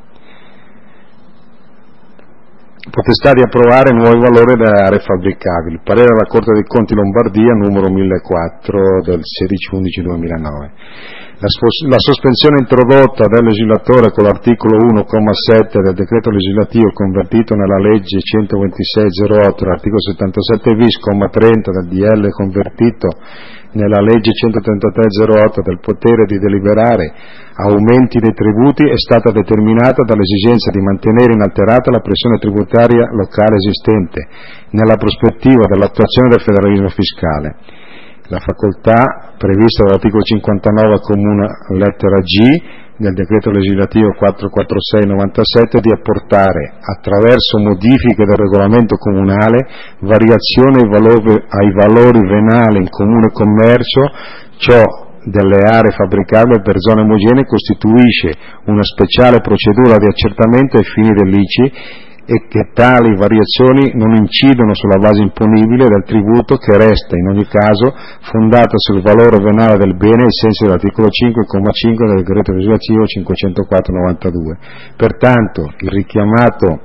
Potestà di approvare nuovi valori delle aree fabbricabili. Parere della Corte dei Conti Lombardia numero millequattro del sedici undici duemilanove. La, la sospensione introdotta dal legislatore con l'articolo uno comma sette del decreto legislativo convertito nella legge centoventisei zero otto, l'articolo settantasette bis comma trenta del D L convertito nella legge centotrentatré zero otto del potere di deliberare aumenti dei tributi è stata determinata dall'esigenza di mantenere inalterata la pressione tributaria locale esistente nella prospettiva dell'attuazione del federalismo fiscale. La facoltà prevista dall'articolo cinquantanove comune lettera G del decreto legislativo quattrocentoquarantasei novantasette di apportare, attraverso modifiche del regolamento comunale, variazioni ai valori, ai valori venali in comune commercio, ciò delle aree fabbricabili per zone omogenee costituisce una speciale procedura di accertamento ai fini dell'I C I e che tali variazioni non incidono sulla base imponibile del tributo, che resta in ogni caso fondata sul valore venale del bene ai sensi dell'articolo cinque comma cinque del decreto legislativo cinquecentoquattro novantadue. Pertanto il richiamato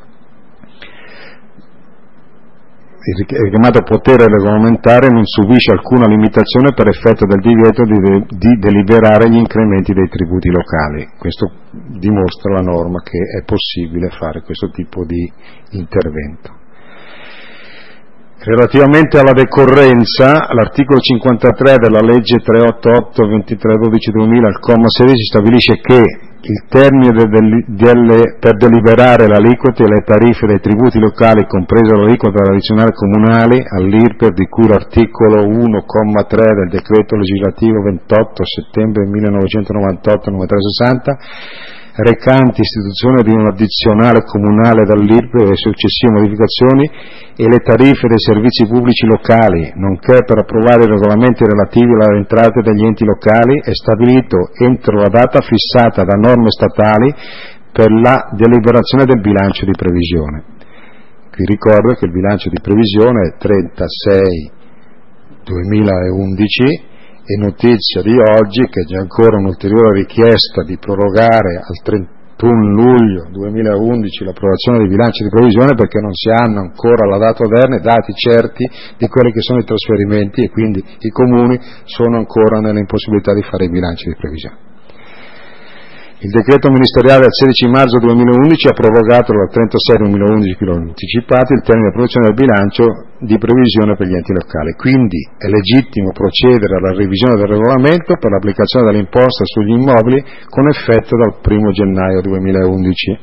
il richiamato potere regolamentare non subisce alcuna limitazione per effetto del divieto di, de, di deliberare gli incrementi dei tributi locali. Questo dimostra la norma che è possibile fare questo tipo di intervento. Relativamente alla decorrenza, l'articolo cinquantatré della legge trecentottantotto ventitré dodici duemila, al comma sedici, stabilisce che il termine de, de, delle, per deliberare le aliquote e le tariffe dei tributi locali, compresa l'aliquota tradizionale comunale all'I R P E R di cui l'articolo uno comma tre del decreto legislativo ventotto settembre millenovecentonovantotto numero trecentosessanta, recanti istituzione di un addizionale comunale dall'I R P E R e successive modificazioni, e le tariffe dei servizi pubblici locali, nonché per approvare i regolamenti relativi alle entrate degli enti locali, è stabilito entro la data fissata da norme statali per la deliberazione del bilancio di previsione. Qui ricordo che il bilancio di previsione è trentasei duemilaundici, e notizia di oggi che c'è ancora un'ulteriore richiesta di prorogare al trentuno luglio duemilaundici l'approvazione dei bilanci di previsione, perché non si hanno ancora alla data odierna dati certi di quelli che sono i trasferimenti, e quindi i comuni sono ancora nell'impossibilità di fare i bilanci di previsione. Il decreto ministeriale del sedici marzo duemilaundici ha prorogato dal trentasei duemilaundici, che l'ho anticipato, il termine di approvazione del bilancio di previsione per gli enti locali. Quindi è legittimo procedere alla revisione del regolamento per l'applicazione dell'imposta sugli immobili con effetto dal primo gennaio duemilaundici.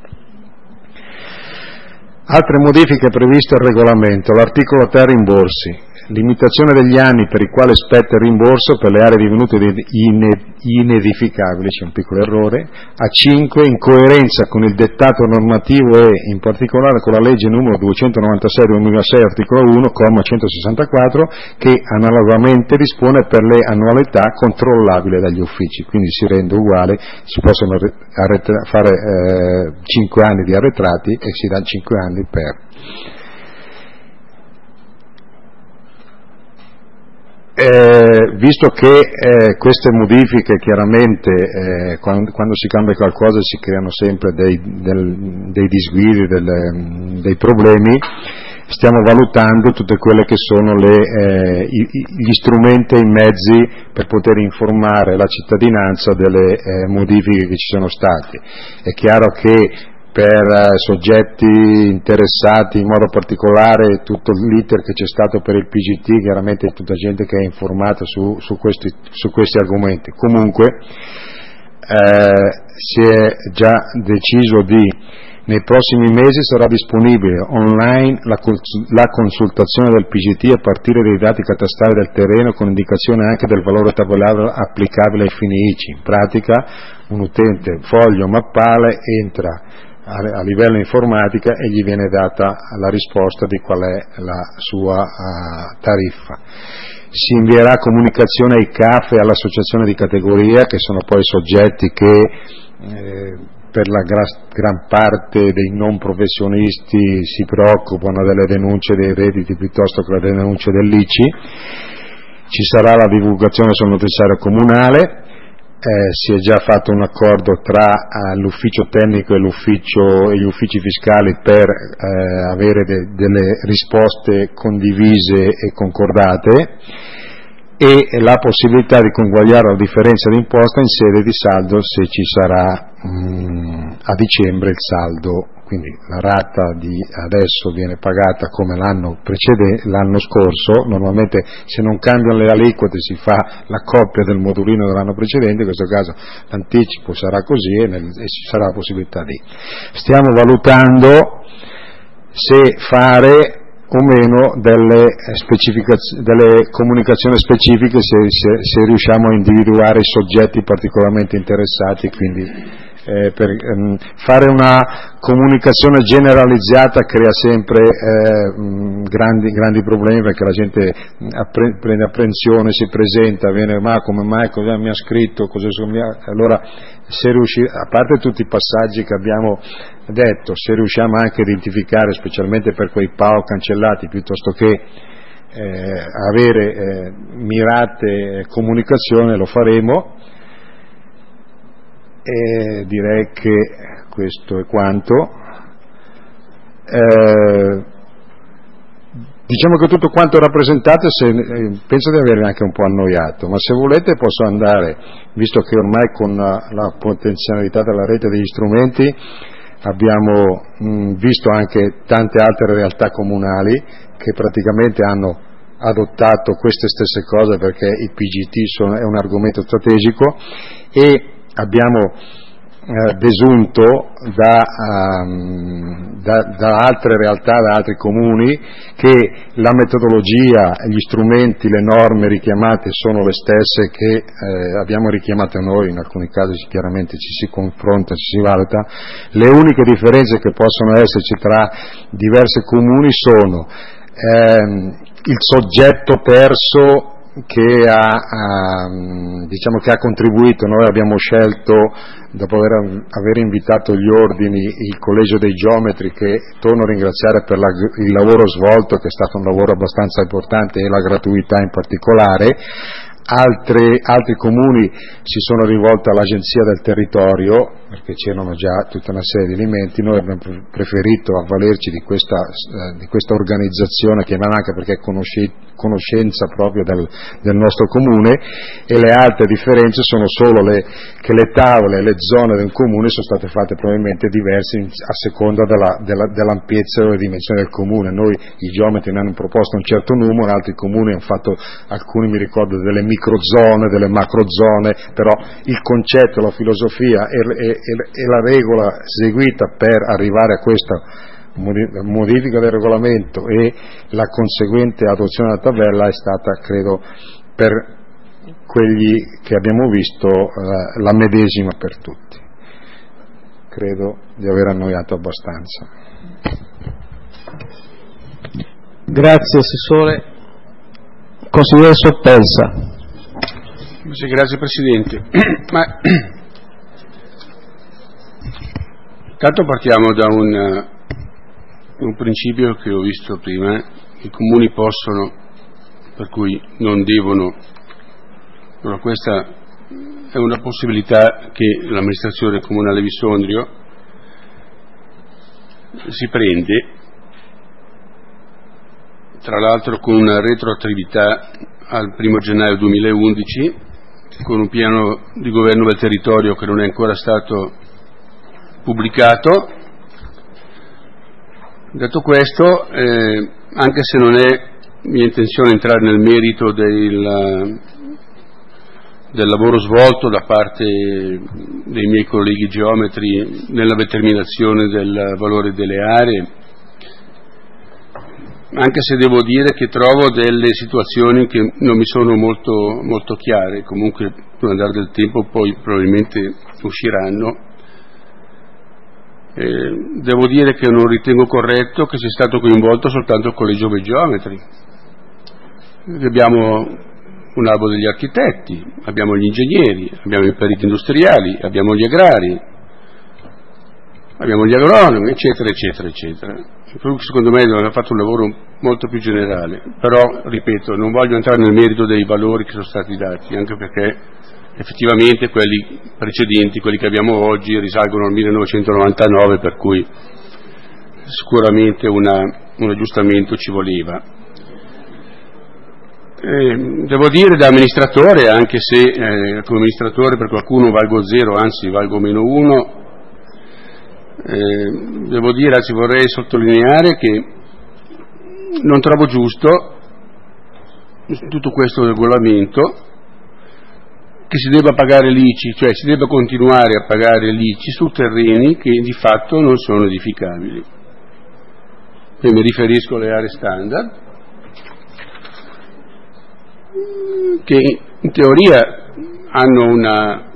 Altre modifiche previste al regolamento: l'articolo tre rimborsi. Limitazione degli anni per i quali spetta il rimborso per le aree divenute inedificabili, c'è un piccolo errore, a cinque, in coerenza con il dettato normativo e in particolare con la legge numero duecentonovantasei duemilasei articolo uno comma centosessantaquattro, che analogamente dispone per le annualità controllabili dagli uffici, quindi si rende uguale, si possono arretra- fare eh, cinque anni di arretrati e si dà cinque anni per. Eh, visto che eh, queste modifiche chiaramente eh, quando, quando si cambia qualcosa si creano sempre dei, del, dei disguidi, delle, dei problemi, stiamo valutando tutte quelle che sono le, eh, gli strumenti e i mezzi per poter informare la cittadinanza delle eh, modifiche che ci sono state. È chiaro che per soggetti interessati in modo particolare tutto l'iter che c'è stato per il P G T, chiaramente tutta gente che è informata su, su, questi, su questi argomenti. Comunque eh, si è già deciso di, nei prossimi mesi sarà disponibile online la, la consultazione del P G T a partire dai dati catastali del terreno, con indicazione anche del valore tabellare applicabile ai fini I C I. In pratica un utente foglio mappale entra a livello informatica e gli viene data la risposta di qual è la sua uh, tariffa. Si invierà comunicazione ai C A F e all'associazione di categoria, che sono poi soggetti che eh, per la gra- gran parte dei non professionisti si preoccupano delle denunce dei redditi piuttosto che delle denunce dell'I C I. Ci sarà la divulgazione sul notiziario comunale. Eh, si è già fatto un accordo tra eh, l'ufficio tecnico e, l'ufficio, e gli uffici fiscali per eh, avere de, delle risposte condivise e concordate, e la possibilità di conguagliare la differenza di imposta in sede di saldo se ci sarà mh, a dicembre il saldo. Quindi la rata di adesso viene pagata come l'anno precedente, l'anno scorso. Normalmente se non cambiano le aliquote si fa la coppia del modulino dell'anno precedente, in questo caso l'anticipo sarà così e, nel, e ci sarà la possibilità di. Stiamo valutando se fare o meno delle, delle comunicazioni specifiche, se, se, se riusciamo a individuare i soggetti particolarmente interessati, quindi Eh, per ehm, fare una comunicazione generalizzata crea sempre eh, mh, grandi, grandi problemi, perché la gente appre- prende apprensione, si presenta, viene ma come mai, cosa mi ha scritto, cosa mi ha... allora se riusci... a parte tutti i passaggi che abbiamo detto, se riusciamo anche a identificare, specialmente per quei P A O cancellati, piuttosto che eh, avere eh, mirate comunicazioni, lo faremo. E direi che questo è quanto. Eh, diciamo che tutto quanto rappresentato, se, eh, penso di avervi anche un po' annoiato, ma se volete posso andare, visto che ormai con la, la potenzialità della rete degli strumenti abbiamo mh, visto anche tante altre realtà comunali che praticamente hanno adottato queste stesse cose, perché i P G T sono, è un argomento strategico, e abbiamo eh, desunto da, um, da, da altre realtà, da altri comuni, che la metodologia, gli strumenti, le norme richiamate sono le stesse che eh, abbiamo richiamato noi. In alcuni casi chiaramente ci si confronta, ci si valuta. Le uniche differenze che possono esserci tra diversi comuni sono ehm, il soggetto terzo che ha, ha, diciamo che ha contribuito. Noi abbiamo scelto, dopo aver, aver invitato gli ordini, il Collegio dei Geometri, che torno a ringraziare per la, il lavoro svolto, che è stato un lavoro abbastanza importante, e la gratuità in particolare. Altre, altri comuni si sono rivolti all'Agenzia del Territorio, perché c'erano già tutta una serie di elementi. Noi abbiamo preferito avvalerci di questa, eh, di questa organizzazione, che non anche perché è conoscenza proprio del, del nostro comune, e le altre differenze sono solo le, che le tavole e le zone del comune sono state fatte probabilmente diverse in, a seconda della, della, dell'ampiezza e della dimensione del comune. Noi, i geometri, ne hanno proposto un certo numero, altri comuni hanno fatto, alcuni mi ricordo, delle microzone, delle macrozone, però il concetto, la filosofia e, e, e la regola seguita per arrivare a questa modifica del regolamento e la conseguente adozione della tabella è stata, credo, per quelli che abbiamo visto, eh, la medesima per tutti. Credo di aver annoiato abbastanza.
Grazie Assessore. Consigliere Sottesa.
Sì, grazie Presidente. Ma intanto partiamo da un, un principio che ho visto prima: i comuni possono, per cui non devono. Allora, questa è una possibilità che l'amministrazione comunale di Sondrio si prende, tra l'altro con una retroattività al primo gennaio duemilaundici, con un piano di governo del territorio che non è ancora stato pubblicato. Detto questo, eh, anche se non è mia intenzione entrare nel merito del, del lavoro svolto da parte dei miei colleghi geometri nella determinazione del valore delle aree, anche se devo dire che trovo delle situazioni che non mi sono molto, molto chiare, comunque con l'andare del tempo poi probabilmente usciranno. Eh, devo dire che non ritengo corretto che sia stato coinvolto soltanto il Collegio dei Geometri. Abbiamo un albo degli architetti, abbiamo gli ingegneri, abbiamo i periti industriali, abbiamo gli agrari, abbiamo gli agronomi, eccetera, eccetera, eccetera. Secondo me hanno fatto un lavoro molto più generale, però, ripeto, non voglio entrare nel merito dei valori che sono stati dati, anche perché effettivamente quelli precedenti, quelli che abbiamo oggi, risalgono al millenovecentonovantanove, per cui sicuramente una, un aggiustamento ci voleva. Eh, devo dire da amministratore, anche se eh, come amministratore per qualcuno valgo zero, anzi valgo meno uno, Eh, devo dire, anzi vorrei sottolineare che non trovo giusto tutto questo regolamento che si debba pagare l'I C I, cioè si debba continuare a pagare l'I C I su terreni che di fatto non sono edificabili. Qui mi riferisco alle aree standard, che in teoria hanno una,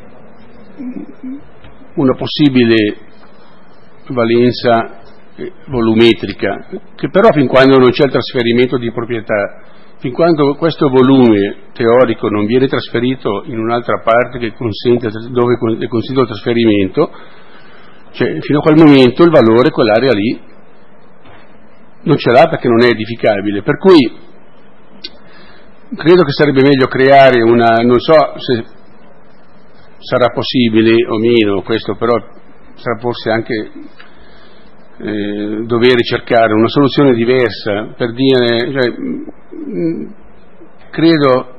una possibile valenza volumetrica, che però fin quando non c'è il trasferimento di proprietà, fin quando questo volume teorico non viene trasferito in un'altra parte che consente, dove è consentito il trasferimento, cioè fino a quel momento il valore quell'area lì non ce l'ha, perché non è edificabile. Per cui credo che sarebbe meglio creare una, non so se sarà possibile o meno questo, però sarà forse anche eh, dover cercare una soluzione diversa per dire, cioè, mh, credo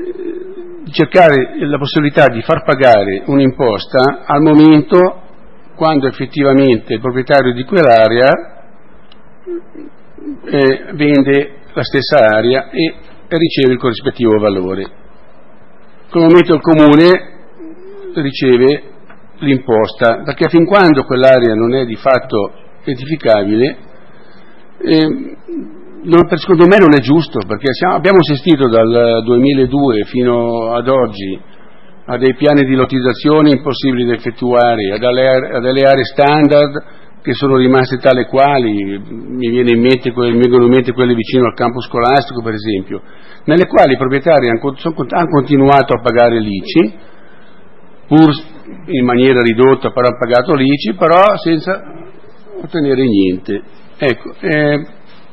eh, cercare la possibilità di far pagare un'imposta al momento quando effettivamente il proprietario di quell'area eh, vende la stessa area e, e riceve il corrispettivo valore. In quel momento il comune riceve l'imposta, perché fin quando quell'area non è di fatto edificabile, eh, non, secondo me non è giusto, perché siamo, abbiamo assistito dal duemiladue fino ad oggi a dei piani di lottizzazione impossibili da effettuare, a delle, a delle aree standard che sono rimaste tale quali. Mi viene in mente, mi vengono in mente quelle vicino al campo scolastico, per esempio, nelle quali i proprietari hanno, hanno continuato a pagare l'I C I, pur in maniera ridotta, però hanno pagato l'I C I, però senza ottenere niente. Ecco, eh,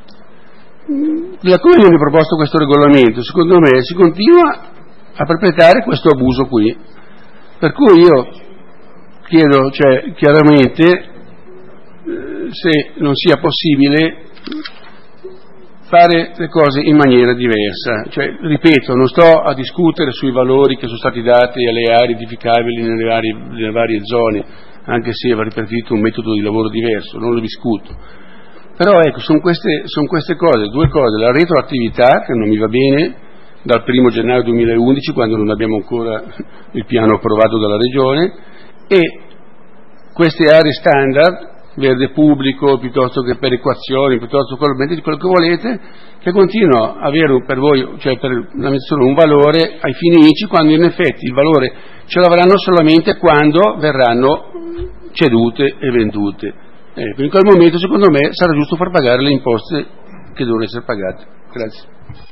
la Comune ha proposto questo regolamento, secondo me si continua a perpetrare questo abuso qui, per cui io chiedo, cioè, chiaramente eh, se non sia possibile fare le cose in maniera diversa. Cioè, ripeto, non sto a discutere sui valori che sono stati dati alle aree edificabili nelle varie, nelle varie zone, anche se avrei preferito un metodo di lavoro diverso, non lo discuto. Però ecco, sono queste, sono queste cose, due cose: la retroattività, che non mi va bene, dal primo gennaio duemilaundici, quando non abbiamo ancora il piano approvato dalla Regione, e queste aree standard, verde pubblico, piuttosto che perequazioni, piuttosto che quello che volete, che continuano a avere per voi, cioè per l'amministrazione, un valore ai fini I C I, quando in effetti il valore ce l'avranno solamente quando verranno cedute e vendute. Ecco, in quel momento secondo me sarà giusto far pagare le imposte che devono essere pagate. Grazie.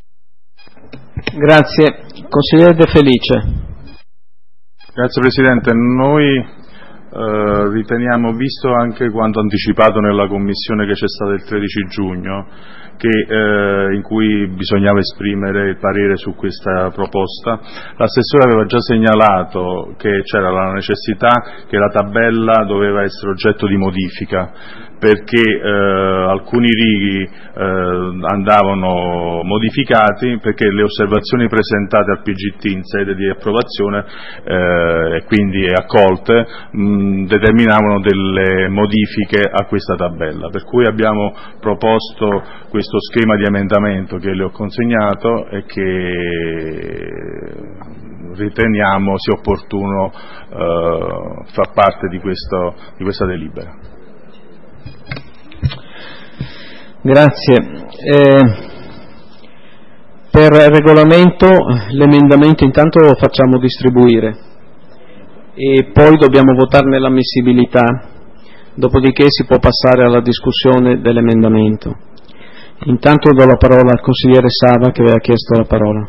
Grazie. Consigliere De Felice.
Grazie Presidente. Noi eh, riteniamo, visto anche quanto anticipato nella commissione che c'è stata il tredici giugno, che, eh, in cui bisognava esprimere il parere su questa proposta, l'assessore aveva già segnalato che c'era la necessità che la tabella doveva essere oggetto di modifica, perché eh, alcuni righi eh, andavano modificati, perché le osservazioni presentate al P G T in sede di approvazione eh, e quindi accolte mh, determinavano delle modifiche a questa tabella, per cui abbiamo proposto questo schema di emendamento che le ho consegnato e che riteniamo sia opportuno eh, far parte di, questo, di questa delibera.
Grazie. Eh, per regolamento l'emendamento intanto lo facciamo distribuire e poi dobbiamo votarne l'ammissibilità, dopodiché si può passare alla discussione dell'emendamento. Intanto do la parola al consigliere Sava che aveva chiesto la parola.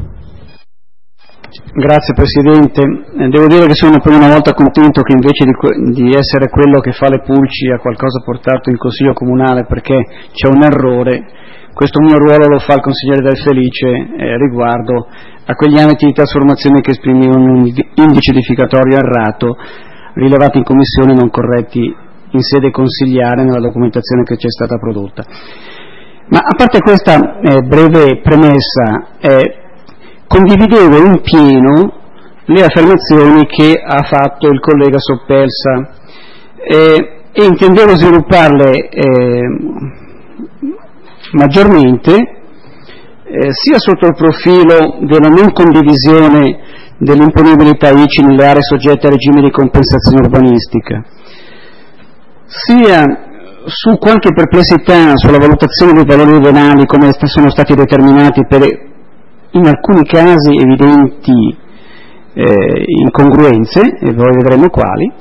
Grazie Presidente, eh, devo dire che sono per una volta contento che invece di, di essere quello che fa le pulci a qualcosa portato in Consiglio Comunale perché c'è un errore, questo mio ruolo lo fa il consigliere Del Felice eh, riguardo a quegli ambiti di trasformazione che esprimevano un indice edificatorio errato rilevati in commissione non corretti in sede consigliare nella documentazione che ci è stata prodotta. Ma a parte questa eh, breve premessa, eh, condividevo in pieno le affermazioni che ha fatto il collega Soppelsa eh, e intendevo svilupparle eh, maggiormente eh, sia sotto il profilo della non condivisione dell'imponibilità I C I nelle aree soggette a regime di compensazione urbanistica, sia su qualche perplessità sulla valutazione dei valori venali come sono stati determinati per in alcuni casi evidenti eh, incongruenze, e poi vedremo quali.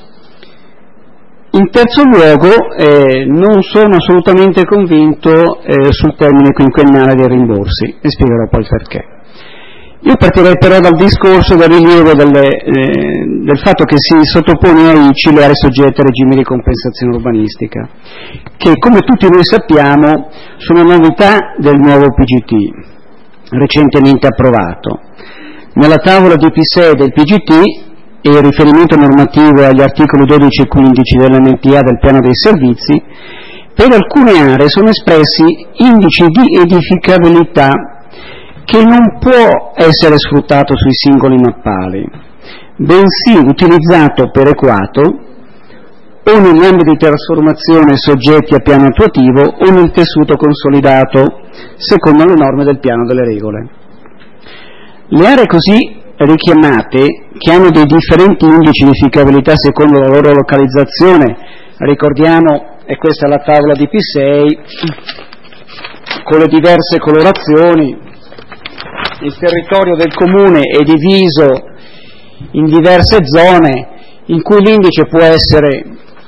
In terzo luogo, eh, non sono assolutamente convinto eh, sul termine quinquennale dei rimborsi, e spiegherò poi perché. Io partirei però dal discorso del rilievo delle, eh, del fatto che si sottopone a I C I le aree soggette a regime di compensazione urbanistica, che come tutti noi sappiamo sono novità del nuovo P G T, recentemente approvato. Nella tavola di P sei del P G T e il riferimento normativo agli articoli dodici e quindici dell'N P A del piano dei servizi, per alcune aree sono espressi indici di edificabilità che non può essere sfruttato sui singoli mappali, bensì utilizzato perequato
o negli ambiti di trasformazione soggetti a piano attuativo o nel tessuto consolidato, secondo le norme del piano delle regole. Le aree così richiamate, che hanno dei differenti indici di edificabilità secondo la loro localizzazione, ricordiamo, e questa è la tavola di P sei, con le diverse colorazioni, il territorio del comune è diviso in diverse zone, in cui l'indice può essere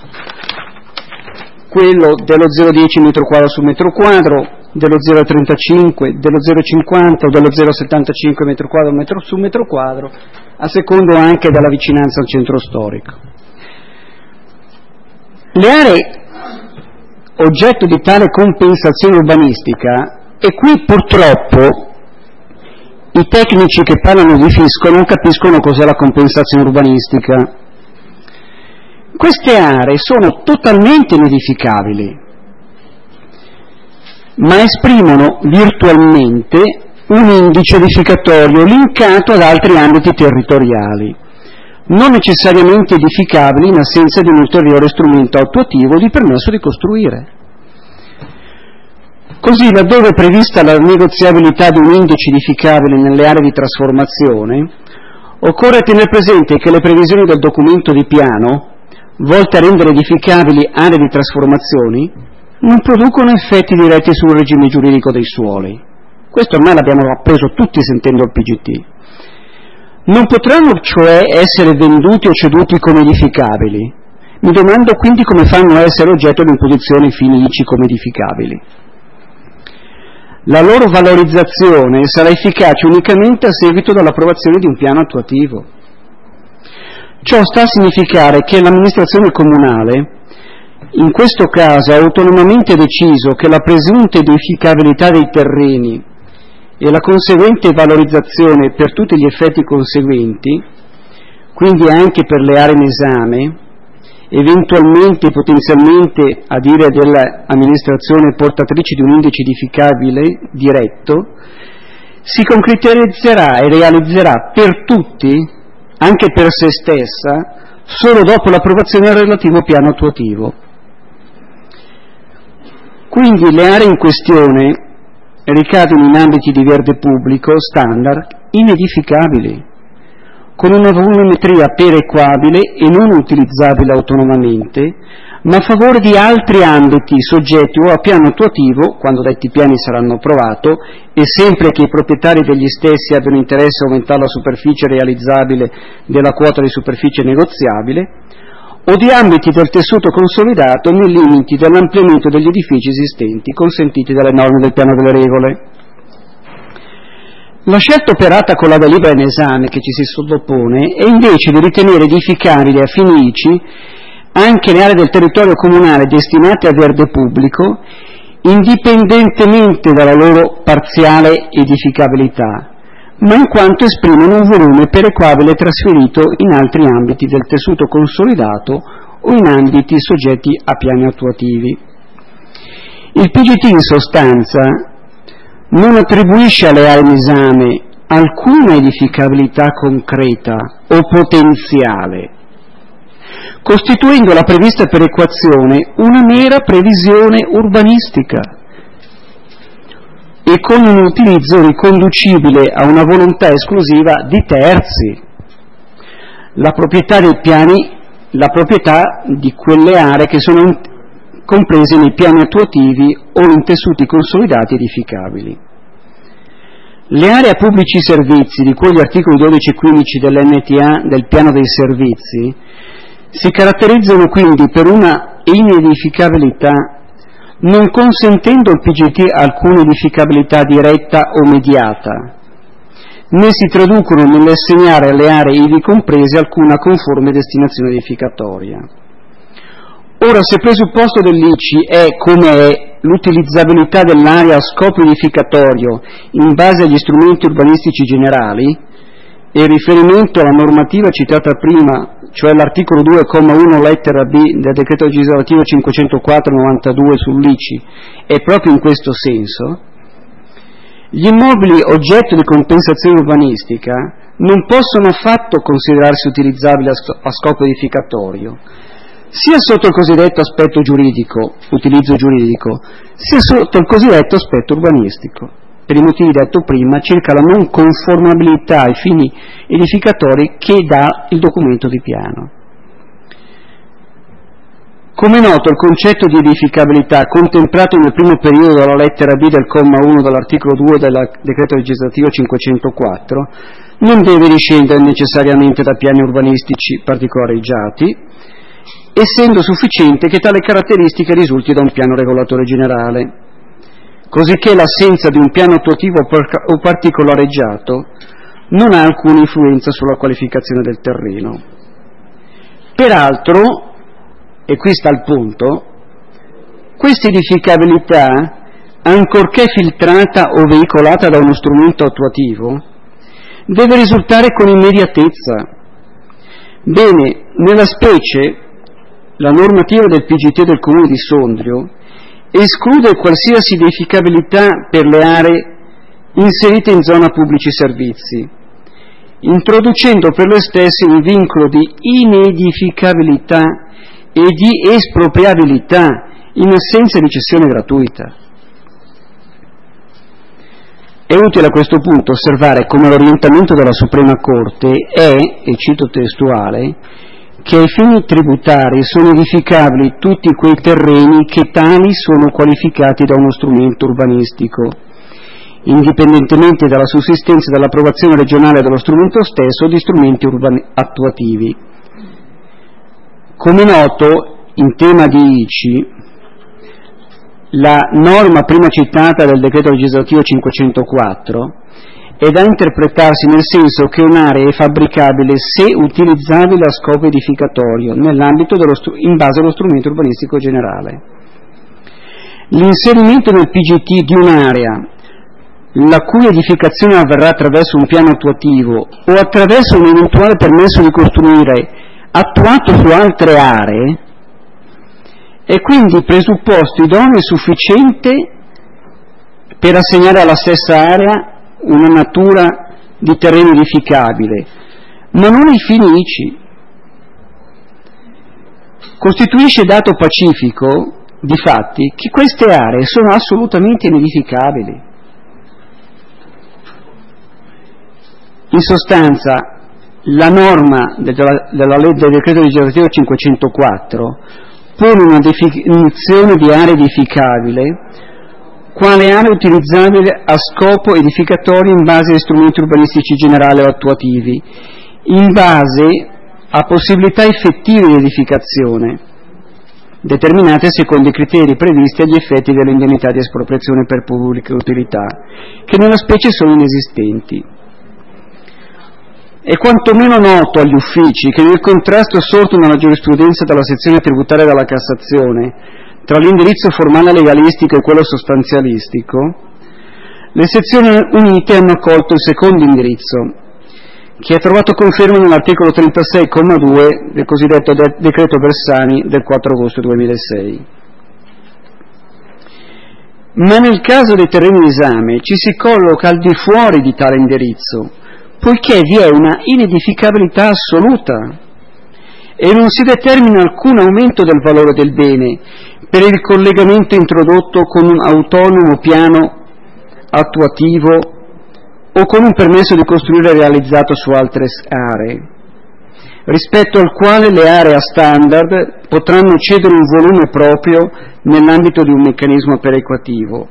quello dello zero virgola dieci metro quadro su metro quadro, dello zero virgola trentacinque, dello zero virgola cinquanta o dello zero virgola settantacinque metro quadro metro su metro quadro, a secondo anche della vicinanza al centro storico. Le aree oggetto di tale compensazione urbanistica, e qui purtroppo i tecnici che parlano di fisco non capiscono cos'è la compensazione urbanistica. Queste aree sono totalmente inedificabili, ma esprimono virtualmente un indice edificatorio linkato ad altri ambiti territoriali, non necessariamente edificabili in assenza di un ulteriore strumento attuativo di permesso di costruire. Così, laddove è prevista la negoziabilità di un indice edificabile nelle aree di trasformazione, occorre tenere presente che le previsioni del documento di piano, volte a rendere edificabili aree di trasformazioni, non producono effetti diretti sul regime giuridico dei suoli. Questo ormai l'abbiamo appreso tutti sentendo il P G T. Non potranno cioè essere venduti o ceduti come edificabili. Mi domando quindi come fanno a essere oggetto di imposizione ai fini I C I come edificabili. La loro valorizzazione sarà efficace unicamente a seguito dell'approvazione di un piano attuativo. Ciò sta a significare che l'amministrazione comunale, in questo caso, ha autonomamente deciso che la presunta edificabilità dei terreni e la conseguente valorizzazione per tutti gli effetti conseguenti, quindi anche per le aree in esame, eventualmente, potenzialmente, a dire dell'amministrazione portatrice di un indice edificabile diretto, si concretizzerà e realizzerà per tutti, anche per se stessa, solo dopo l'approvazione del relativo piano attuativo. Quindi le aree in questione ricadono in ambiti di verde pubblico standard inedificabili, con una volumetria perequabile e non utilizzabile autonomamente, ma a favore di altri ambiti soggetti o a piano attuativo, quando detti piani saranno approvati, e sempre che i proprietari degli stessi abbiano interesse a aumentare la superficie realizzabile della quota di superficie negoziabile, o di ambiti del tessuto consolidato nei limiti dell'ampliamento degli edifici esistenti consentiti dalle norme del piano delle regole. La scelta operata con la delibera in esame che ci si sottopone è invece di ritenere edificabili a fini I C I anche le aree del territorio comunale destinate a verde pubblico, indipendentemente dalla loro parziale edificabilità, ma in quanto esprimono un volume perequabile trasferito in altri ambiti del tessuto consolidato o in ambiti soggetti a piani attuativi. Il P G T in sostanza non attribuisce alle aree in esame alcuna edificabilità concreta o potenziale, costituendo la prevista perequazione una mera previsione urbanistica e con un utilizzo riconducibile a una volontà esclusiva di terzi, la proprietà dei piani, la proprietà di quelle aree che sono comprese nei piani attuativi o in tessuti consolidati edificabili. Le aree a pubblici servizi, di cui gli articoli dodici e quindici dell'N T A del piano dei servizi, si caratterizzano quindi per una inedificabilità, non consentendo al P G T alcuna edificabilità diretta o mediata, né si traducono nell'assegnare alle aree ivi comprese alcuna conforme destinazione edificatoria. Ora, se presupposto dell'I C I è, come è, l'utilizzabilità dell'area a scopo edificatorio in base agli strumenti urbanistici generali, e il riferimento alla normativa citata prima, cioè l'articolo due, comma uno, lettera B del decreto legislativo cinquecentoquattro novantadue sull'I C I, è proprio in questo senso, gli immobili oggetto di compensazione urbanistica non possono affatto considerarsi utilizzabili a scopo edificatorio, sia sotto il cosiddetto aspetto giuridico, utilizzo giuridico, sia sotto il cosiddetto aspetto urbanistico, per i motivi detto prima circa la non conformabilità ai fini edificatori che dà il documento di piano. Come è noto, il concetto di edificabilità contemplato nel primo periodo dalla lettera B del comma uno dell'articolo due del decreto legislativo cinquecentoquattro non deve discendere necessariamente da piani urbanistici particolareggiati, essendo sufficiente che tale caratteristica risulti da un piano regolatore generale, cosicché l'assenza di un piano attuativo o particolareggiato non ha alcuna influenza sulla qualificazione del terreno. Peraltro, e qui sta il punto, questa edificabilità, ancorché filtrata o veicolata da uno strumento attuativo, deve risultare con immediatezza. Bene, nella specie, la normativa del P G T del Comune di Sondrio esclude qualsiasi edificabilità per le aree inserite in zona pubblici servizi, introducendo per le stesse un vincolo di inedificabilità e di espropriabilità in assenza di cessione gratuita. È utile a questo punto osservare come l'orientamento della Suprema Corte è, e cito testuale, che ai fini tributari sono edificabili tutti quei terreni che tali sono qualificati da uno strumento urbanistico, indipendentemente dalla sussistenza e dall'approvazione regionale dello strumento stesso o di strumenti urbani- attuativi. Come noto, in tema di I C I, la norma prima citata del decreto legislativo cinquecentoquattro è da interpretarsi nel senso che un'area è fabbricabile se utilizzabile a scopo edificatorio nell'ambito dello stru- in base allo strumento urbanistico generale. L'inserimento nel P G T di un'area la cui edificazione avverrà attraverso un piano attuativo o attraverso un eventuale permesso di costruire attuato su altre aree è quindi presupposto idoneo e sufficiente per assegnare alla stessa area una natura di terreno edificabile, ma non ai fini I C I. Costituisce dato pacifico, difatti, che queste aree sono assolutamente inedificabili. In sostanza, la norma della, della, del decreto legislativo cinquecentoquattro pone una definizione di area edificabile quale area utilizzabile a scopo edificatorio in base agli strumenti urbanistici generali o attuativi, in base a possibilità effettive di edificazione, determinate secondo i criteri previsti agli effetti dell'indennità di espropriazione per pubblica utilità, che nella specie sono inesistenti. È quantomeno noto agli uffici che nel contrasto sorto nella giurisprudenza dalla sezione tributaria della Cassazione tra l'indirizzo formale legalistico e quello sostanzialistico, le sezioni unite hanno accolto il secondo indirizzo, che ha trovato conferma nell'articolo trentasei comma due del cosiddetto de- decreto Bersani del quattro agosto duemilasei. Ma nel caso dei terreni in esame ci si colloca al di fuori di tale indirizzo, poiché vi è una inedificabilità assoluta e non si determina alcun aumento del valore del bene per il collegamento introdotto con un autonomo piano attuativo o con un permesso di costruire realizzato su altre aree, rispetto al quale le aree a standard potranno cedere un volume proprio nell'ambito di un meccanismo perequativo.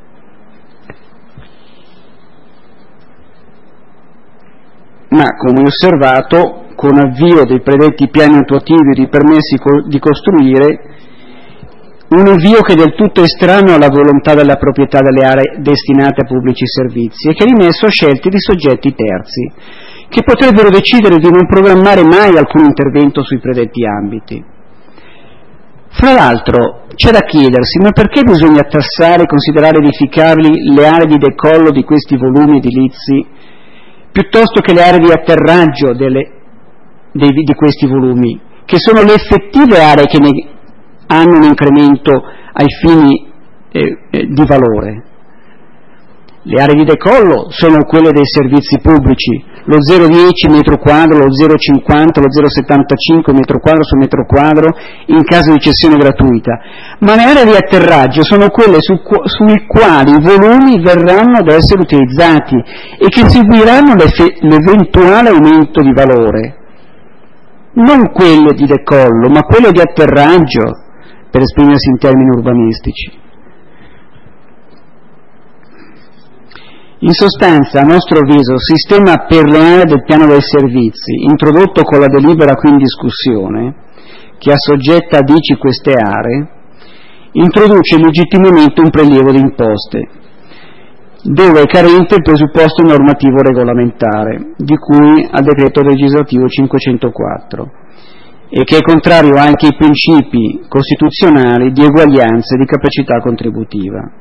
Ma, come osservato, con avvio dei predetti piani attuativi di permessi di costruire, un avvio che è del tutto estraneo alla volontà della proprietà delle aree destinate a pubblici servizi e che è rimesso a scelte di soggetti terzi, che potrebbero decidere di non programmare mai alcun intervento sui predetti ambiti. Fra l'altro, c'è da chiedersi, ma perché bisogna tassare e considerare edificabili le aree di decollo di questi volumi edilizi, piuttosto che le aree di atterraggio delle, dei, di questi volumi, che sono le effettive aree che ne hanno un incremento ai fini eh, eh, di valore. Le aree di decollo sono quelle dei servizi pubblici, lo zero virgola dieci metro quadro, lo zero virgola cinquanta, lo zero virgola settantacinque metro quadro su metro quadro in caso di cessione gratuita, ma le aree di atterraggio sono quelle su, sui quali i volumi verranno ad essere utilizzati e che seguiranno l'eventuale aumento di valore, non quelle di decollo, ma quelle di atterraggio, per esprimersi in termini urbanistici. In sostanza, a nostro avviso, il sistema per le aree del piano dei servizi, introdotto con la delibera qui in discussione, che assoggetta ad I C I queste aree, introduce legittimamente un prelievo di imposte, dove è carente il presupposto normativo regolamentare, di cui al decreto legislativo cinquecentoquattro, e che è contrario anche ai principi costituzionali di eguaglianza e di capacità contributiva.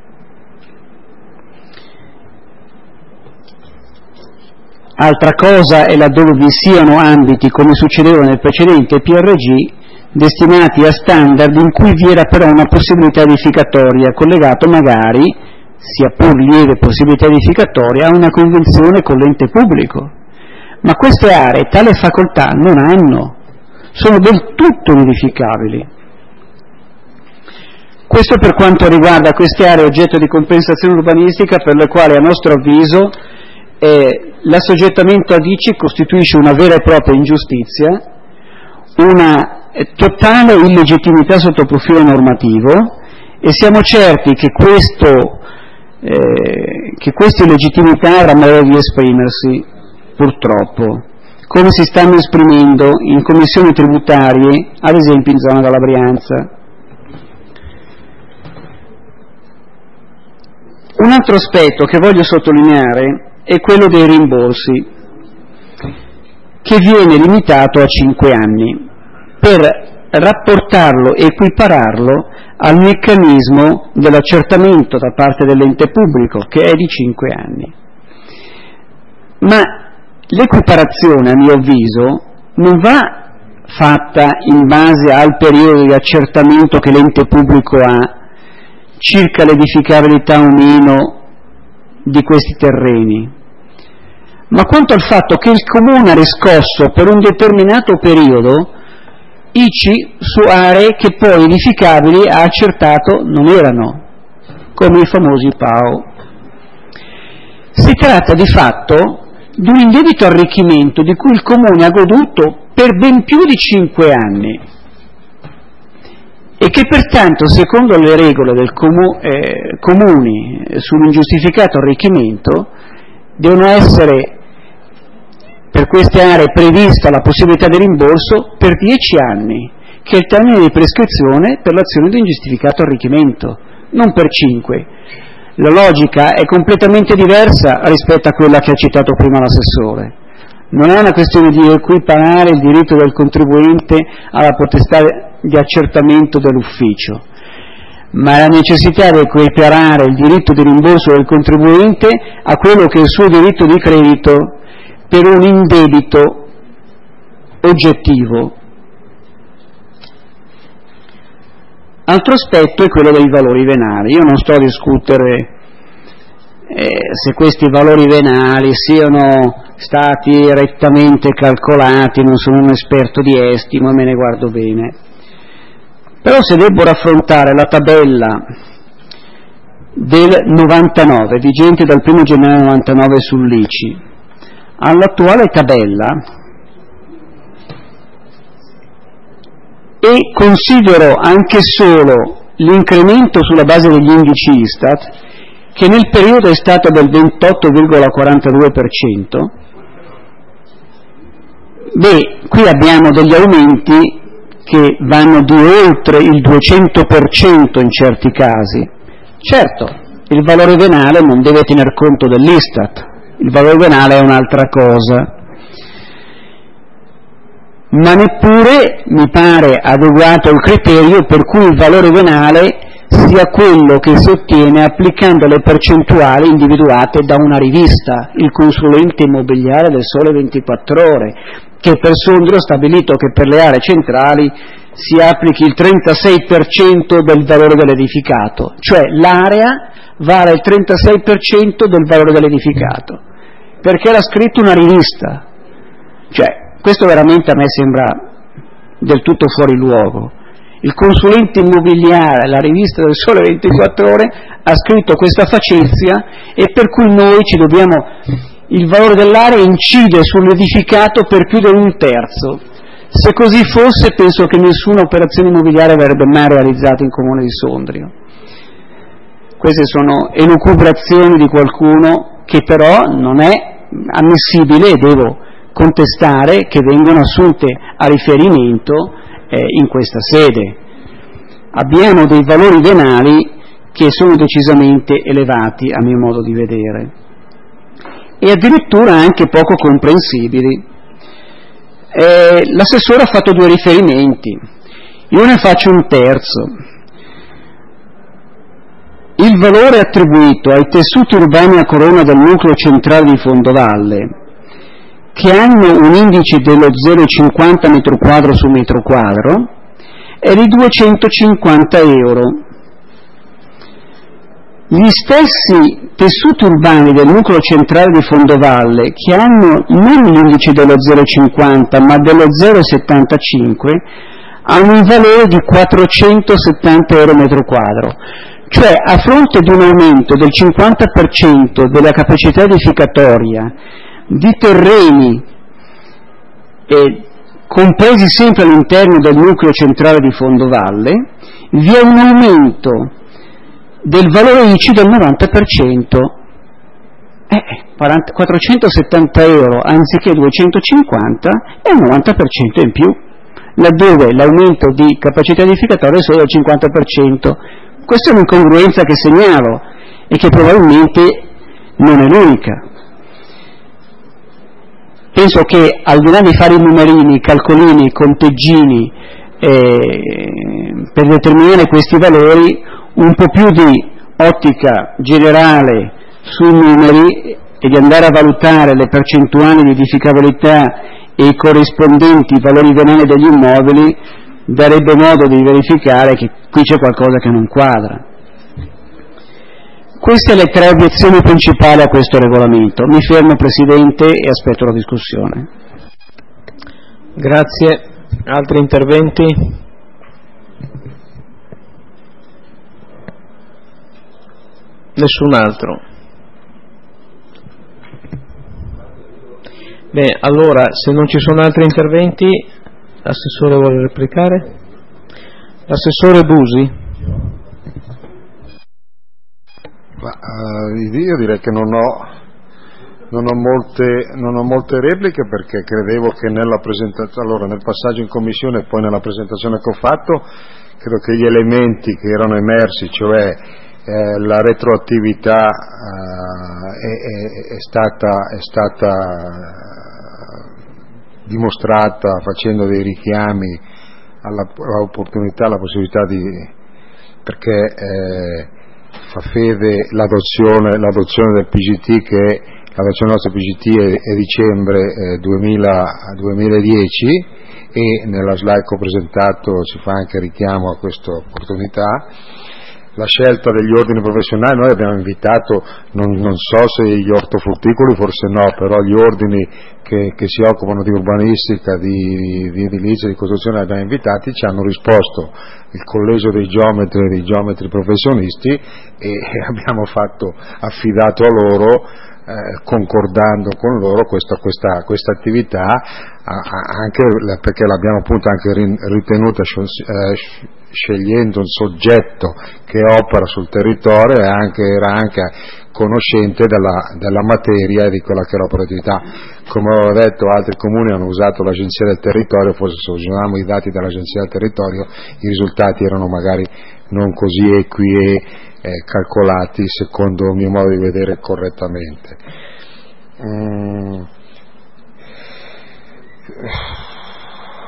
Altra cosa è laddove vi siano ambiti, come succedeva nel precedente P R G, destinati a standard in cui vi era però una possibilità edificatoria, collegato magari, sia pur lieve possibilità edificatoria, a una convenzione con l'ente pubblico. Ma queste aree tale facoltà non hanno, sono del tutto modificabili. Questo per quanto riguarda queste aree oggetto di compensazione urbanistica, per le quali a nostro avviso Eh, l'assoggettamento ad I C I costituisce una vera e propria ingiustizia, una eh, totale illegittimità sotto profilo normativo, e siamo certi che, questo, eh, che questa illegittimità avrà modo di esprimersi, purtroppo, come si stanno esprimendo in commissioni tributarie, ad esempio in zona della Brianza. Un altro aspetto che voglio sottolineare è quello dei rimborsi, che viene limitato a cinque anni, per rapportarlo e equipararlo al meccanismo dell'accertamento da parte dell'ente pubblico, che è di cinque anni. Ma l'equiparazione, a mio avviso, non va fatta in base al periodo di accertamento che l'ente pubblico ha circa l'edificabilità o meno di questi terreni, ma quanto al fatto che il Comune ha riscosso per un determinato periodo I C I su aree che poi edificabili ha accertato non erano, come i famosi P A O. Si tratta di fatto di un indebito arricchimento di cui il Comune ha goduto per ben più di cinque anni e che pertanto, secondo le regole del comu- eh, comuni sull'ingiustificato arricchimento, devono essere per queste aree prevista la possibilità di rimborso per dieci anni, che è il termine di prescrizione per l'azione di ingiustificato arricchimento, non per cinque. La logica è completamente diversa rispetto a quella che ha citato prima l'assessore. Non è una questione di equiparare il diritto del contribuente alla potestà di accertamento dell'ufficio, ma è la necessità di equiparare il diritto di rimborso del contribuente a quello che è il suo diritto di credito per un indebito oggettivo. Altro aspetto è quello dei valori venali. Io non sto a discutere eh, se questi valori venali siano stati rettamente calcolati, non sono un esperto di estimo e me ne guardo bene. Però se devo raffrontare la tabella del novantanove, vigente dal primo gennaio novantanove sull'I C I, all'attuale tabella, e considero anche solo l'incremento sulla base degli indici Istat, che nel periodo è stato del ventotto virgola quarantadue per cento, beh, qui abbiamo degli aumenti che vanno di oltre il duecento per cento in certi casi. Certo, il valore venale non deve tener conto dell'Istat, il valore venale è un'altra cosa, ma neppure mi pare adeguato il criterio per cui il valore venale sia quello che si ottiene applicando le percentuali individuate da una rivista, il consulente immobiliare del Sole ventiquattro Ore, che per Sondrio ha stabilito che per le aree centrali si applichi il trentasei per cento del valore dell'edificato, cioè l'area vale il trentasei per cento del valore dell'edificato, perché l'ha scritto una rivista. Cioè, questo veramente a me sembra del tutto fuori luogo. Il consulente immobiliare, la rivista del Sole ventiquattro Ore, ha scritto questa facezia, e per cui noi ci dobbiamo, il valore dell'area incide sull'edificato per più di un terzo. Se così fosse, penso che nessuna operazione immobiliare verrebbe mai realizzata in Comune di Sondrio. Queste sono elucubrazioni di qualcuno che però non è ammissibile, e devo contestare che vengono assunte a riferimento eh, in questa sede. Abbiamo dei valori venali che sono decisamente elevati, a mio modo di vedere, e addirittura anche poco comprensibili. Eh, l'assessore ha fatto due riferimenti, io ne faccio un terzo. Il valore attribuito ai tessuti urbani a corona del nucleo centrale di Fondovalle, che hanno un indice dello zero virgola cinquanta metro quadro su metro quadro, è di duecentocinquanta euro. Gli stessi tessuti urbani del nucleo centrale di Fondovalle, che hanno non l'indice dello zero virgola cinquanta ma dello zero virgola settantacinque, hanno un valore di quattrocentosettanta euro metro quadro. Cioè, a fronte di un aumento del cinquanta per cento della capacità edificatoria di terreni eh, compresi sempre all'interno del nucleo centrale di Fondovalle, vi è un aumento del valore I C I del novanta per cento. Eh, quattrocentosettanta euro anziché duecentocinquanta è un novanta per cento in più, laddove l'aumento di capacità edificatoria è solo del cinquanta per cento. Questa è un'incongruenza che segnalo e che probabilmente non è l'unica. Penso che al di là di fare i numerini, i calcolini, i conteggini eh, per determinare questi valori, un po' più di ottica generale sui numeri e di andare a valutare le percentuali di edificabilità e i corrispondenti valori venali degli immobili darebbe modo di verificare che qui c'è qualcosa che non quadra. Queste le tre obiezioni principali a questo regolamento. Mi fermo, Presidente, e aspetto la discussione.
Grazie. Altri interventi? Nessun altro. Bene, allora, se non ci sono altri interventi, l'assessore vuole replicare? L'assessore Busi?
Ma, uh, io direi che non ho, non ho, molte, non ho molte repliche, perché credevo che nella presentazione, allora nel passaggio in commissione e poi nella presentazione che ho fatto, credo che gli elementi che erano emersi, cioè eh, la retroattività uh, è, è, è stata, è stata dimostrata facendo dei richiami alla, all'opportunità, alla possibilità di, perché eh, fa fede l'adozione, l'adozione del P G T, che l'adozione del nostro P G T è, è dicembre eh, duemila, duemiladieci, e nella slide che ho presentato si fa anche richiamo a questa opportunità. La scelta degli ordini professionali, noi abbiamo invitato, non, non so se gli ortofrutticoli, forse no, però gli ordini che, che si occupano di urbanistica, di, di edilizia, di costruzione, li abbiamo invitati, ci hanno risposto il collegio dei geometri e dei geometri professionisti, e abbiamo fatto, affidato a loro, eh, concordando con loro questa, questa, questa attività, anche perché l'abbiamo appunto anche ritenuta eh, scegliendo un soggetto che opera sul territorio e anche, era anche conoscente della, della materia e di quella che è l'operatività. Come ho detto, altri comuni hanno usato l'Agenzia del Territorio, forse se usavamo i dati dell'Agenzia del Territorio i risultati erano magari non così equi e eh, calcolati secondo il mio modo di vedere correttamente. Mm.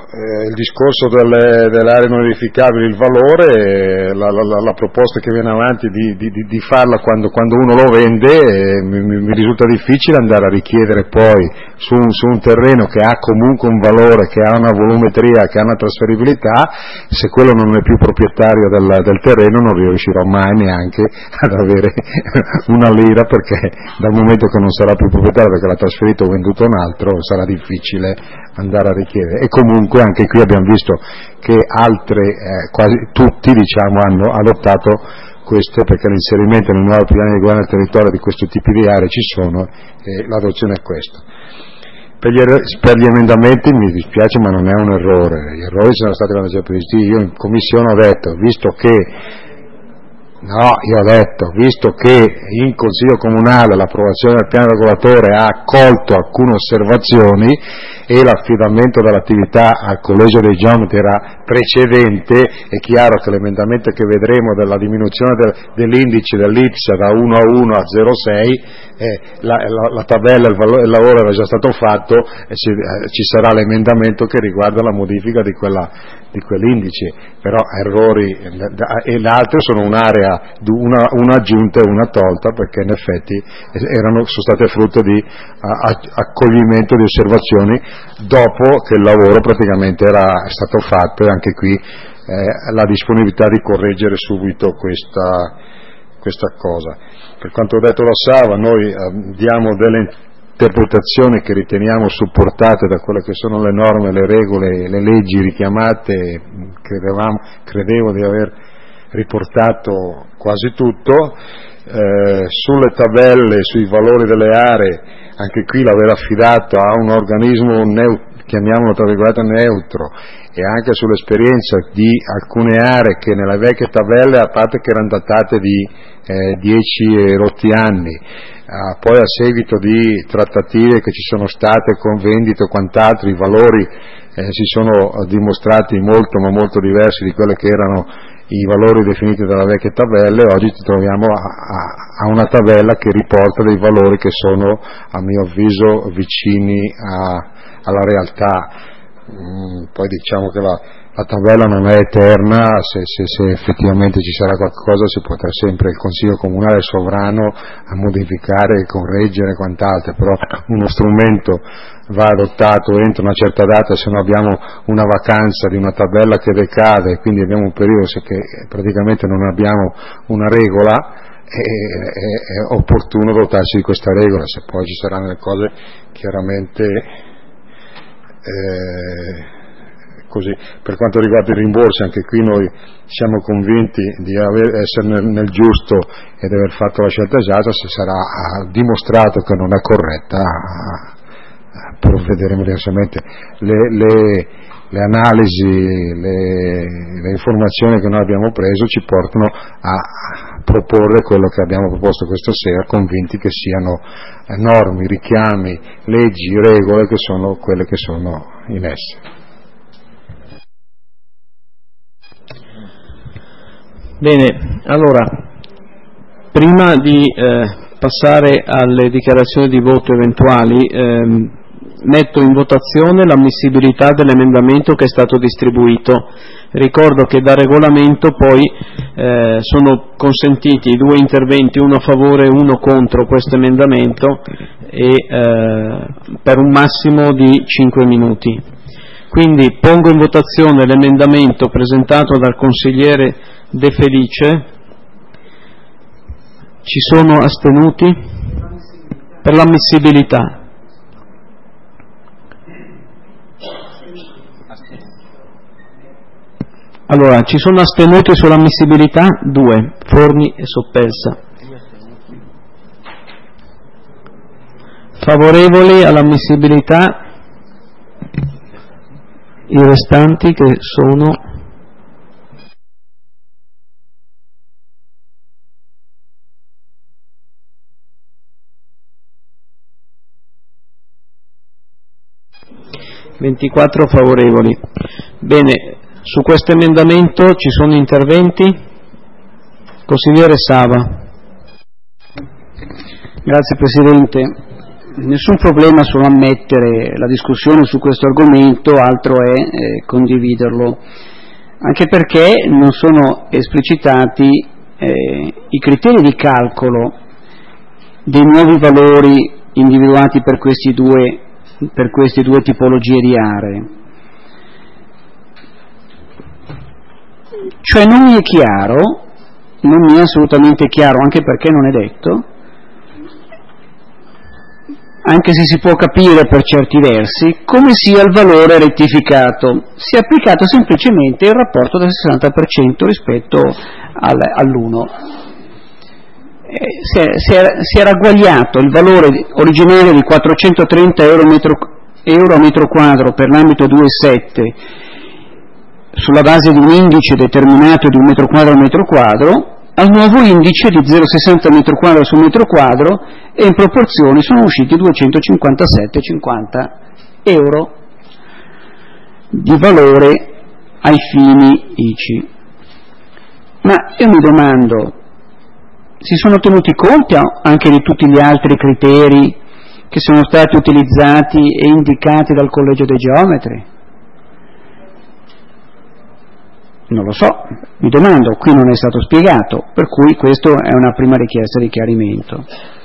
eh, il discorso delle, delle aree non edificabili, il valore, la, la, la proposta che viene avanti di, di, di farla quando, quando uno lo vende, eh, mi, mi risulta difficile andare a richiedere poi su un, su un terreno che ha comunque un valore, che ha una volumetria, che ha una trasferibilità. Se quello non è più proprietario del, del terreno non riuscirò mai neanche ad avere una lira, perché dal momento che non sarà più proprietario perché l'ha trasferito o venduto un altro, sarà difficile andare a richiedere. E comunque anche qui abbiamo visto che altre, eh, quasi tutti diciamo, hanno adottato questo, perché l'inserimento nel nuovo piano di governo del territorio di questo tipo di aree ci sono, e l'adozione è questa. Per gli, per gli emendamenti mi dispiace, ma non è un errore, gli errori sono stati quando si è previsti. Io in commissione ho detto, visto che No, io ho detto, visto che in Consiglio Comunale l'approvazione del piano regolatore ha accolto alcune osservazioni e l'affidamento dell'attività al Collegio dei Geometri era precedente, è chiaro che l'emendamento che vedremo della diminuzione del, dell'indice dell'I P S A da uno a uno a zero virgola sei, eh, la, la, la tabella, il, valore, il lavoro era già stato fatto e ci, eh, ci sarà l'emendamento che riguarda la modifica di, quella, di quell'indice, però errori, e le altre sono un'area, una, una aggiunta e una tolta, perché in effetti erano, sono state frutto di a, accoglimento di osservazioni dopo che il lavoro praticamente era stato fatto, e anche qui eh, la disponibilità di correggere subito questa, questa cosa. Per quanto ho detto la Sava, noi eh, diamo delle interpretazioni che riteniamo supportate da quelle che sono le norme, le regole, le leggi richiamate. Credevamo, credevo di aver riportato quasi tutto. Eh, sulle tabelle, sui valori delle aree, anche qui l'aver affidato a un organismo neutro, chiamiamolo tra virgolette neutro, e anche sull'esperienza di alcune aree che nelle vecchie tabelle, a parte che erano datate di eh, dieci e rotti anni, eh, poi a seguito di trattative che ci sono state con vendite o quant'altro, i valori eh, si sono dimostrati molto ma molto diversi di quelle che erano i valori definiti dalle vecchie tabelle. Oggi ci troviamo a, a, a una tabella che riporta dei valori che sono, a mio avviso, vicini a, alla realtà. Mm, poi diciamo che la, la tabella non è eterna, se, se, se effettivamente ci sarà qualcosa si potrà sempre, il Consiglio Comunale sovrano a modificare, correggere e quant'altro, però uno strumento va adottato entro una certa data, se no abbiamo una vacanza di una tabella che decade, e quindi abbiamo un periodo che praticamente non abbiamo una regola, è, è, è opportuno dotarsi di questa regola. Se poi ci saranno le cose chiaramente eh, così. Per quanto riguarda i rimborsi, anche qui noi siamo convinti di aver, essere nel, nel giusto e di aver fatto la scelta esatta. Se sarà dimostrato che non è corretta, provvederemo diversamente. Le, le, le analisi, le, le informazioni che noi abbiamo preso ci portano a proporre quello che abbiamo proposto questa sera, convinti che siano norme, richiami, leggi, regole che sono quelle che sono in esse.
Bene, allora, prima di eh, passare alle dichiarazioni di voto eventuali, ehm, metto in votazione l'ammissibilità dell'emendamento che è stato distribuito. Ricordo che da regolamento poi eh, sono consentiti due interventi, uno a favore e uno contro questo emendamento, e eh, per un massimo di cinque minuti. Quindi pongo in votazione l'emendamento presentato dal consigliere De Felice. Ci sono astenuti? Per l'ammissibilità. Allora, ci sono astenuti sull'ammissibilità? Due, Forni e Soppelsa. Favorevoli all'ammissibilità? I restanti, che sono ventiquattro favorevoli. Bene, su questo emendamento ci sono interventi? Consigliere Sava.
Grazie Presidente. nessun problema solo ammettere la discussione su questo argomento, altro è eh, condividerlo, anche perché non sono esplicitati eh, i criteri di calcolo dei nuovi valori individuati per questi due, per queste due tipologie di aree. Cioè non mi è chiaro, non mi è assolutamente chiaro, anche perché non è detto, anche se si può capire per certi versi, come sia il valore rettificato. Si è applicato semplicemente il rapporto del sessanta per cento rispetto al, all'uno. Si è, si, è, si è ragguagliato il valore originario di quattrocentotrenta euro, metro, euro a metro quadro per l'ambito due virgola sette sulla base di un indice determinato di un metro quadro a metro quadro al nuovo indice di zero virgola sessanta metro quadro su metro quadro, e in proporzioni sono usciti duecentocinquantasette virgola cinquanta euro di valore ai fini I C I. Ma io mi domando, si sono tenuti conto anche di tutti gli altri criteri che sono stati utilizzati e indicati dal Collegio dei Geometri? Non lo so, mi domando, qui non è stato spiegato, per cui questa è una prima richiesta di chiarimento.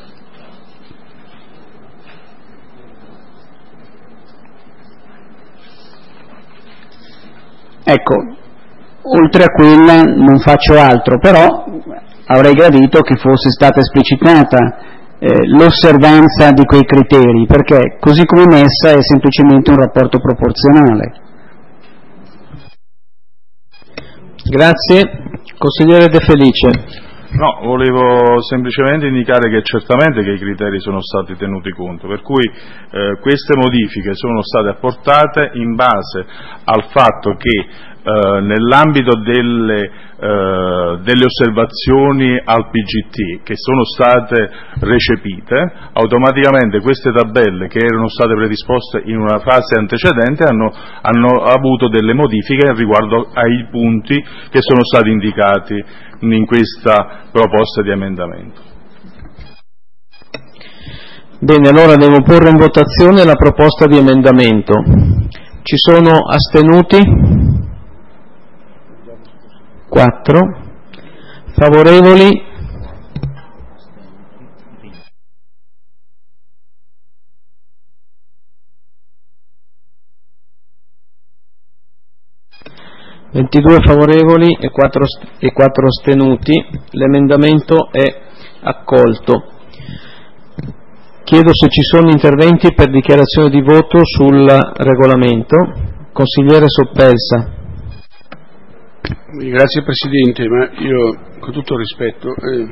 Ecco, oltre a quella non faccio altro, però avrei gradito che fosse stata esplicitata eh, l'osservanza di quei criteri, perché così come messa è semplicemente un rapporto proporzionale.
Grazie. Consigliere De Felice.
No, volevo semplicemente indicare che certamente che i criteri sono stati tenuti conto, per cui eh, queste modifiche sono state apportate in base al fatto che eh, nell'ambito delle, eh, delle osservazioni al P G T che sono state recepite, automaticamente queste tabelle che erano state predisposte in una fase antecedente hanno, hanno avuto delle modifiche riguardo ai punti che sono stati indicati in questa proposta di emendamento.
Bene, allora devo porre in votazione la proposta di emendamento. Ci sono astenuti? quattro. Favorevoli? ventidue favorevoli e quattro, e quattro astenuti. L'emendamento è accolto. Chiedo se ci sono interventi per dichiarazione di voto sul regolamento. Consigliere Soppelsa.
Grazie Presidente, ma io con tutto il rispetto eh,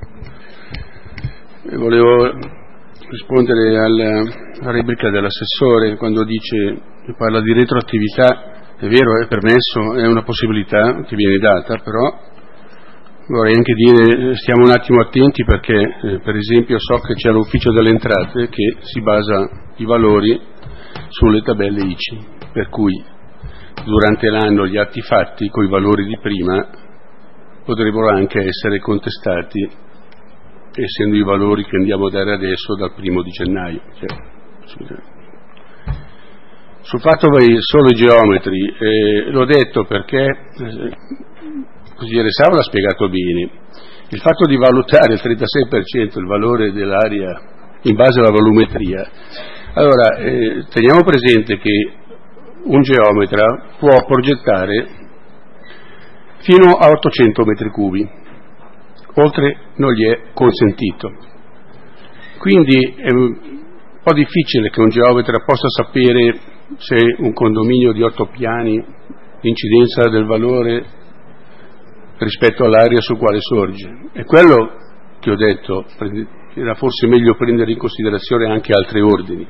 volevo rispondere alla, alla replica dell'assessore quando dice, parla di retroattività. È vero, è permesso, è una possibilità che viene data, però vorrei anche dire, stiamo un attimo attenti perché, eh, per esempio, so che c'è l'ufficio delle entrate che si basa i valori sulle tabelle I C I, per cui durante l'anno gli atti fatti con i valori di prima potrebbero anche essere contestati, essendo i valori che andiamo a dare adesso dal primo di gennaio. Cioè, scusate. Sul fatto che solo i geometri, eh, l'ho detto perché eh, il consigliere Savo l'ha spiegato bene, il fatto di valutare il trentasei per cento il valore dell'area in base alla volumetria, allora eh, teniamo presente che un geometra può progettare fino a ottocento metri cubi, oltre non gli è consentito, quindi è un po' difficile che un geometra possa sapere se un condominio di otto piani l'incidenza del valore rispetto all'area sul quale sorge. È quello che ho detto, era forse meglio prendere in considerazione anche altri ordini.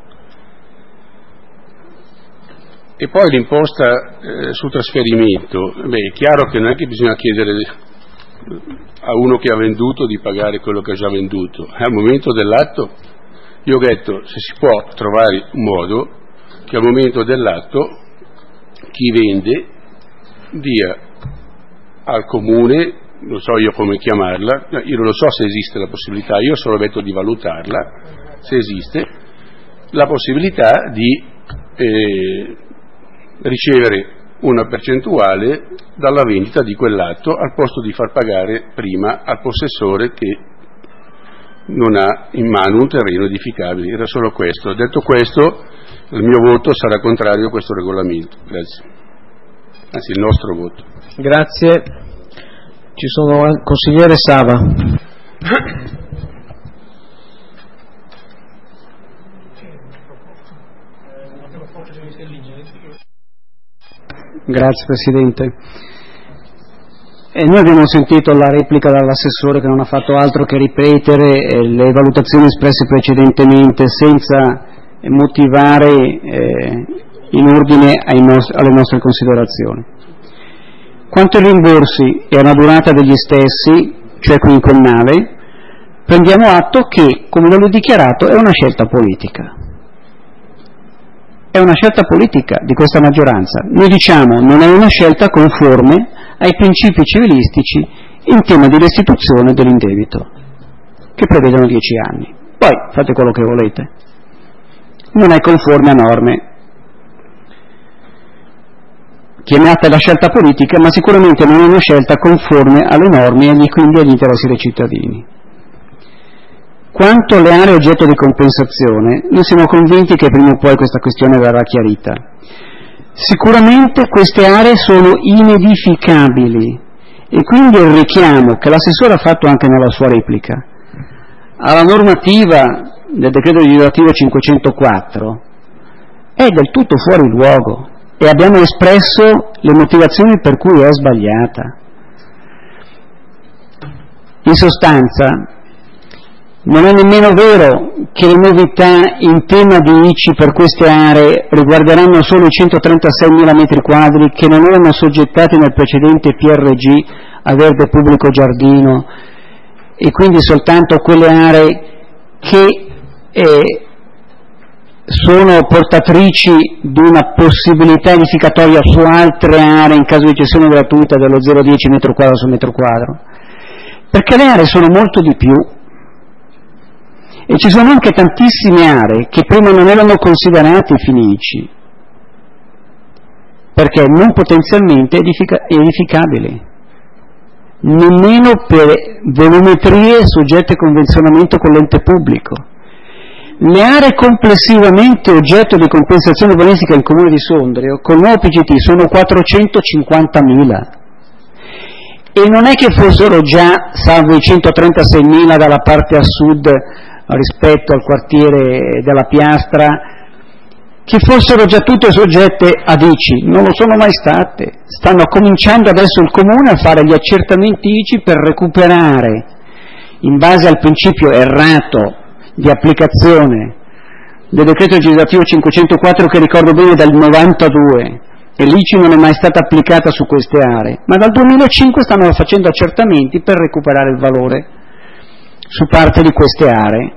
E poi l'imposta eh, sul trasferimento, beh, è chiaro che non è che bisogna chiedere a uno che ha venduto di pagare quello che ha già venduto. Al momento dell'atto io ho detto se si può trovare un modo che al momento dell'atto chi vende dia al comune, non so io come chiamarla, io non lo so se esiste la possibilità, io ho solo detto di valutarla, se esiste, la possibilità di eh, ricevere una percentuale dalla vendita di quell'atto al posto di far pagare prima al possessore che non ha in mano un terreno edificabile. Era solo questo. Detto questo, il mio voto sarà contrario a questo regolamento. Grazie. Anzi, il nostro voto.
Grazie. Ci sono consigliere Sava.
Grazie Presidente. E noi abbiamo sentito la replica dall'assessore che non ha fatto altro che ripetere le valutazioni espresse precedentemente senza motivare eh, in ordine ai nostri, alle nostre considerazioni. Quanto ai rimborsi e alla durata degli stessi, cioè quinquennale, prendiamo atto che, come ve l'ho dichiarato, è una scelta politica. È una scelta politica di questa maggioranza. Noi diciamo non è una scelta conforme ai principi civilistici in tema di restituzione dell'indebito, che prevedono dieci anni. Poi fate quello che volete. Non è conforme a norme. Chiamate la scelta politica, ma sicuramente non è una scelta conforme alle norme e quindi agli interessi dei cittadini. Quanto alle aree oggetto di compensazione, noi siamo convinti che prima o poi questa questione verrà chiarita. Sicuramente queste aree sono inedificabili e quindi il richiamo che l'assessore ha fatto anche nella sua replica alla normativa del decreto legislativo cinquecentoquattro è del tutto fuori luogo e abbiamo espresso le motivazioni per cui è sbagliata. In sostanza, non è nemmeno vero che le novità in tema di I C I per queste aree riguarderanno solo i centotrentaseimila metri quadri che non erano soggettati nel precedente P R G a verde pubblico giardino e quindi soltanto quelle aree che eh, sono portatrici di una possibilità edificatoria su altre aree in caso di cessione gratuita dello zero virgola dieci metro quadro su metro quadro, perché le aree sono molto di più. E ci sono anche tantissime aree che prima non erano considerate fini I C I, perché non potenzialmente edifica- edificabili, nemmeno per volumetrie soggette a convenzionamento con l'ente pubblico. Le aree complessivamente oggetto di compensazione urbanistica nel comune di Sondrio, con il nuovo P G T, sono quattrocentocinquantamila. E non è che fossero già, salvo i centotrentaseimila dalla parte a sud, rispetto al quartiere della Piastra, che fossero già tutte soggette ad I C I, non lo sono mai state. Stanno cominciando adesso il Comune a fare gli accertamenti I C I per recuperare, in base al principio errato di applicazione del decreto legislativo cinquecentoquattro, che ricordo bene dal novantadue, e l'I C I non è mai stata applicata su queste aree, ma dal duemilacinque stanno facendo accertamenti per recuperare il valore su parte di queste aree.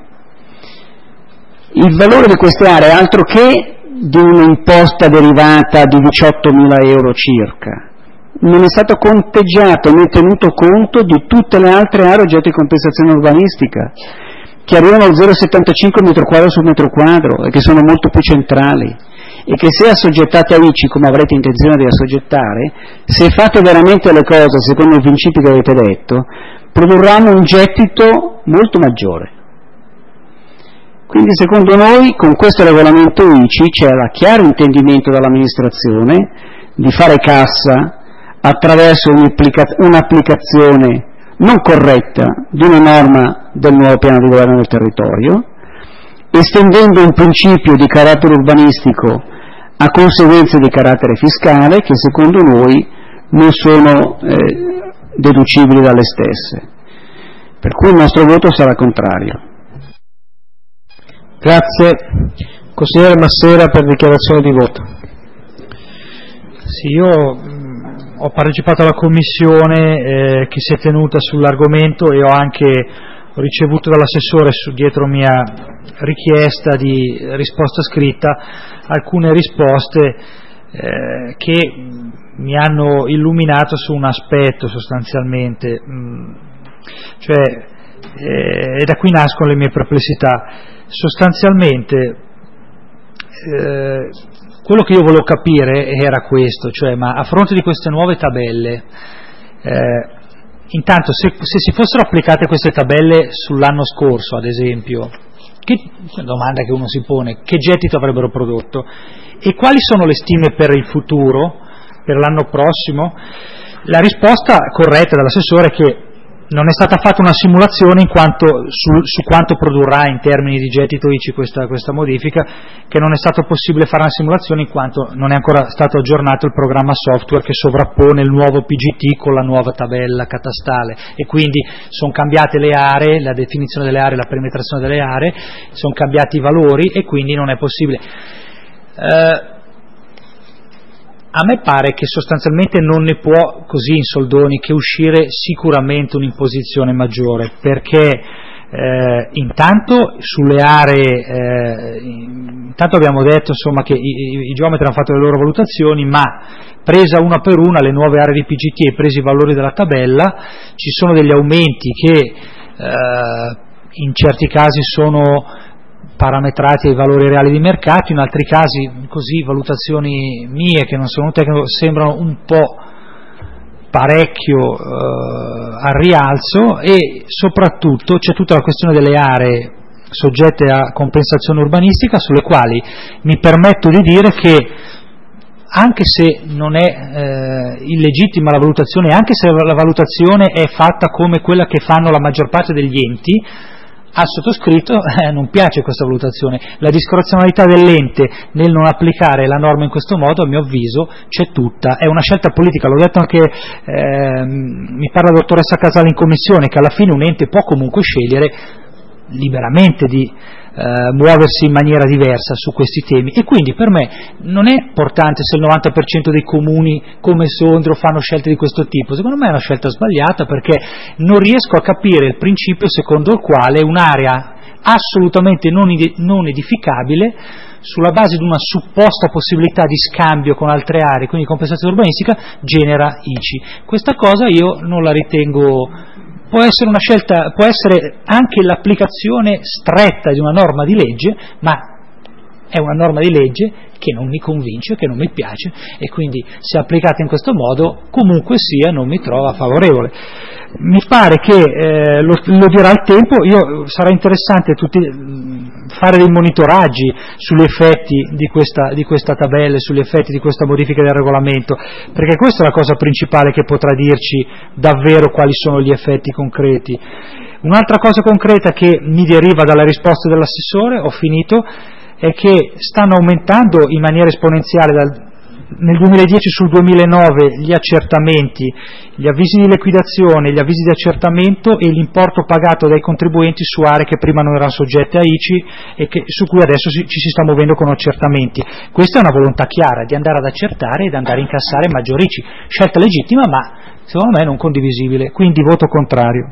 Il valore di queste aree è altro che di un'imposta derivata di diciottomila euro circa, non è stato conteggiato né tenuto conto di tutte le altre aree oggetto di compensazione urbanistica che arrivano al zero virgola settantacinque metro quadro su metro quadro e che sono molto più centrali e che, se assoggettate a I C I come avrete intenzione di assoggettare, se fate veramente le cose secondo i principi che avete detto, produrranno un gettito molto maggiore. Quindi secondo noi con questo regolamento I C I c'è il chiaro intendimento dall'amministrazione di fare cassa attraverso un'applicazione non corretta di una norma del nuovo piano di governo del territorio, estendendo un principio di carattere urbanistico a conseguenze di carattere fiscale che secondo noi non sono eh, deducibili dalle stesse, per cui il nostro voto sarà contrario.
Grazie. Consigliere Massera per dichiarazione di voto.
Sì, io mh, ho partecipato alla commissione eh, che si è tenuta sull'argomento e ho anche ho ricevuto dall'assessore su, dietro mia richiesta di risposta scritta alcune risposte eh, che mi hanno illuminato su un aspetto sostanzialmente, mh, cioè eh, e da qui nascono le mie perplessità. Sostanzialmente eh, quello che io volevo capire era questo, cioè ma a fronte di queste nuove tabelle, eh, intanto se, se si fossero applicate queste tabelle sull'anno scorso, ad esempio, che domanda che uno si pone, che gettito avrebbero prodotto e quali sono le stime per il futuro, per l'anno prossimo? La risposta corretta dall'assessore è che non è stata fatta una simulazione in quanto su, su quanto produrrà in termini di gettito I C I questa, questa modifica, che non è stato possibile fare una simulazione in quanto non è ancora stato aggiornato il programma software che sovrappone il nuovo P G T con la nuova tabella catastale, e quindi sono cambiate le aree, la definizione delle aree, la perimetrazione delle aree, sono cambiati i valori e quindi non è possibile. Eh, A me pare che sostanzialmente non ne può, così in soldoni, che uscire sicuramente un'imposizione maggiore, perché eh, intanto sulle aree, eh, intanto abbiamo detto insomma che i, i, i geometri hanno fatto le loro valutazioni, ma presa una per una le nuove aree di P G T e presi i valori della tabella, ci sono degli aumenti che eh, in certi casi sono parametrati ai valori reali di mercato, in altri casi, così, valutazioni mie che non sono un tecnico, sembrano un po' parecchio eh, al rialzo, e soprattutto c'è tutta la questione delle aree soggette a compensazione urbanistica, sulle quali mi permetto di dire che anche se non è eh, illegittima la valutazione, anche se la valutazione è fatta come quella che fanno la maggior parte degli enti, al sottoscritto eh, non piace questa valutazione. La discrezionalità dell'ente nel non applicare la norma in questo modo, a mio avviso, c'è tutta, è una scelta politica, l'ho detto anche, eh, mi parla la dottoressa Casale in commissione, che alla fine un ente può comunque scegliere liberamente di eh, muoversi in maniera diversa su questi temi, e quindi per me non è importante se il novanta per cento dei comuni come Sondrio fanno scelte di questo tipo. Secondo me è una scelta sbagliata, perché non riesco a capire il principio secondo il quale un'area assolutamente non, ed- non edificabile, sulla base di una supposta possibilità di scambio con altre aree, quindi compensazione urbanistica, genera I C I. Questa cosa io non la ritengo. Può essere una scelta, può essere anche l'applicazione stretta di una norma di legge, ma è una norma di legge che non mi convince, che non mi piace, e quindi se applicata in questo modo comunque sia non mi trova favorevole. Mi pare che eh, lo, lo dirà il tempo. Io sarà interessante tutti, fare dei monitoraggi sugli effetti di questa, di questa tabella, sugli effetti di questa modifica del regolamento, perché questa è la cosa principale che potrà dirci davvero quali sono gli effetti concreti. Un'altra cosa concreta che mi deriva dalla risposta dell'assessore, ho finito, è che stanno aumentando in maniera esponenziale dal, nel duemiladieci sul duemilanove gli accertamenti, gli avvisi di liquidazione, gli avvisi di accertamento e l'importo pagato dai contribuenti su aree che prima non erano soggette a I C I e che, su cui adesso si, ci si sta muovendo con accertamenti. Questa è una volontà chiara di andare ad accertare e di andare a incassare maggior I C I, scelta legittima ma secondo me non condivisibile, quindi voto contrario.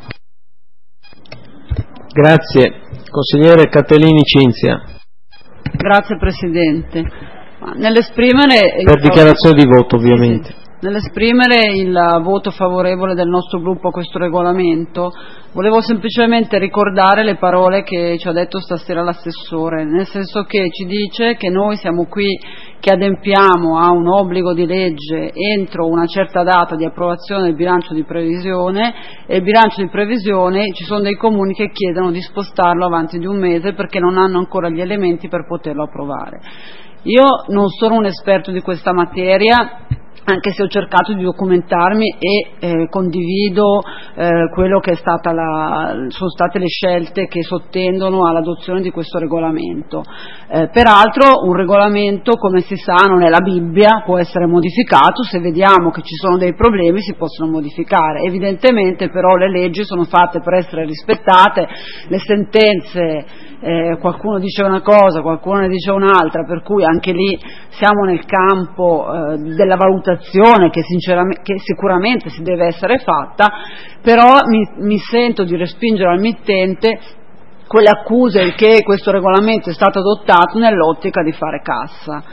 Grazie. Consigliere Catellini Cinzia.
Grazie Presidente. Nell'esprimere
per dichiarazione di voto ovviamente.
Nell'esprimere il voto favorevole del nostro gruppo a questo regolamento, volevo semplicemente ricordare le parole che ci ha detto stasera l'assessore, nel senso che ci dice che noi siamo qui che adempiamo a un obbligo di legge entro una certa data di approvazione del bilancio di previsione, e il bilancio di previsione ci sono dei comuni che chiedono di spostarlo avanti di un mese perché non hanno ancora gli elementi per poterlo approvare. Io non sono un esperto di questa materia, anche se ho cercato di documentarmi e eh, condivido eh, quello che è stata la, sono state le scelte che sottendono all'adozione di questo regolamento. Eh, peraltro un regolamento, come si sa, non è la Bibbia, può essere modificato, se vediamo che ci sono dei problemi si possono modificare. Evidentemente però le leggi sono fatte per essere rispettate, le sentenze Eh, qualcuno dice una cosa, qualcuno ne dice un'altra, per cui anche lì siamo nel campo eh, della valutazione che, sinceramente, che sicuramente si deve essere fatta, però mi, mi sento di respingere al mittente quelle accuse che questo regolamento è stato adottato nell'ottica di fare cassa.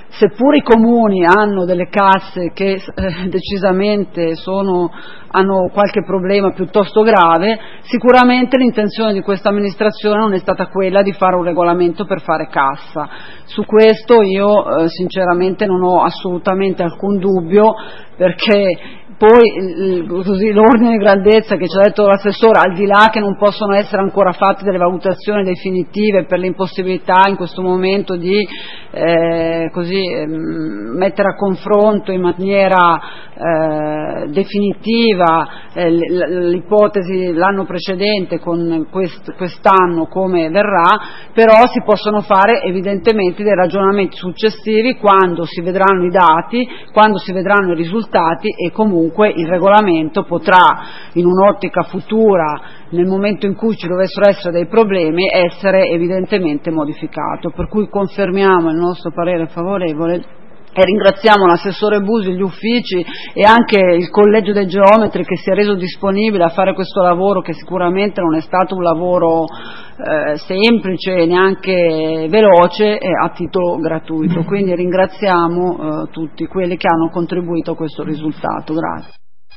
seppur i comuni hanno delle casse che eh, decisamente sono, hanno qualche problema piuttosto grave, sicuramente l'intenzione di questa amministrazione non è stata quella di fare un regolamento per fare cassa. Su questo io eh, sinceramente non ho assolutamente alcun dubbio, perché poi così, l'ordine di grandezza che ci ha detto l'assessore, al di là che non possono essere ancora fatte delle valutazioni definitive per l'impossibilità in questo momento di eh, così, eh, mettere a confronto in maniera eh, definitiva eh, l'ipotesi l'anno precedente con quest, quest'anno come verrà, però si possono fare evidentemente dei ragionamenti successivi quando si vedranno i dati, quando si vedranno i risultati, e comunque il regolamento potrà, in un'ottica futura, nel momento in cui ci dovessero essere dei problemi, essere evidentemente modificato. Per cui confermiamo il nostro parere favorevole e ringraziamo l'assessore Busi, gli uffici e anche il collegio dei geometri che si è reso disponibile a fare questo lavoro, che sicuramente non è stato un lavoro eh, semplice e neanche veloce, e a titolo gratuito. Quindi ringraziamo eh, tutti quelli che hanno contribuito a questo risultato. Grazie.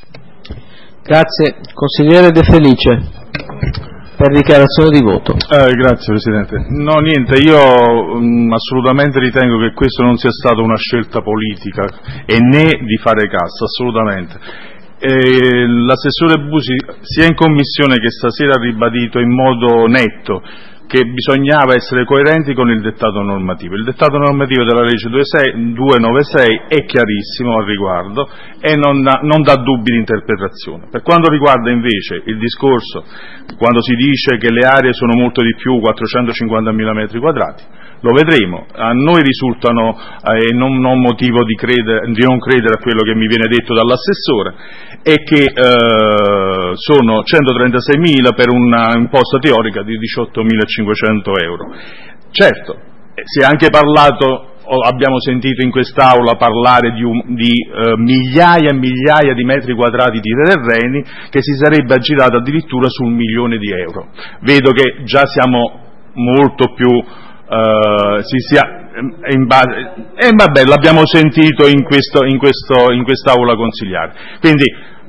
Grazie. Consigliere De Felice, per dichiarazione di voto.
Eh, grazie Presidente. No, niente, io mh, assolutamente ritengo che questo non sia stata una scelta politica e né di fare cassa, assolutamente. Eh, l'assessore Busi sia in commissione che stasera ha ribadito in modo netto che bisognava essere coerenti con il dettato normativo. Il dettato normativo della legge duecentonovantasei è chiarissimo al riguardo e non, non dà dubbi di interpretazione. Per quanto riguarda invece il discorso, quando si dice che le aree sono molto di più, quattrocentocinquantamila metri quadrati, lo vedremo. A noi risultano, e eh, non ho motivo di, credere, di non credere a quello che mi viene detto dall'assessore, è che eh, sono centotrentaseimila per una imposta teorica di diciottomilacinquecento euro. Certo, si è anche parlato, abbiamo sentito in quest'Aula parlare di, un, di eh, migliaia e migliaia di metri quadrati di terreni che si sarebbe aggirato addirittura su un milione di euro. Vedo che già siamo molto più Uh, si sia in base, e eh, vabbè, l'abbiamo sentito in, questo, in, questo, in quest'aula consigliare, quindi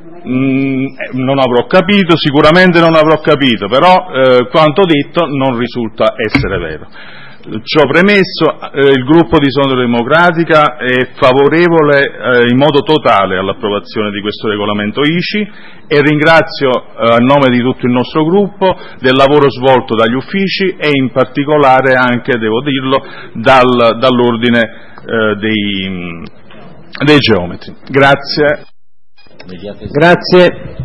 mh, non avrò capito, sicuramente non avrò capito, però eh, quanto detto non risulta essere vero. Ciò premesso, eh, il gruppo di Sono Democratica è favorevole eh, in modo totale all'approvazione di questo regolamento I C I e ringrazio eh, a nome di tutto il nostro gruppo del lavoro svolto dagli uffici e in particolare anche, devo dirlo, dal, dall'ordine eh, dei, dei geometri. Grazie.
Grazie.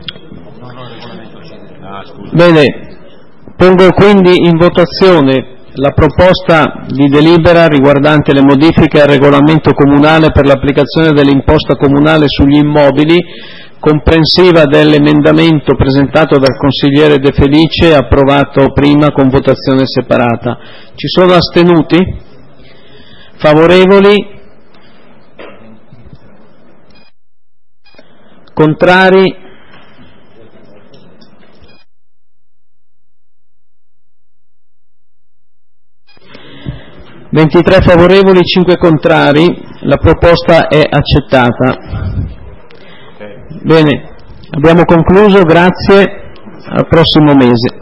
Bene, pongo quindi in votazione la proposta di delibera riguardante le modifiche al regolamento comunale per l'applicazione dell'imposta comunale sugli immobili, comprensiva dell'emendamento presentato dal consigliere De Felice, approvato prima con votazione separata. Ci sono astenuti? Favorevoli? Contrari? ventitré favorevoli, cinque contrari, la proposta è accettata. Bene, abbiamo concluso, grazie, al prossimo mese.